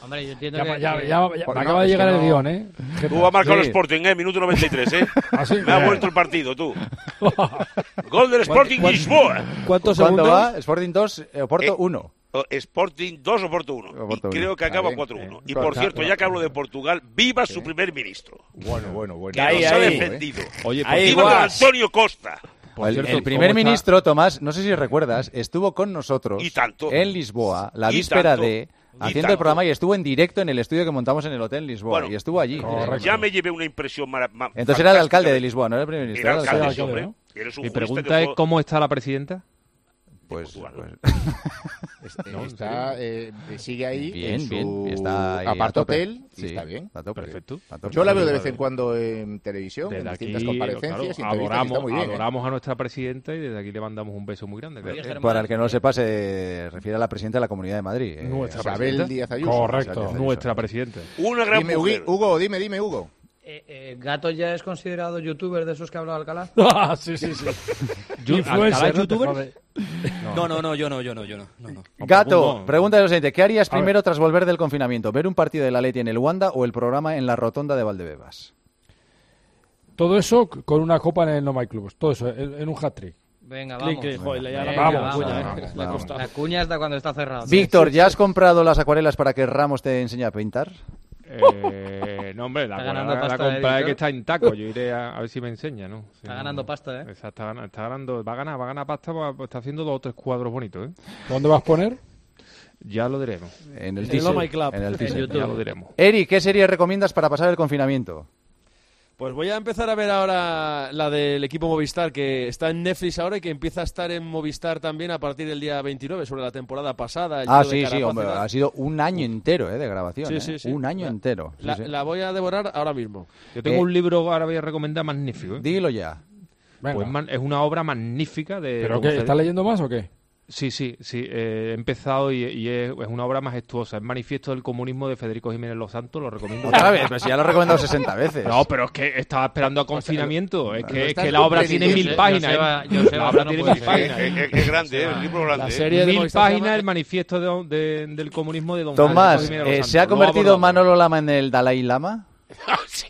Hombre, yo entiendo ya me acaba de llegar el guión, ¿eh? Tú has marcado el Sporting, minuto 93, ¿eh? ¿Ah, sí? Me ha vuelto el partido, tú. Gol del Sporting Lisboa. ¿Cuántos segundos? ¿Cuánto va? Sporting 2, Oporto 1. Sporting 2, Oporto 1. Y creo que acaba 4-1. Y por cierto, ya que hablo de Portugal, viva su primer ministro. Bueno. Que nos ha defendido. Oye, viva Antonio Costa. El primer ministro, Tomás, no sé si recuerdas, estuvo con nosotros en Lisboa, la víspera de... haciendo el programa y estuvo en directo en el estudio que montamos en el hotel Lisboa. Bueno, y estuvo allí. Ya me llevé una impresión Entonces era el alcalde de Lisboa, no era el primer ministro. Era el alcalde, hombre, ¿no? Mi pregunta es, ¿cómo está la presidenta? Pues sigue ahí bien, en su está ahí apart-hotel y sí, está bien. Perfecto. Yo la veo de vez en cuando en televisión, desde en distintas comparecencias y adoramos bien, a nuestra presidenta y desde aquí le mandamos un beso muy grande. Para el que no lo sepa, se refiere a la presidenta de la Comunidad de Madrid. Isabel Díaz Ayuso. Correcto, nuestra presidenta. Una gran mujer. Hugo, dime, Hugo. ¿Gato ya es considerado youtuber de esos que ha hablado Alcalá? Sí. ¿Alcalá youtuber? No, yo no. Gato, pregunta de lo siguiente. ¿Qué harías primero tras volver del confinamiento? ¿Ver un partido de la Leti en el Wanda o el programa en la Rotonda de Valdebebas? Todo eso con una copa en el No My Clubs. Todo eso en un hat-trick. Venga, vamos. Vamos. La cuña está cuando está cerrado. Víctor, ¿ya has comprado las acuarelas para que Ramos te enseñe a pintar? No, hombre, la compra que está en taco. Yo iré a ver si me enseña, ¿no? Está ganando pasta, ¿eh? Está ganando, va a ganar pasta, pues está haciendo 2 o 3 cuadros bonitos, ¿eh? ¿Dónde vas a poner? Ya lo diremos. En el Club. En el teaser. Ya lo diremos. Eri, ¿qué serie recomiendas para pasar el confinamiento? Pues voy a empezar a ver ahora la del equipo Movistar, que está en Netflix ahora y que empieza a estar en Movistar también a partir del día 29, sobre la temporada pasada. Sí, hombre, ha sido un año entero de grabación. Sí. Un año entero. La voy a devorar ahora mismo. Yo tengo un libro, ahora voy a recomendar, magnífico. Dilo ya. Pues es una obra magnífica de... ¿Pero qué? ¿Estás leyendo más o qué? Sí, he empezado y es una obra majestuosa. Es Manifiesto del Comunismo de Federico Jiménez Los Santos, lo recomiendo. Otra vez, pero si ya lo he recomendado 60 veces. No, pero es que estaba esperando a confinamiento. Es que la obra tiene 1000 páginas. La obra tiene 1000 páginas. Es grande, el libro grande. La serie de 1000 páginas, el Manifiesto del Comunismo de Don Tomás, Federico Jiménez Los Santos. ¿se ha convertido Manolo Lama en el Dalai Lama? Sí.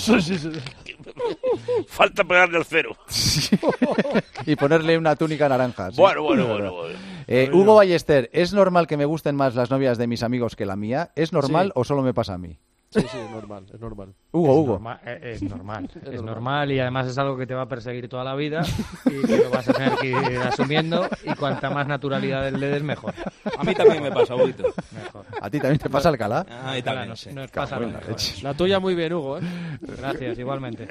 Falta pegarle al 0. Y ponerle una túnica naranja. ¿Sí? Bueno. Hugo Ballester, ¿es normal que me gusten más las novias de mis amigos que la mía? ¿Es normal o solo me pasa a mí? Sí, es normal. Hugo. Es normal y además es algo que te va a perseguir toda la vida y que lo vas a tener que ir asumiendo y cuanta más naturalidad le des, mejor. A mí también me pasa, Huguito. Mejor. ¿A ti también te pasa, Alcalá? A mí también, no sé. No pasa nada. La tuya muy bien, Hugo, ¿eh? Gracias, igualmente.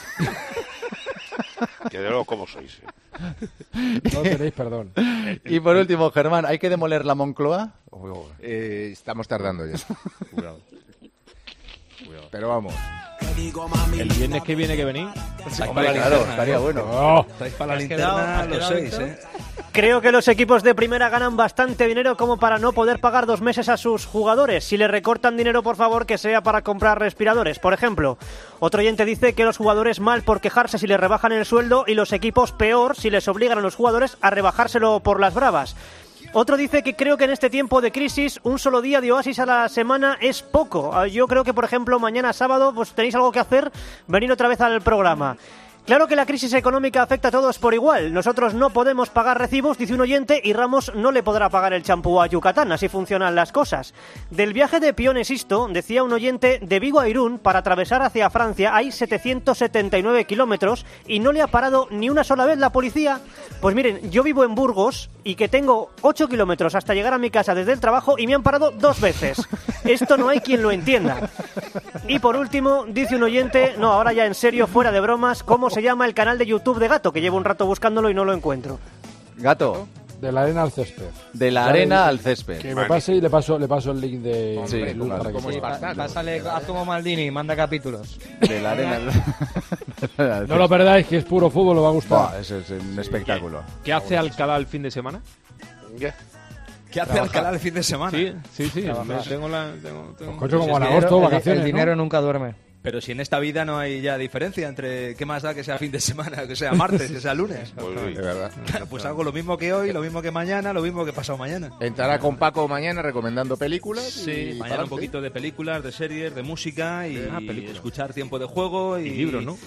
Que de luego, ¿cómo sois? No tenéis perdón. Y por último, Germán, ¿hay que demoler la Moncloa? Estamos tardando ya. Cuidado. Pero vamos. El viernes que viene que venís. Hombre, claro, estaría bueno. Estáis para la linterna los 6, ¿eh? Creo que los equipos de primera ganan bastante dinero como para no poder pagar 2 meses a sus jugadores. Si le recortan dinero, por favor, que sea para comprar respiradores. Por ejemplo, otro oyente dice que los jugadores mal por quejarse si les rebajan el sueldo y los equipos peor si les obligan a los jugadores a rebajárselo por las bravas. Otro dice que creo que en este tiempo de crisis un solo día de oasis a la semana es poco. Yo creo que, por ejemplo, mañana sábado pues tenéis algo que hacer, venir otra vez al programa. Claro que la crisis económica afecta a todos por igual. Nosotros no podemos pagar recibos, dice un oyente, y Ramos no le podrá pagar el champú a Yucatán. Así funcionan las cosas. Del viaje de Pionesisto, decía un oyente, de Vigo a Irún, para atravesar hacia Francia hay 779 kilómetros y no le ha parado ni una sola vez la policía. Pues miren, yo vivo en Burgos y que tengo 8 kilómetros hasta llegar a mi casa desde el trabajo y me han parado 2 veces. Esto no hay quien lo entienda. Y por último, dice un oyente, no, ahora ya en serio, fuera de bromas, ¿cómo se llama el canal de YouTube de Gato? Que llevo un rato buscándolo y no lo encuentro. Gato. De la arena al césped. De la arena al césped. Que me pase y le paso el link de... Sí, pásale a Tomo Maldini, manda capítulos. De la arena al... No lo perdáis, que es puro fútbol, lo va a gustar. Eso es un espectáculo. ¿Qué hace Alcalá el fin de semana? ¿Qué hace Alcalá el fin de semana? Sí. Tengo... Coño, como en agosto, vacaciones, el dinero nunca duerme. Pero si en esta vida no hay ya diferencia entre qué más da que sea fin de semana, que sea martes, que sea lunes. Pues de verdad. Claro, pues hago lo mismo que hoy, lo mismo que mañana, lo mismo que pasado mañana. Entrará con Paco mañana recomendando películas. Sí, mañana un poquito de películas, de series, de música y escuchar Tiempo de Juego y libros, ¿no?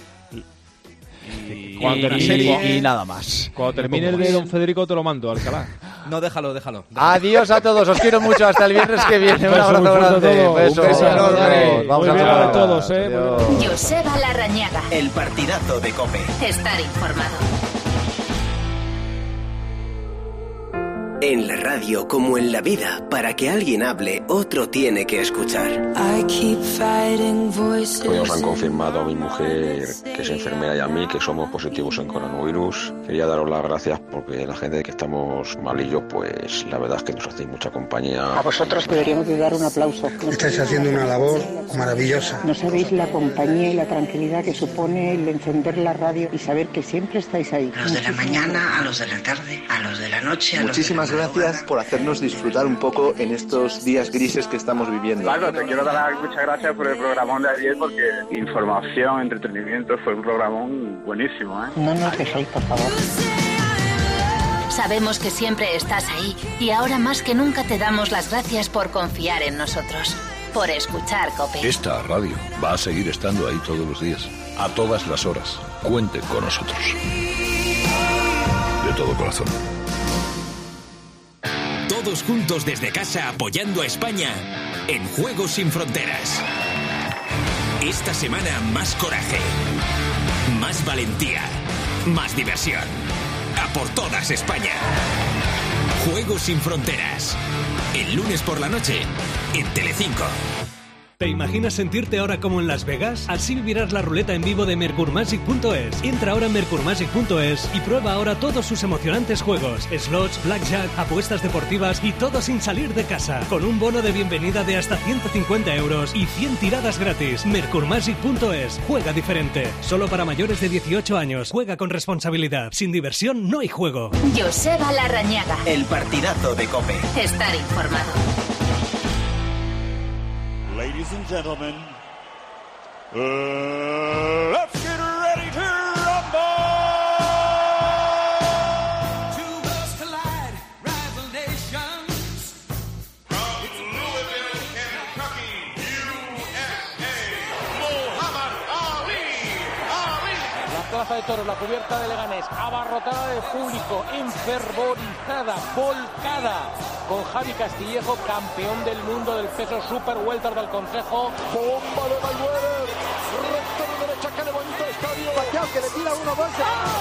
Y nada más. Cuando termine el de Don Federico te lo mando, Alcalá. No, déjalo. Adiós a todos, os quiero mucho. Hasta el viernes que viene. Un abrazo grande. Un beso enorme. Vamos a todos. Joseba Larrañaga. El partidazo de COPE. Estar informado. En la radio, como en la vida, para que alguien hable, otro tiene que escuchar. Hoy nos han confirmado a mi mujer, que es enfermera, y a mí, que somos positivos en coronavirus. Quería daros las gracias porque la gente que estamos malillos, pues la verdad es que nos hacéis mucha compañía. A vosotros deberíamos de dar un aplauso. Estáis haciendo una labor maravillosa. No sabéis la compañía y la tranquilidad que supone el encender la radio y saber que siempre estáis ahí. A los de la mañana, a los de la tarde, a los de la noche, a Muchísimas gracias por hacernos disfrutar un poco en estos días grises que estamos viviendo. Claro, te quiero dar muchas gracias por el programón de ayer porque información, entretenimiento, fue un programón buenísimo, ¿eh? No nos dejéis, por favor. Sabemos que siempre estás ahí y ahora más que nunca te damos las gracias por confiar en nosotros, por escuchar COPE. Esta radio va a seguir estando ahí todos los días, a todas las horas. Cuente con nosotros. De todo corazón. Todos juntos desde casa apoyando a España en Juegos Sin Fronteras. Esta semana más coraje, más valentía, más diversión. A por todas España. Juegos Sin Fronteras. El lunes por la noche en Telecinco. ¿Te imaginas sentirte ahora como en Las Vegas? Así vivirás la ruleta en vivo de MercurMagic.es. Entra ahora en MercurMagic.es y prueba ahora todos sus emocionantes juegos, slots, blackjack, apuestas deportivas y todo sin salir de casa. Con un bono de bienvenida de hasta 150 euros y 100 tiradas gratis. MercurMagic.es. Juega diferente. Solo para mayores de 18 años. Juega con responsabilidad. Sin diversión no hay juego. Joseba Larrañaga. El partidazo de COPE. Estar informado. Ladies and gentlemen, let's get ready to rumble! Two worlds collide, rival nations. From Louisville, Kentucky, USA, Muhammad Ali. La plaza de toros, la cubierta de Leganés, abarrotada de público, enfervorizada, volcada. Con Javi Castillejo, campeón del mundo del peso super welter del Consejo. Bomba de Mayweather, recta de derecha que levanta el estadio. Pacquiao que le tira uno más.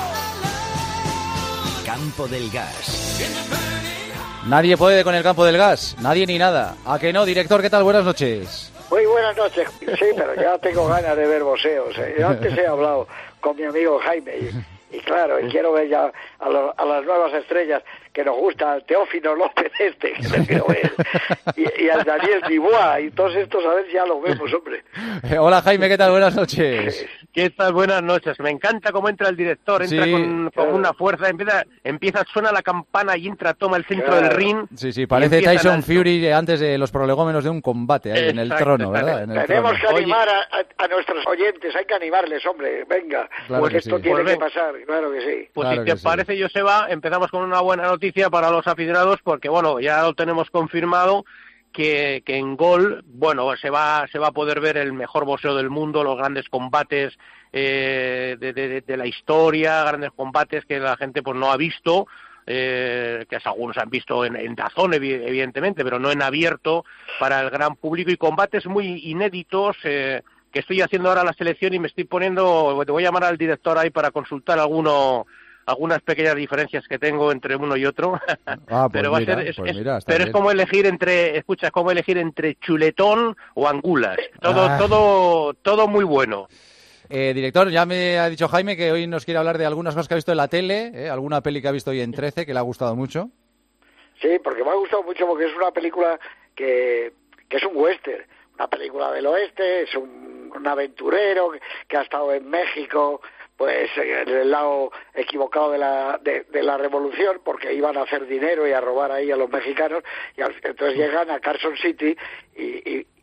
Campo del Gas. Nadie puede con el Campo del Gas, nadie ni nada. ¿A que no, director? ¿Qué tal? Buenas noches. Muy buenas noches. Sí, pero ya tengo ganas de ver boxeos. Yo antes he hablado con mi amigo Jaime y claro, quiero ver ya a las nuevas estrellas que nos gusta, al Teófilo López que le quiero ver, y al Daniel Dubois, y todos estos a ver si ya los vemos, hombre. Hola Jaime, ¿qué tal? Buenas noches. ¿Qué tal? Buenas noches. Me encanta cómo entra el director, entra con una fuerza, empieza, suena la campana y entra, toma el centro del ring. Sí, parece Tyson Fury antes de los prolegómenos de un combate ahí en el trono, ¿verdad? Tenemos que animar a nuestros oyentes, hay que animarles, hombre, venga, claro pues esto sí. tiene que pasar, claro que sí. Pues claro si te parece, Joseba, empezamos con una buena noticia para los aficionados, porque bueno, ya lo tenemos confirmado que en Gol, bueno, se va a poder ver el mejor boxeo del mundo, los grandes combates de la historia, grandes combates que la gente pues no ha visto, que algunos han visto en DAZN evidentemente, pero no en abierto para el gran público, y combates muy inéditos que estoy haciendo ahora la selección y me estoy poniendo, te voy a llamar al director ahí para consultar algunas pequeñas diferencias que tengo entre uno y otro. Pero va a ser, es como elegir entre chuletón o angulas. Todo muy bueno. Director, ya me ha dicho Jaime que hoy nos quiere hablar de algunas cosas que ha visto en la tele, alguna peli que ha visto hoy en 13 que le ha gustado mucho. Sí, porque me ha gustado mucho porque es una película que es un western, una película del oeste, es un aventurero que ha estado en México, pues en el lado equivocado de la revolución, porque iban a hacer dinero y a robar ahí a los mexicanos, y entonces llegan a Carson City y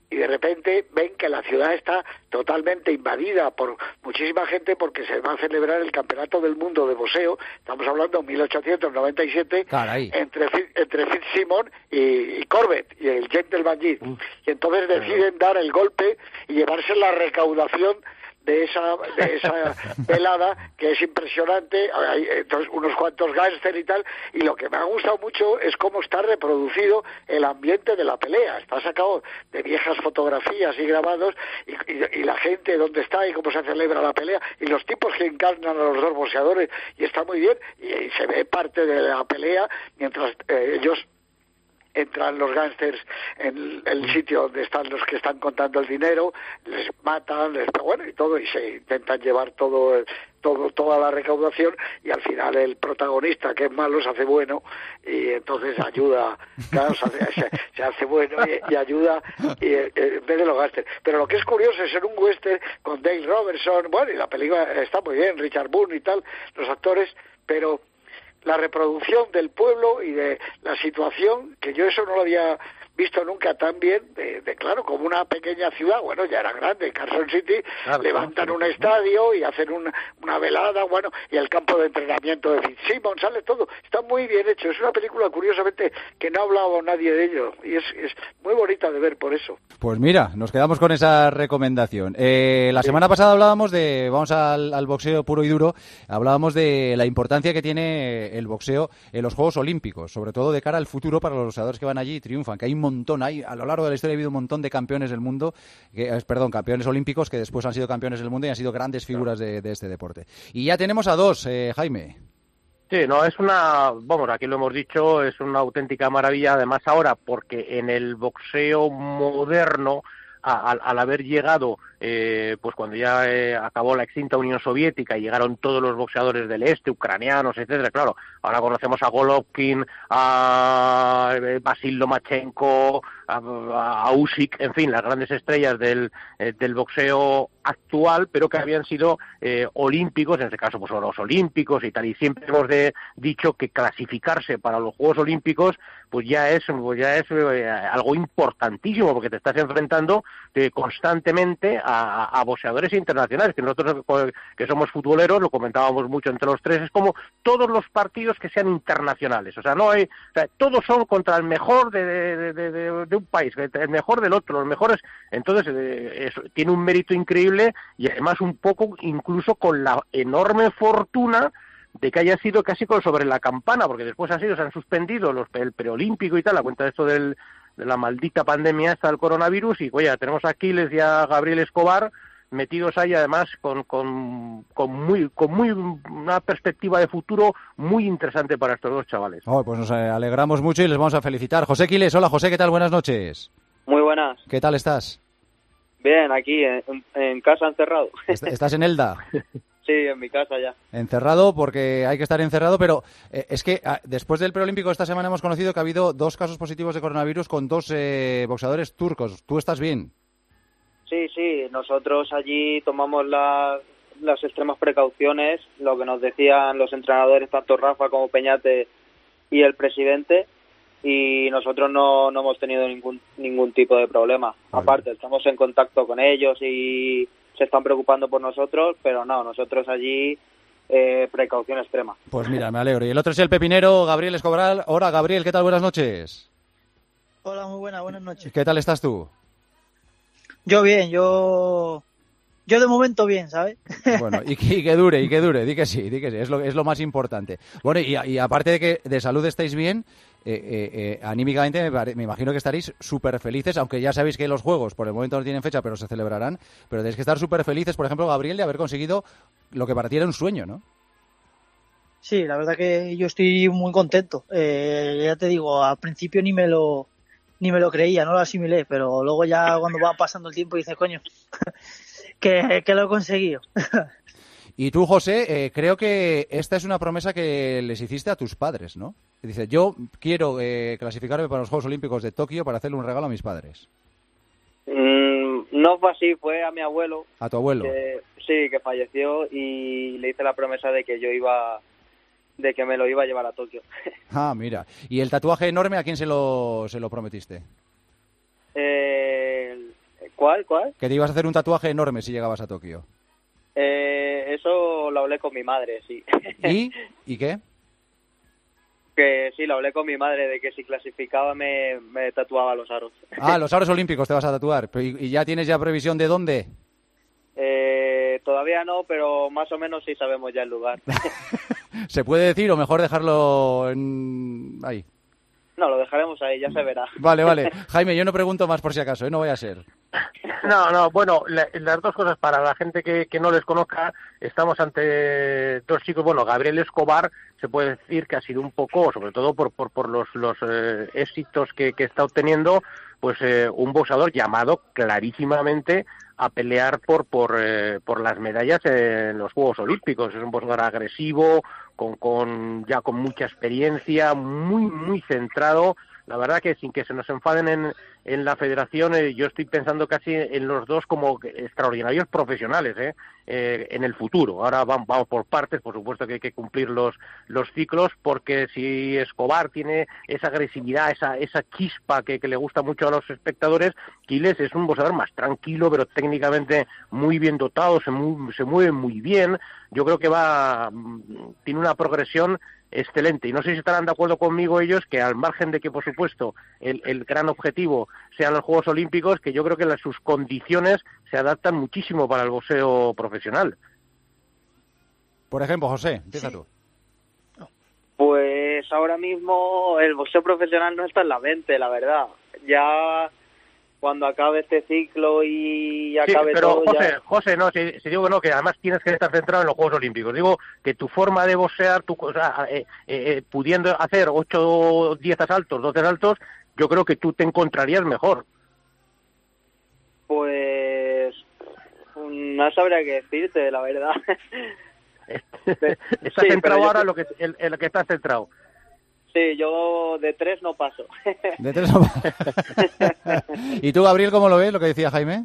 y de repente ven que la ciudad está totalmente invadida por muchísima gente porque se va a celebrar el Campeonato del Mundo de boxeo, estamos hablando de 1897, entre Fitzsimons y Corbett, y el Gentleman Jeep, y entonces deciden dar el golpe y llevarse la recaudación de esa velada, que es impresionante. Hay entonces unos cuantos gángster y tal, y lo que me ha gustado mucho es cómo está reproducido el ambiente de la pelea. Está sacado de viejas fotografías y grabados, y la gente dónde está y cómo se celebra la pelea, y los tipos que encarnan a los dos boxeadores, y está muy bien, y se ve parte de la pelea mientras ellos entran los gángsters en el sitio donde están los que están contando el dinero, les matan, y todo, y se intentan llevar toda la recaudación, y al final el protagonista, que es malo, se hace bueno, y entonces ayuda, claro, se hace bueno y ayuda en vez de los gángsters. Pero lo que es curioso es ser un western con Dale Robertson, y la película está muy bien, Richard Boone y tal, los actores, pero la reproducción del pueblo y de la situación, que yo eso no lo había visto nunca tan bien, claro, como una pequeña ciudad, ya era grande, Carson City, claro, levantan un estadio y hacen una velada, y el campo de entrenamiento de Fitzsimons, sale todo, está muy bien hecho, es una película curiosamente que no ha hablado nadie de ello, y es muy bonita de ver por eso. Pues mira, nos quedamos con esa recomendación. La semana pasada hablábamos vamos al boxeo puro y duro, hablábamos de la importancia que tiene el boxeo en los Juegos Olímpicos, sobre todo de cara al futuro para los boxeadores que van allí y triunfan, que hay un montón, a lo largo de la historia ha habido un montón de campeones del mundo, campeones olímpicos que después han sido campeones del mundo y han sido grandes figuras de este deporte. Y ya tenemos a dos, Jaime. Sí, no, es aquí lo hemos dicho, es una auténtica maravilla, además ahora, porque en el boxeo moderno, al haber llegado, pues cuando ya acabó la extinta Unión Soviética y llegaron todos los boxeadores del este, ucranianos, etcétera, claro, ahora conocemos a Golovkin, a Vasil Lomachenko, a Usyk, en fin, las grandes estrellas del boxeo actual, pero que habían sido olímpicos, en este caso pues los olímpicos y tal, y siempre hemos dicho que clasificarse para los Juegos Olímpicos pues ya es algo importantísimo, porque te estás enfrentando constantemente a boxeadores internacionales, que nosotros que somos futboleros, lo comentábamos mucho entre los tres, es como todos los partidos que sean internacionales, todos son contra el mejor de un país, el mejor del otro, los mejores, entonces tiene un mérito increíble, y además un poco incluso con la enorme fortuna de que haya sido casi sobre la campana, porque después se han suspendido el preolímpico y tal, a cuenta de esto de la maldita pandemia esta del coronavirus, y tenemos a Aquiles y a Gabriel Escobar metidos ahí, además con una perspectiva de futuro muy interesante para estos dos chavales. Pues nos alegramos mucho y les vamos a felicitar. José Quiles, hola José, ¿qué tal? Buenas noches. Muy buenas. ¿Qué tal estás? Bien, aquí en casa encerrado. ¿Estás en Elda? Sí, en mi casa ya. Encerrado porque hay que estar encerrado, pero es que después del preolímpico esta semana hemos conocido que ha habido 2 casos positivos de coronavirus con 2 boxeadores turcos. ¿Tú estás bien? Sí, nosotros allí tomamos las extremas precauciones, lo que nos decían los entrenadores, tanto Rafa como Peñate y el presidente, y nosotros no hemos tenido ningún tipo de problema. Vale. Aparte, estamos en contacto con ellos y se están preocupando por nosotros, pero no, nosotros allí precaución extrema. Pues mira, me alegro. Y el otro es el pepinero Gabriel Escobar. Hola Gabriel, ¿qué tal? Buenas noches. Hola, muy buenas noches. ¿Qué tal estás tú? Yo bien, yo de momento bien, ¿sabes? Bueno, y que dure, di que sí, es lo más importante. Bueno, y aparte de salud estáis bien, anímicamente me imagino que estaréis súper felices, aunque ya sabéis que los juegos por el momento no tienen fecha, pero se celebrarán, pero tenéis que estar súper felices, por ejemplo, Gabriel, de haber conseguido lo que para ti era un sueño, ¿no? Sí, la verdad que yo estoy muy contento. Ya te digo, al principio ni me lo creía, no lo asimilé, pero luego ya cuando va pasando el tiempo dices, coño, que lo he conseguido. Y tú, José, creo que esta es una promesa que les hiciste a tus padres, ¿no? Dice, yo quiero clasificarme para los Juegos Olímpicos de Tokio para hacerle un regalo a mis padres. No fue así, fue a mi abuelo. ¿A tu abuelo? Sí, que falleció, y le hice la promesa de que me lo iba a llevar a Tokio. Ah, mira. ¿Y el tatuaje enorme a quién se lo prometiste? ¿Cuál? Que te ibas a hacer un tatuaje enorme si llegabas a Tokio. Eso lo hablé con mi madre, sí. ¿Y qué? Que sí, lo hablé con mi madre, de que si clasificaba me tatuaba los aros. Los aros olímpicos te vas a tatuar. ¿Y ya tienes previsión de dónde? Todavía no, pero más o menos sí sabemos ya el lugar. ¿Se puede decir o mejor dejarlo ahí? No, lo dejaremos ahí, ya se verá. Vale. Jaime, yo no pregunto más por si acaso, no vaya a ser. No, bueno, las dos cosas para la gente que no les conozca, estamos ante dos chicos, bueno, Gabriel Escobar se puede decir que ha sido un poco, sobre todo por los éxitos que está obteniendo, pues un boxeador llamado clarísimamente a pelear por las medallas en los Juegos Olímpicos. Es un boxeador agresivo, con mucha experiencia, muy centrado. La verdad que sin que se nos enfaden en la federación, yo estoy pensando casi en los dos como extraordinarios profesionales en el futuro. Ahora vamos por partes, por supuesto que hay que cumplir los ciclos, porque si Escobar tiene esa agresividad, esa chispa que le gusta mucho a los espectadores, Quiles es un boxeador más tranquilo, pero técnicamente muy bien dotado, se mueve muy bien. Yo creo que tiene una progresión excelente, y no sé si estarán de acuerdo conmigo ellos, que al margen de que por supuesto el gran objetivo sean los Juegos Olímpicos, que yo creo que sus condiciones se adaptan muchísimo para el boxeo profesional. Por ejemplo, José, empieza tú. Pues ahora mismo el boxeo profesional no está en la mente, la verdad. Ya cuando acabe este ciclo y acabe todo... Pero José, no, si digo que no, que además tienes que estar centrado en los Juegos Olímpicos. Digo que tu forma de boxear, pudiendo hacer 8, 10 asaltos, 12 asaltos, yo creo que tú te encontrarías mejor. Pues no sabría qué decirte, la verdad. ¿Estás centrado ahora en lo que estás centrado? Sí, yo de 3 no paso. De 3 no paso. ¿Y tú, Gabriel, cómo lo ves, lo que decía Jaime?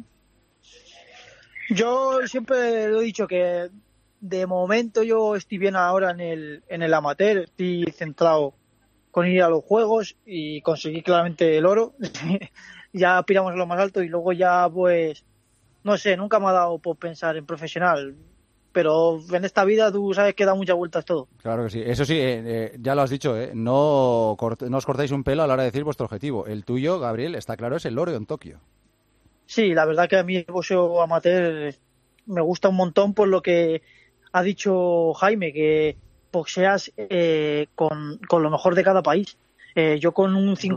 Yo siempre lo he dicho que de momento yo estoy bien ahora en el amateur, estoy centrado con ir a los juegos y conseguir claramente el oro. Ya aspiramos a lo más alto y luego ya pues, no sé, nunca me ha dado por pensar en profesional. Pero en esta vida tú sabes que da muchas vueltas todo. Claro que sí. Eso sí, ya lo has dicho, no os cortáis un pelo a la hora de decir vuestro objetivo. El tuyo, Gabriel, está claro, es el oro en Tokio. Sí, la verdad que a mí el boxeo amateur me gusta un montón por lo que ha dicho Jaime, que boxeas con lo mejor de cada país. Yo con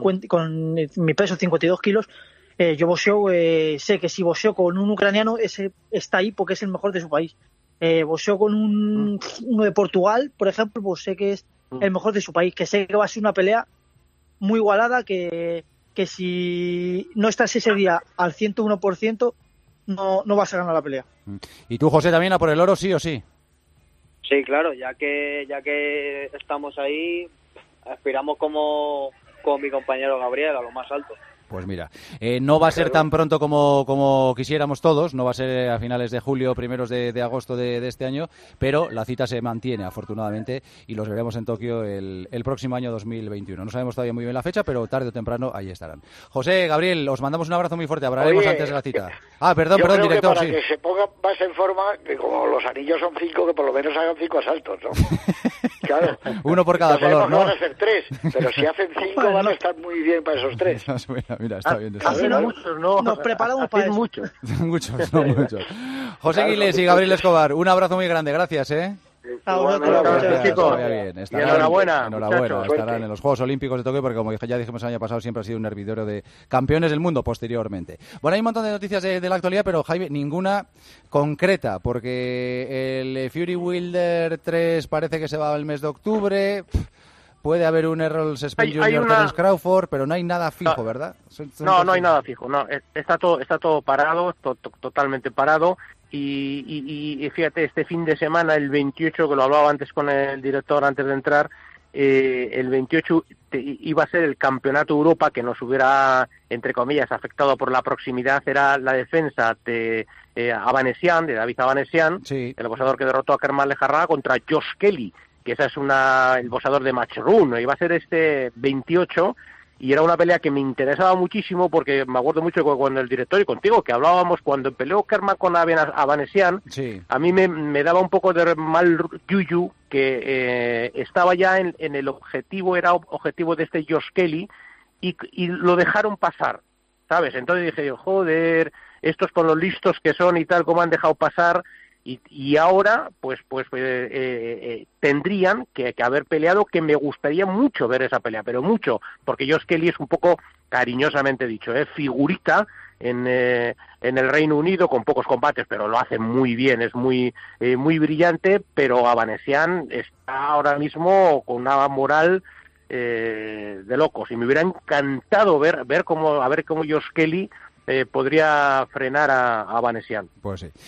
mi peso 52 kilos, yo boxeo, sé que si boxeo con un ucraniano, ese está ahí porque es el mejor de su país. Boxeo con uno de Portugal, por ejemplo, pues sé que es el mejor de su país, que sé que va a ser una pelea muy igualada, que si no estás ese día al 101%, no vas a ganar la pelea. ¿Y tú, José, también a por el oro, sí o sí? Sí, claro, ya que estamos ahí, aspiramos como mi compañero Gabriel a lo más alto. Pues mira, no va a ser tan pronto como quisiéramos todos, no va a ser a finales de julio, primeros de agosto de este año, pero la cita se mantiene afortunadamente y los veremos en Tokio el próximo año 2021. No sabemos todavía muy bien la fecha, pero tarde o temprano ahí estarán. José, Gabriel, os mandamos un abrazo muy fuerte, hablaremos antes de la cita. Perdón, director. Para que se ponga más en forma, que como los anillos son 5, que por lo menos hagan 5 asaltos, ¿no? Claro. Uno por cada color, ¿no? Van a ser 3, pero si hacen 5 van a estar muy bien para esos 3. Mira, está bien. Nos preparamos para eso. Muchos. muchos. José Quiles y Gabriel Escobar, un abrazo muy grande, gracias, chicos. Bien. Enhorabuena. Estarán en los Juegos Olímpicos de Tokio, porque como ya dijimos el año pasado, siempre ha sido un hervidero de campeones del mundo posteriormente. Bueno, hay un montón de noticias de la actualidad, pero Jaime, ninguna concreta, porque el Fury Wilder 3 parece que se va el mes de octubre. Puede haber un Errol Spence Jr. Terence Crawford, pero no hay nada fijo, ¿verdad? No hay nada fijo. No, está todo parado, totalmente parado. Y fíjate, este fin de semana, el 28, que lo hablaba antes con el director antes de entrar, el 28 iba a ser el Campeonato de Europa, que nos hubiera, entre comillas, afectado por la proximidad. Era la defensa de David Avanesian, sí, el boxeador que derrotó a Kermán Lejarraga, contra Josh Kelly, que esa es el boxeador de Matchroom. Iba a ser este 28, y era una pelea que me interesaba muchísimo, porque me acuerdo mucho cuando el director y contigo, que hablábamos cuando peleó Kerman con Avanesian, sí. A mí me daba un poco de mal yuyu que estaba ya en el objetivo, era objetivo de este Josh Kelly, y lo dejaron pasar, ¿sabes? Entonces dije yo, joder, estos con los listos que son y tal, como han dejado pasar, y ahora pues tendrían que haber peleado, que me gustaría mucho ver esa pelea, pero mucho, porque Josh Kelly es un poco, cariñosamente dicho, figurita en el Reino Unido, con pocos combates, pero lo hace muy bien, es muy brillante, pero Avanesian está ahora mismo con una moral de locos, y me hubiera encantado ver cómo Josh Kelly podría frenar a Avanesian. Pues sí.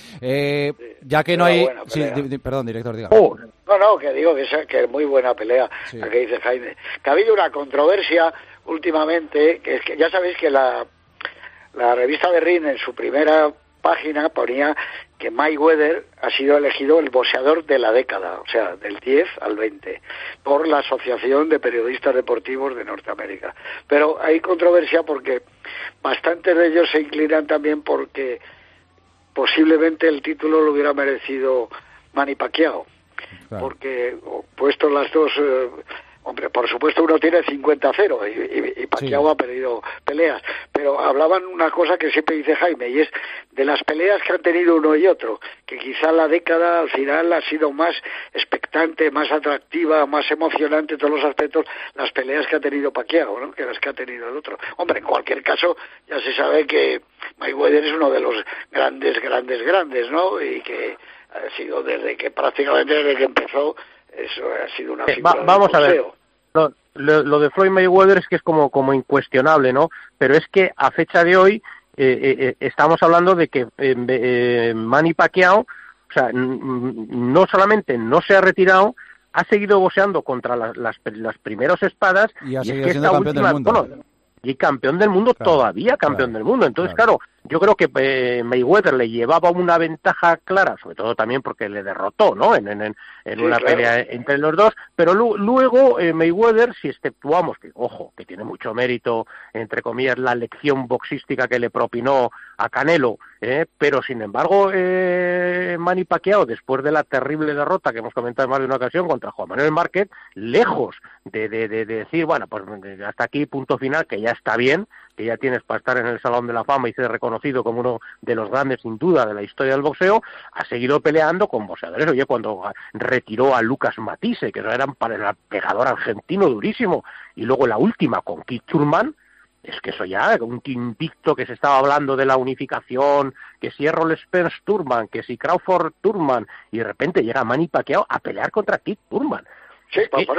Ya que no hay... Sí, perdón, director, diga. No, que digo que es muy buena pelea, la que dice Jaime. Que ha habido una controversia últimamente, que es que ya sabéis que la revista de Ring en su primera página ponía que Mayweather ha sido elegido el boxeador de la década, o sea, del 10 al 20, por la Asociación de Periodistas Deportivos de Norteamérica. Pero hay controversia porque bastantes de ellos se inclinan también porque posiblemente el título lo hubiera merecido Manny Pacquiao, claro. Porque puesto las dos... Hombre, por supuesto uno tiene 50-0 y Pacquiao ha perdido peleas, pero hablaban una cosa que siempre dice Jaime, y es de las peleas que han tenido uno y otro, que quizá la década al final ha sido más expectante, más atractiva, más emocionante en todos los aspectos, las peleas que ha tenido Pacquiao, ¿no?, que las que ha tenido el otro. Hombre, en cualquier caso ya se sabe que Mayweather es uno de los grandes, ¿no?, y que ha sido desde que empezó. Eso ha sido una figura vamos a ver, lo de Floyd Mayweather es que es como incuestionable, ¿no? Pero es que a fecha de hoy estamos hablando de que Manny Pacquiao, o sea, no solamente no se ha retirado, ha seguido boxeando contra las primeras espadas, y ha seguido siendo campeón del mundo. Y campeón del mundo, claro, todavía campeón del mundo. Entonces, claro, yo creo que Mayweather le llevaba una ventaja clara, sobre todo también porque le derrotó, ¿no?, en una pelea entre los dos, pero luego Mayweather, si exceptuamos, que ojo, que tiene mucho mérito, entre comillas, la lección boxística que le propinó a Canelo, pero sin embargo Manny Pacquiao, después de la terrible derrota que hemos comentado en más de una ocasión contra Juan Manuel Márquez, lejos de decir, bueno, pues hasta aquí, punto final, que ya está bien, que ya tienes para estar en el Salón de la Fama y ser reconocido como uno de los grandes, sin duda, de la historia del boxeo, ha seguido peleando con boxeadores. Oye, cuando retiró a Lucas Matisse, que era para el pegador argentino durísimo, y luego la última con Keith Thurman, es que eso ya, un invicto, que se estaba hablando de la unificación, que si Errol Spence Thurman, que si Crawford Thurman, y de repente llega Manny Pacquiao a pelear contra Keith Thurman. Sí, por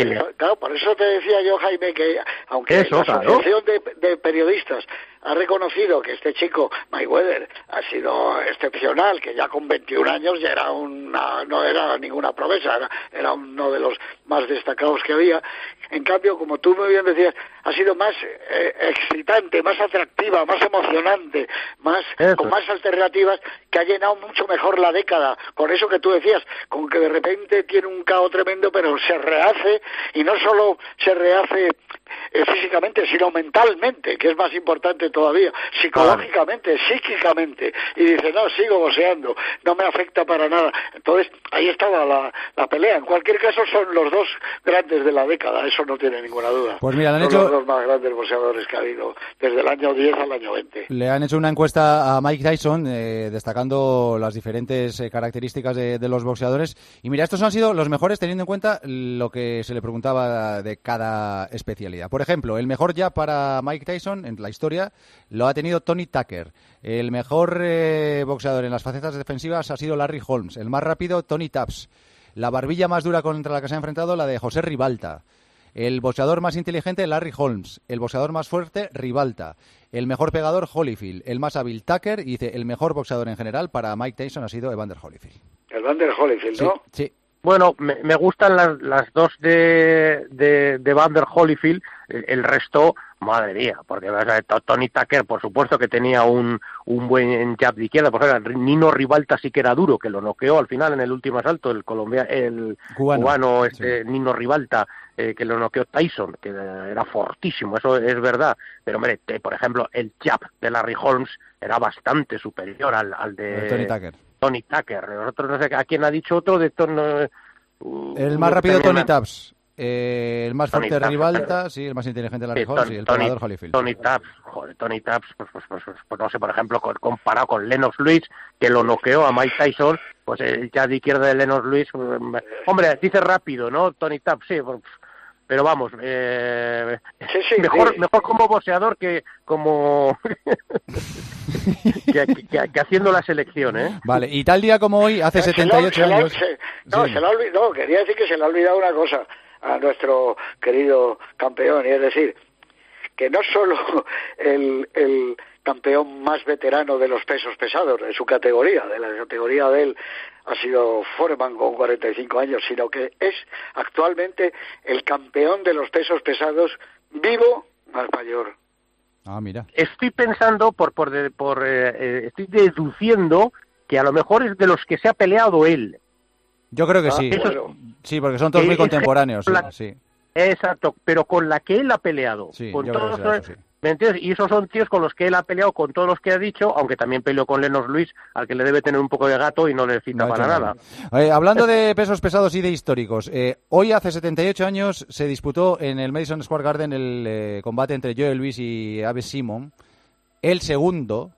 eso te decía yo, Jaime, que aunque la Asociación de Periodistas ha reconocido que este chico, Mayweather, ha sido excepcional, que ya con 21 años ya no era ninguna promesa, era uno de los más destacados que había. En cambio, como tú muy bien decías, ha sido más excitante, más atractiva, más emocionante, con más alternativas, que ha llenado mucho mejor la década. Con eso que tú decías, con que de repente tiene un caos tremendo, pero se rehace, y no solo se rehace físicamente, sino mentalmente, que es más importante todavía, psicológicamente, psíquicamente, y dice, no, sigo boxeando, no me afecta para nada. Entonces, ahí estaba la pelea. En cualquier caso, son los dos grandes de la década, eso no tiene ninguna duda. Pues mira, son los dos más grandes boxeadores que ha habido desde el año 10 al año 20. Le han hecho una encuesta a Mike Tyson, destacando las diferentes características de los boxeadores, y mira, estos han sido los mejores teniendo en cuenta lo que se le preguntaba de cada especialidad. Por ejemplo, el mejor jab para Mike Tyson en la historia lo ha tenido Tony Tucker. El mejor boxeador en las facetas defensivas ha sido Larry Holmes. El más rápido, Tony Taps. La barbilla más dura contra la que se ha enfrentado, la de José Ribalta. El boxeador más inteligente, Larry Holmes. El boxeador más fuerte, Ribalta. El mejor pegador, Holyfield. El más hábil, Tucker. Y dice, el mejor boxeador en general para Mike Tyson ha sido Evander Holyfield. Evander Holyfield, ¿no? Sí. Bueno, me gustan las dos de Evander Holyfield. El resto, madre mía, porque Tony Tucker, por supuesto que tenía un buen jab de izquierda, por ejemplo, Nino Ribalta sí que era duro, que lo noqueó al final en el último asalto, el cubano sí. Nino Ribalta, que lo noqueó Tyson, que era fortísimo, eso es verdad, pero hombre, por ejemplo, el jab de Larry Holmes era bastante superior al de Tony Tucker. Nosotros no sé a quién ha dicho otro de el más rápido Tony Tubbs. El más fuerte Rivalta, sí, el más inteligente Larry Holmes y el pegador Holyfield. Tony Tubbs, pues no sé, por ejemplo, comparado con Lennox Lewis, que lo noqueó a Mike Tyson, pues el jab de izquierda de Lennox Lewis, hombre, dice rápido, ¿no? Tony Tubbs, sí, pero vamos, mejor como boxeador que como que haciendo la selección, ¿eh? Vale, y tal día como hoy, hace 78 años... Quería decir que se le ha olvidado una cosa a nuestro querido campeón, y es decir, que no solo el campeón más veterano de los pesos pesados de su categoría, de la categoría de él, ha sido Foreman con 45 años, sino que es actualmente el campeón de los pesos pesados vivo más mayor. Ah, mira. Estoy pensando, estoy deduciendo que a lo mejor es de los que se ha peleado él. Yo creo que sí. Bueno, sí, porque son todos muy contemporáneos. Sí. Exacto, pero con la que él ha peleado. Sí, con yo todos creo que sí. ¿Me entiendes? Y esos son tíos con los que él ha peleado, con todos los que ha dicho, aunque también peleó con Lennox Lewis, al que le debe tener un poco de gato y no le cita para nada. Hablando de pesos pesados y de históricos, hoy hace 78 años se disputó en el Madison Square Garden el combate entre Joe Louis y Abe Simon, el segundo,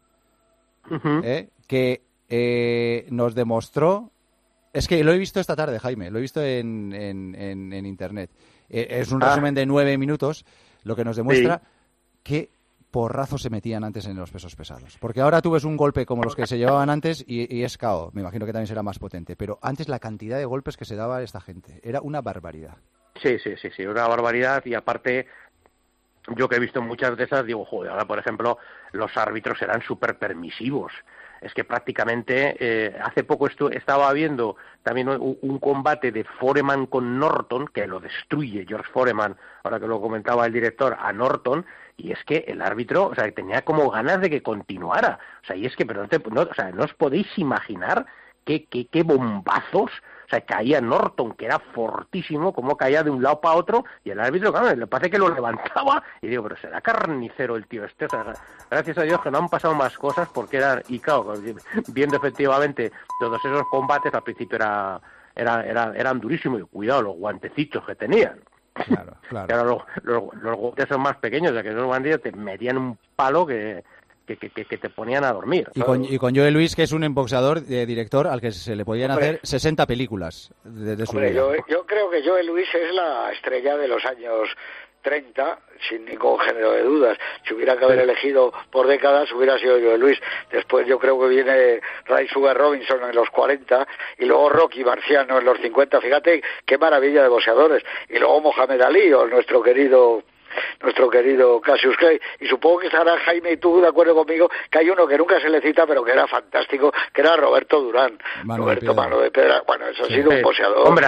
que nos demostró... Es que lo he visto esta tarde, Jaime, lo he visto en internet. Es un resumen de 9 minutos, lo que nos demuestra qué porrazos se metían antes en los pesos pesados. Porque ahora tú ves un golpe como los que se llevaban antes y es KO. Me imagino que también será más potente. Pero antes la cantidad de golpes que se daba a esta gente era una barbaridad. Sí, una barbaridad. Y aparte, yo que he visto muchas de esas, digo, joder, ahora por ejemplo, los árbitros eran súper permisivos. Es que prácticamente hace poco estaba viendo también un combate de Foreman con Norton, que lo destruye George Foreman, ahora que lo comentaba el director, a Norton, y es que el árbitro, o sea, tenía como ganas de que continuara. O sea, y es que, pero no os podéis imaginar qué bombazos. O sea, caía Norton, que era fortísimo, como caía de un lado para otro, y el árbitro, claro, le parece que lo levantaba, y digo, pero será carnicero el tío este. O sea, gracias a Dios que no han pasado más cosas, porque eran, y claro, viendo efectivamente todos esos combates, al principio eran durísimos, y cuidado, los guantecitos que tenían. Claro. Que ahora los guantes son más pequeños, ya que esos guantes te metían un palo que te ponían a dormir. Y con Joe Louis, que es un boxeador, director, al que se le podían hacer 60 películas de su vida. Yo creo que Joe Louis es la estrella de los años 30, sin ningún género de dudas. Si hubiera que haber elegido por décadas, hubiera sido Joe Louis. Después yo creo que viene Ray Sugar Robinson en los 40 y luego Rocky Marciano en los 50. Fíjate qué maravilla de boxeadores. Y luego Mohamed Ali, o nuestro querido Cassius Clay, y supongo que estará Jaime y tú de acuerdo conmigo que hay uno que nunca se le cita pero que era fantástico, que era Roberto Durán, Mano de Piedra. Bueno, eso ha sido un boxeador. Hombre,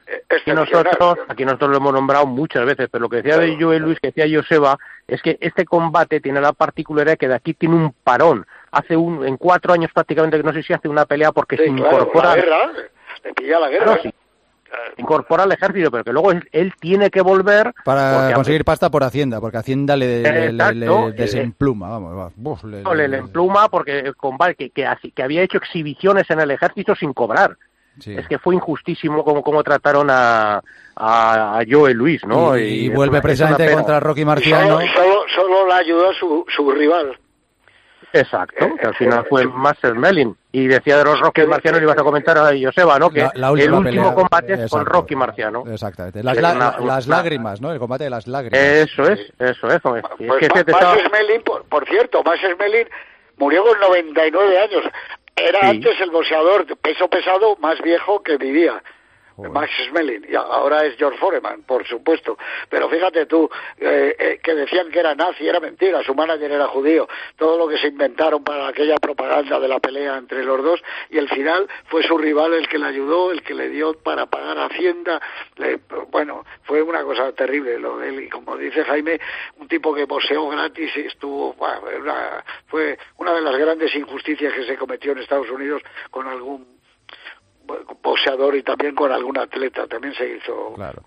aquí nosotros lo hemos nombrado muchas veces, pero lo que decía de Joe Louis, que decía Joseba, es que este combate tiene la particularidad que de aquí tiene un parón. En 4 años prácticamente, que no sé si hace una pelea porque se incorpora... La guerra, le pilla la guerra. Incorpora al ejército, pero que luego él tiene que volver para conseguir pasta por Hacienda, porque Hacienda le desempluma, le empluma porque que había hecho exhibiciones en el ejército sin cobrar. Sí. Es que fue injustísimo como trataron a Joe Louis, ¿no? Y vuelve precisamente contra Rocky Marciano. Solo le ayudó su rival. Exacto, que al final fue Marcel Mellin. Y decía de los Rocky Marciano, le ibas a comentar a Joseba, ¿no? Que el último combate es con Rocky Marciano. Exactamente. Las lágrimas, ¿no? El combate de las lágrimas. Eso es. Pues Marcel Mellin, por cierto, Marcel Mellin murió con 99 años. Era antes el boxeador peso pesado más viejo que vivía. Max Schmeling, y ahora es George Foreman, por supuesto. Pero fíjate tú, que decían que era nazi, era mentira, su manager era judío. Todo lo que se inventaron para aquella propaganda de la pelea entre los dos, y al final fue su rival el que le ayudó, el que le dio para pagar Hacienda. Bueno, fue una cosa terrible lo de él, y como dice Jaime, un tipo que boxeó gratis y estuvo... fue una de las grandes injusticias que se cometió en Estados Unidos con algún boxeador y también con algún atleta, también se hizo. Claro.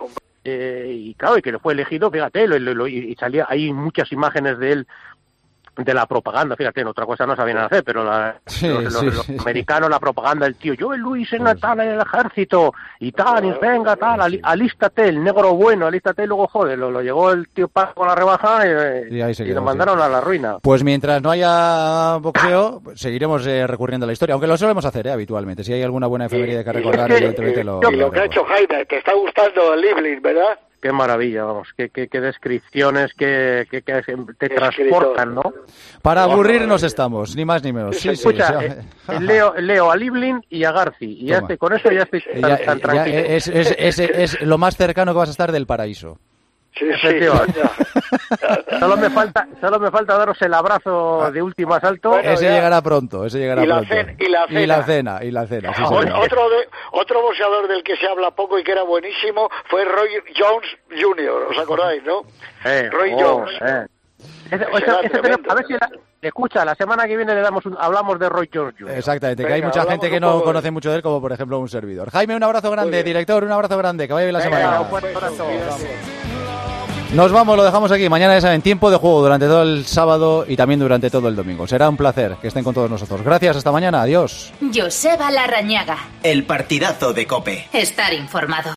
y claro, y que fue elegido, fíjate, y salía, hay muchas imágenes de él, de la propaganda, fíjate, en otra cosa no sabían hacer, pero los americanos, la propaganda, el tío, yo Luis en tal en el ejército, y tal, y venga, tal, alístate, el negro bueno, alístate, y luego, joder, lo llegó el tío Paco con la rebaja y lo mandaron a la ruina. Pues mientras no haya boxeo, seguiremos recurriendo a la historia, aunque lo solemos hacer habitualmente. Si hay alguna buena efeméride que recordar, evidentemente lo que ha hecho Jaime, te está gustando el Livling, ¿verdad? Qué maravilla, vamos, qué descripciones que te transportan, ¿no? Para aburrirnos estamos, ni más ni menos. Sí, escucha, leo a Livlin y a Garci, y con eso ya estoy tan tranquilo. Es lo más cercano que vas a estar del paraíso. Sí. Solo me falta daros el abrazo de último asalto. Bueno, ese llegará pronto. Y la cena. Sí, otro boxeador del que se habla poco y que era buenísimo fue Roy Jones Jr., ¿os acordáis, no? Roy Jones. A ver si escucha, la semana que viene hablamos de Roy Jones Jr. Exactamente, que hay mucha gente que no conoce mucho de él, como por ejemplo un servidor. Jaime, un abrazo grande, director, un abrazo grande, que vaya bien la semana. Nos vamos, lo dejamos aquí. Mañana ya saben, tiempo de juego durante todo el sábado y también durante todo el domingo. Será un placer que estén con todos nosotros. Gracias, hasta mañana, adiós. Joseba Larrañaga. El partidazo de COPE. Estar informado.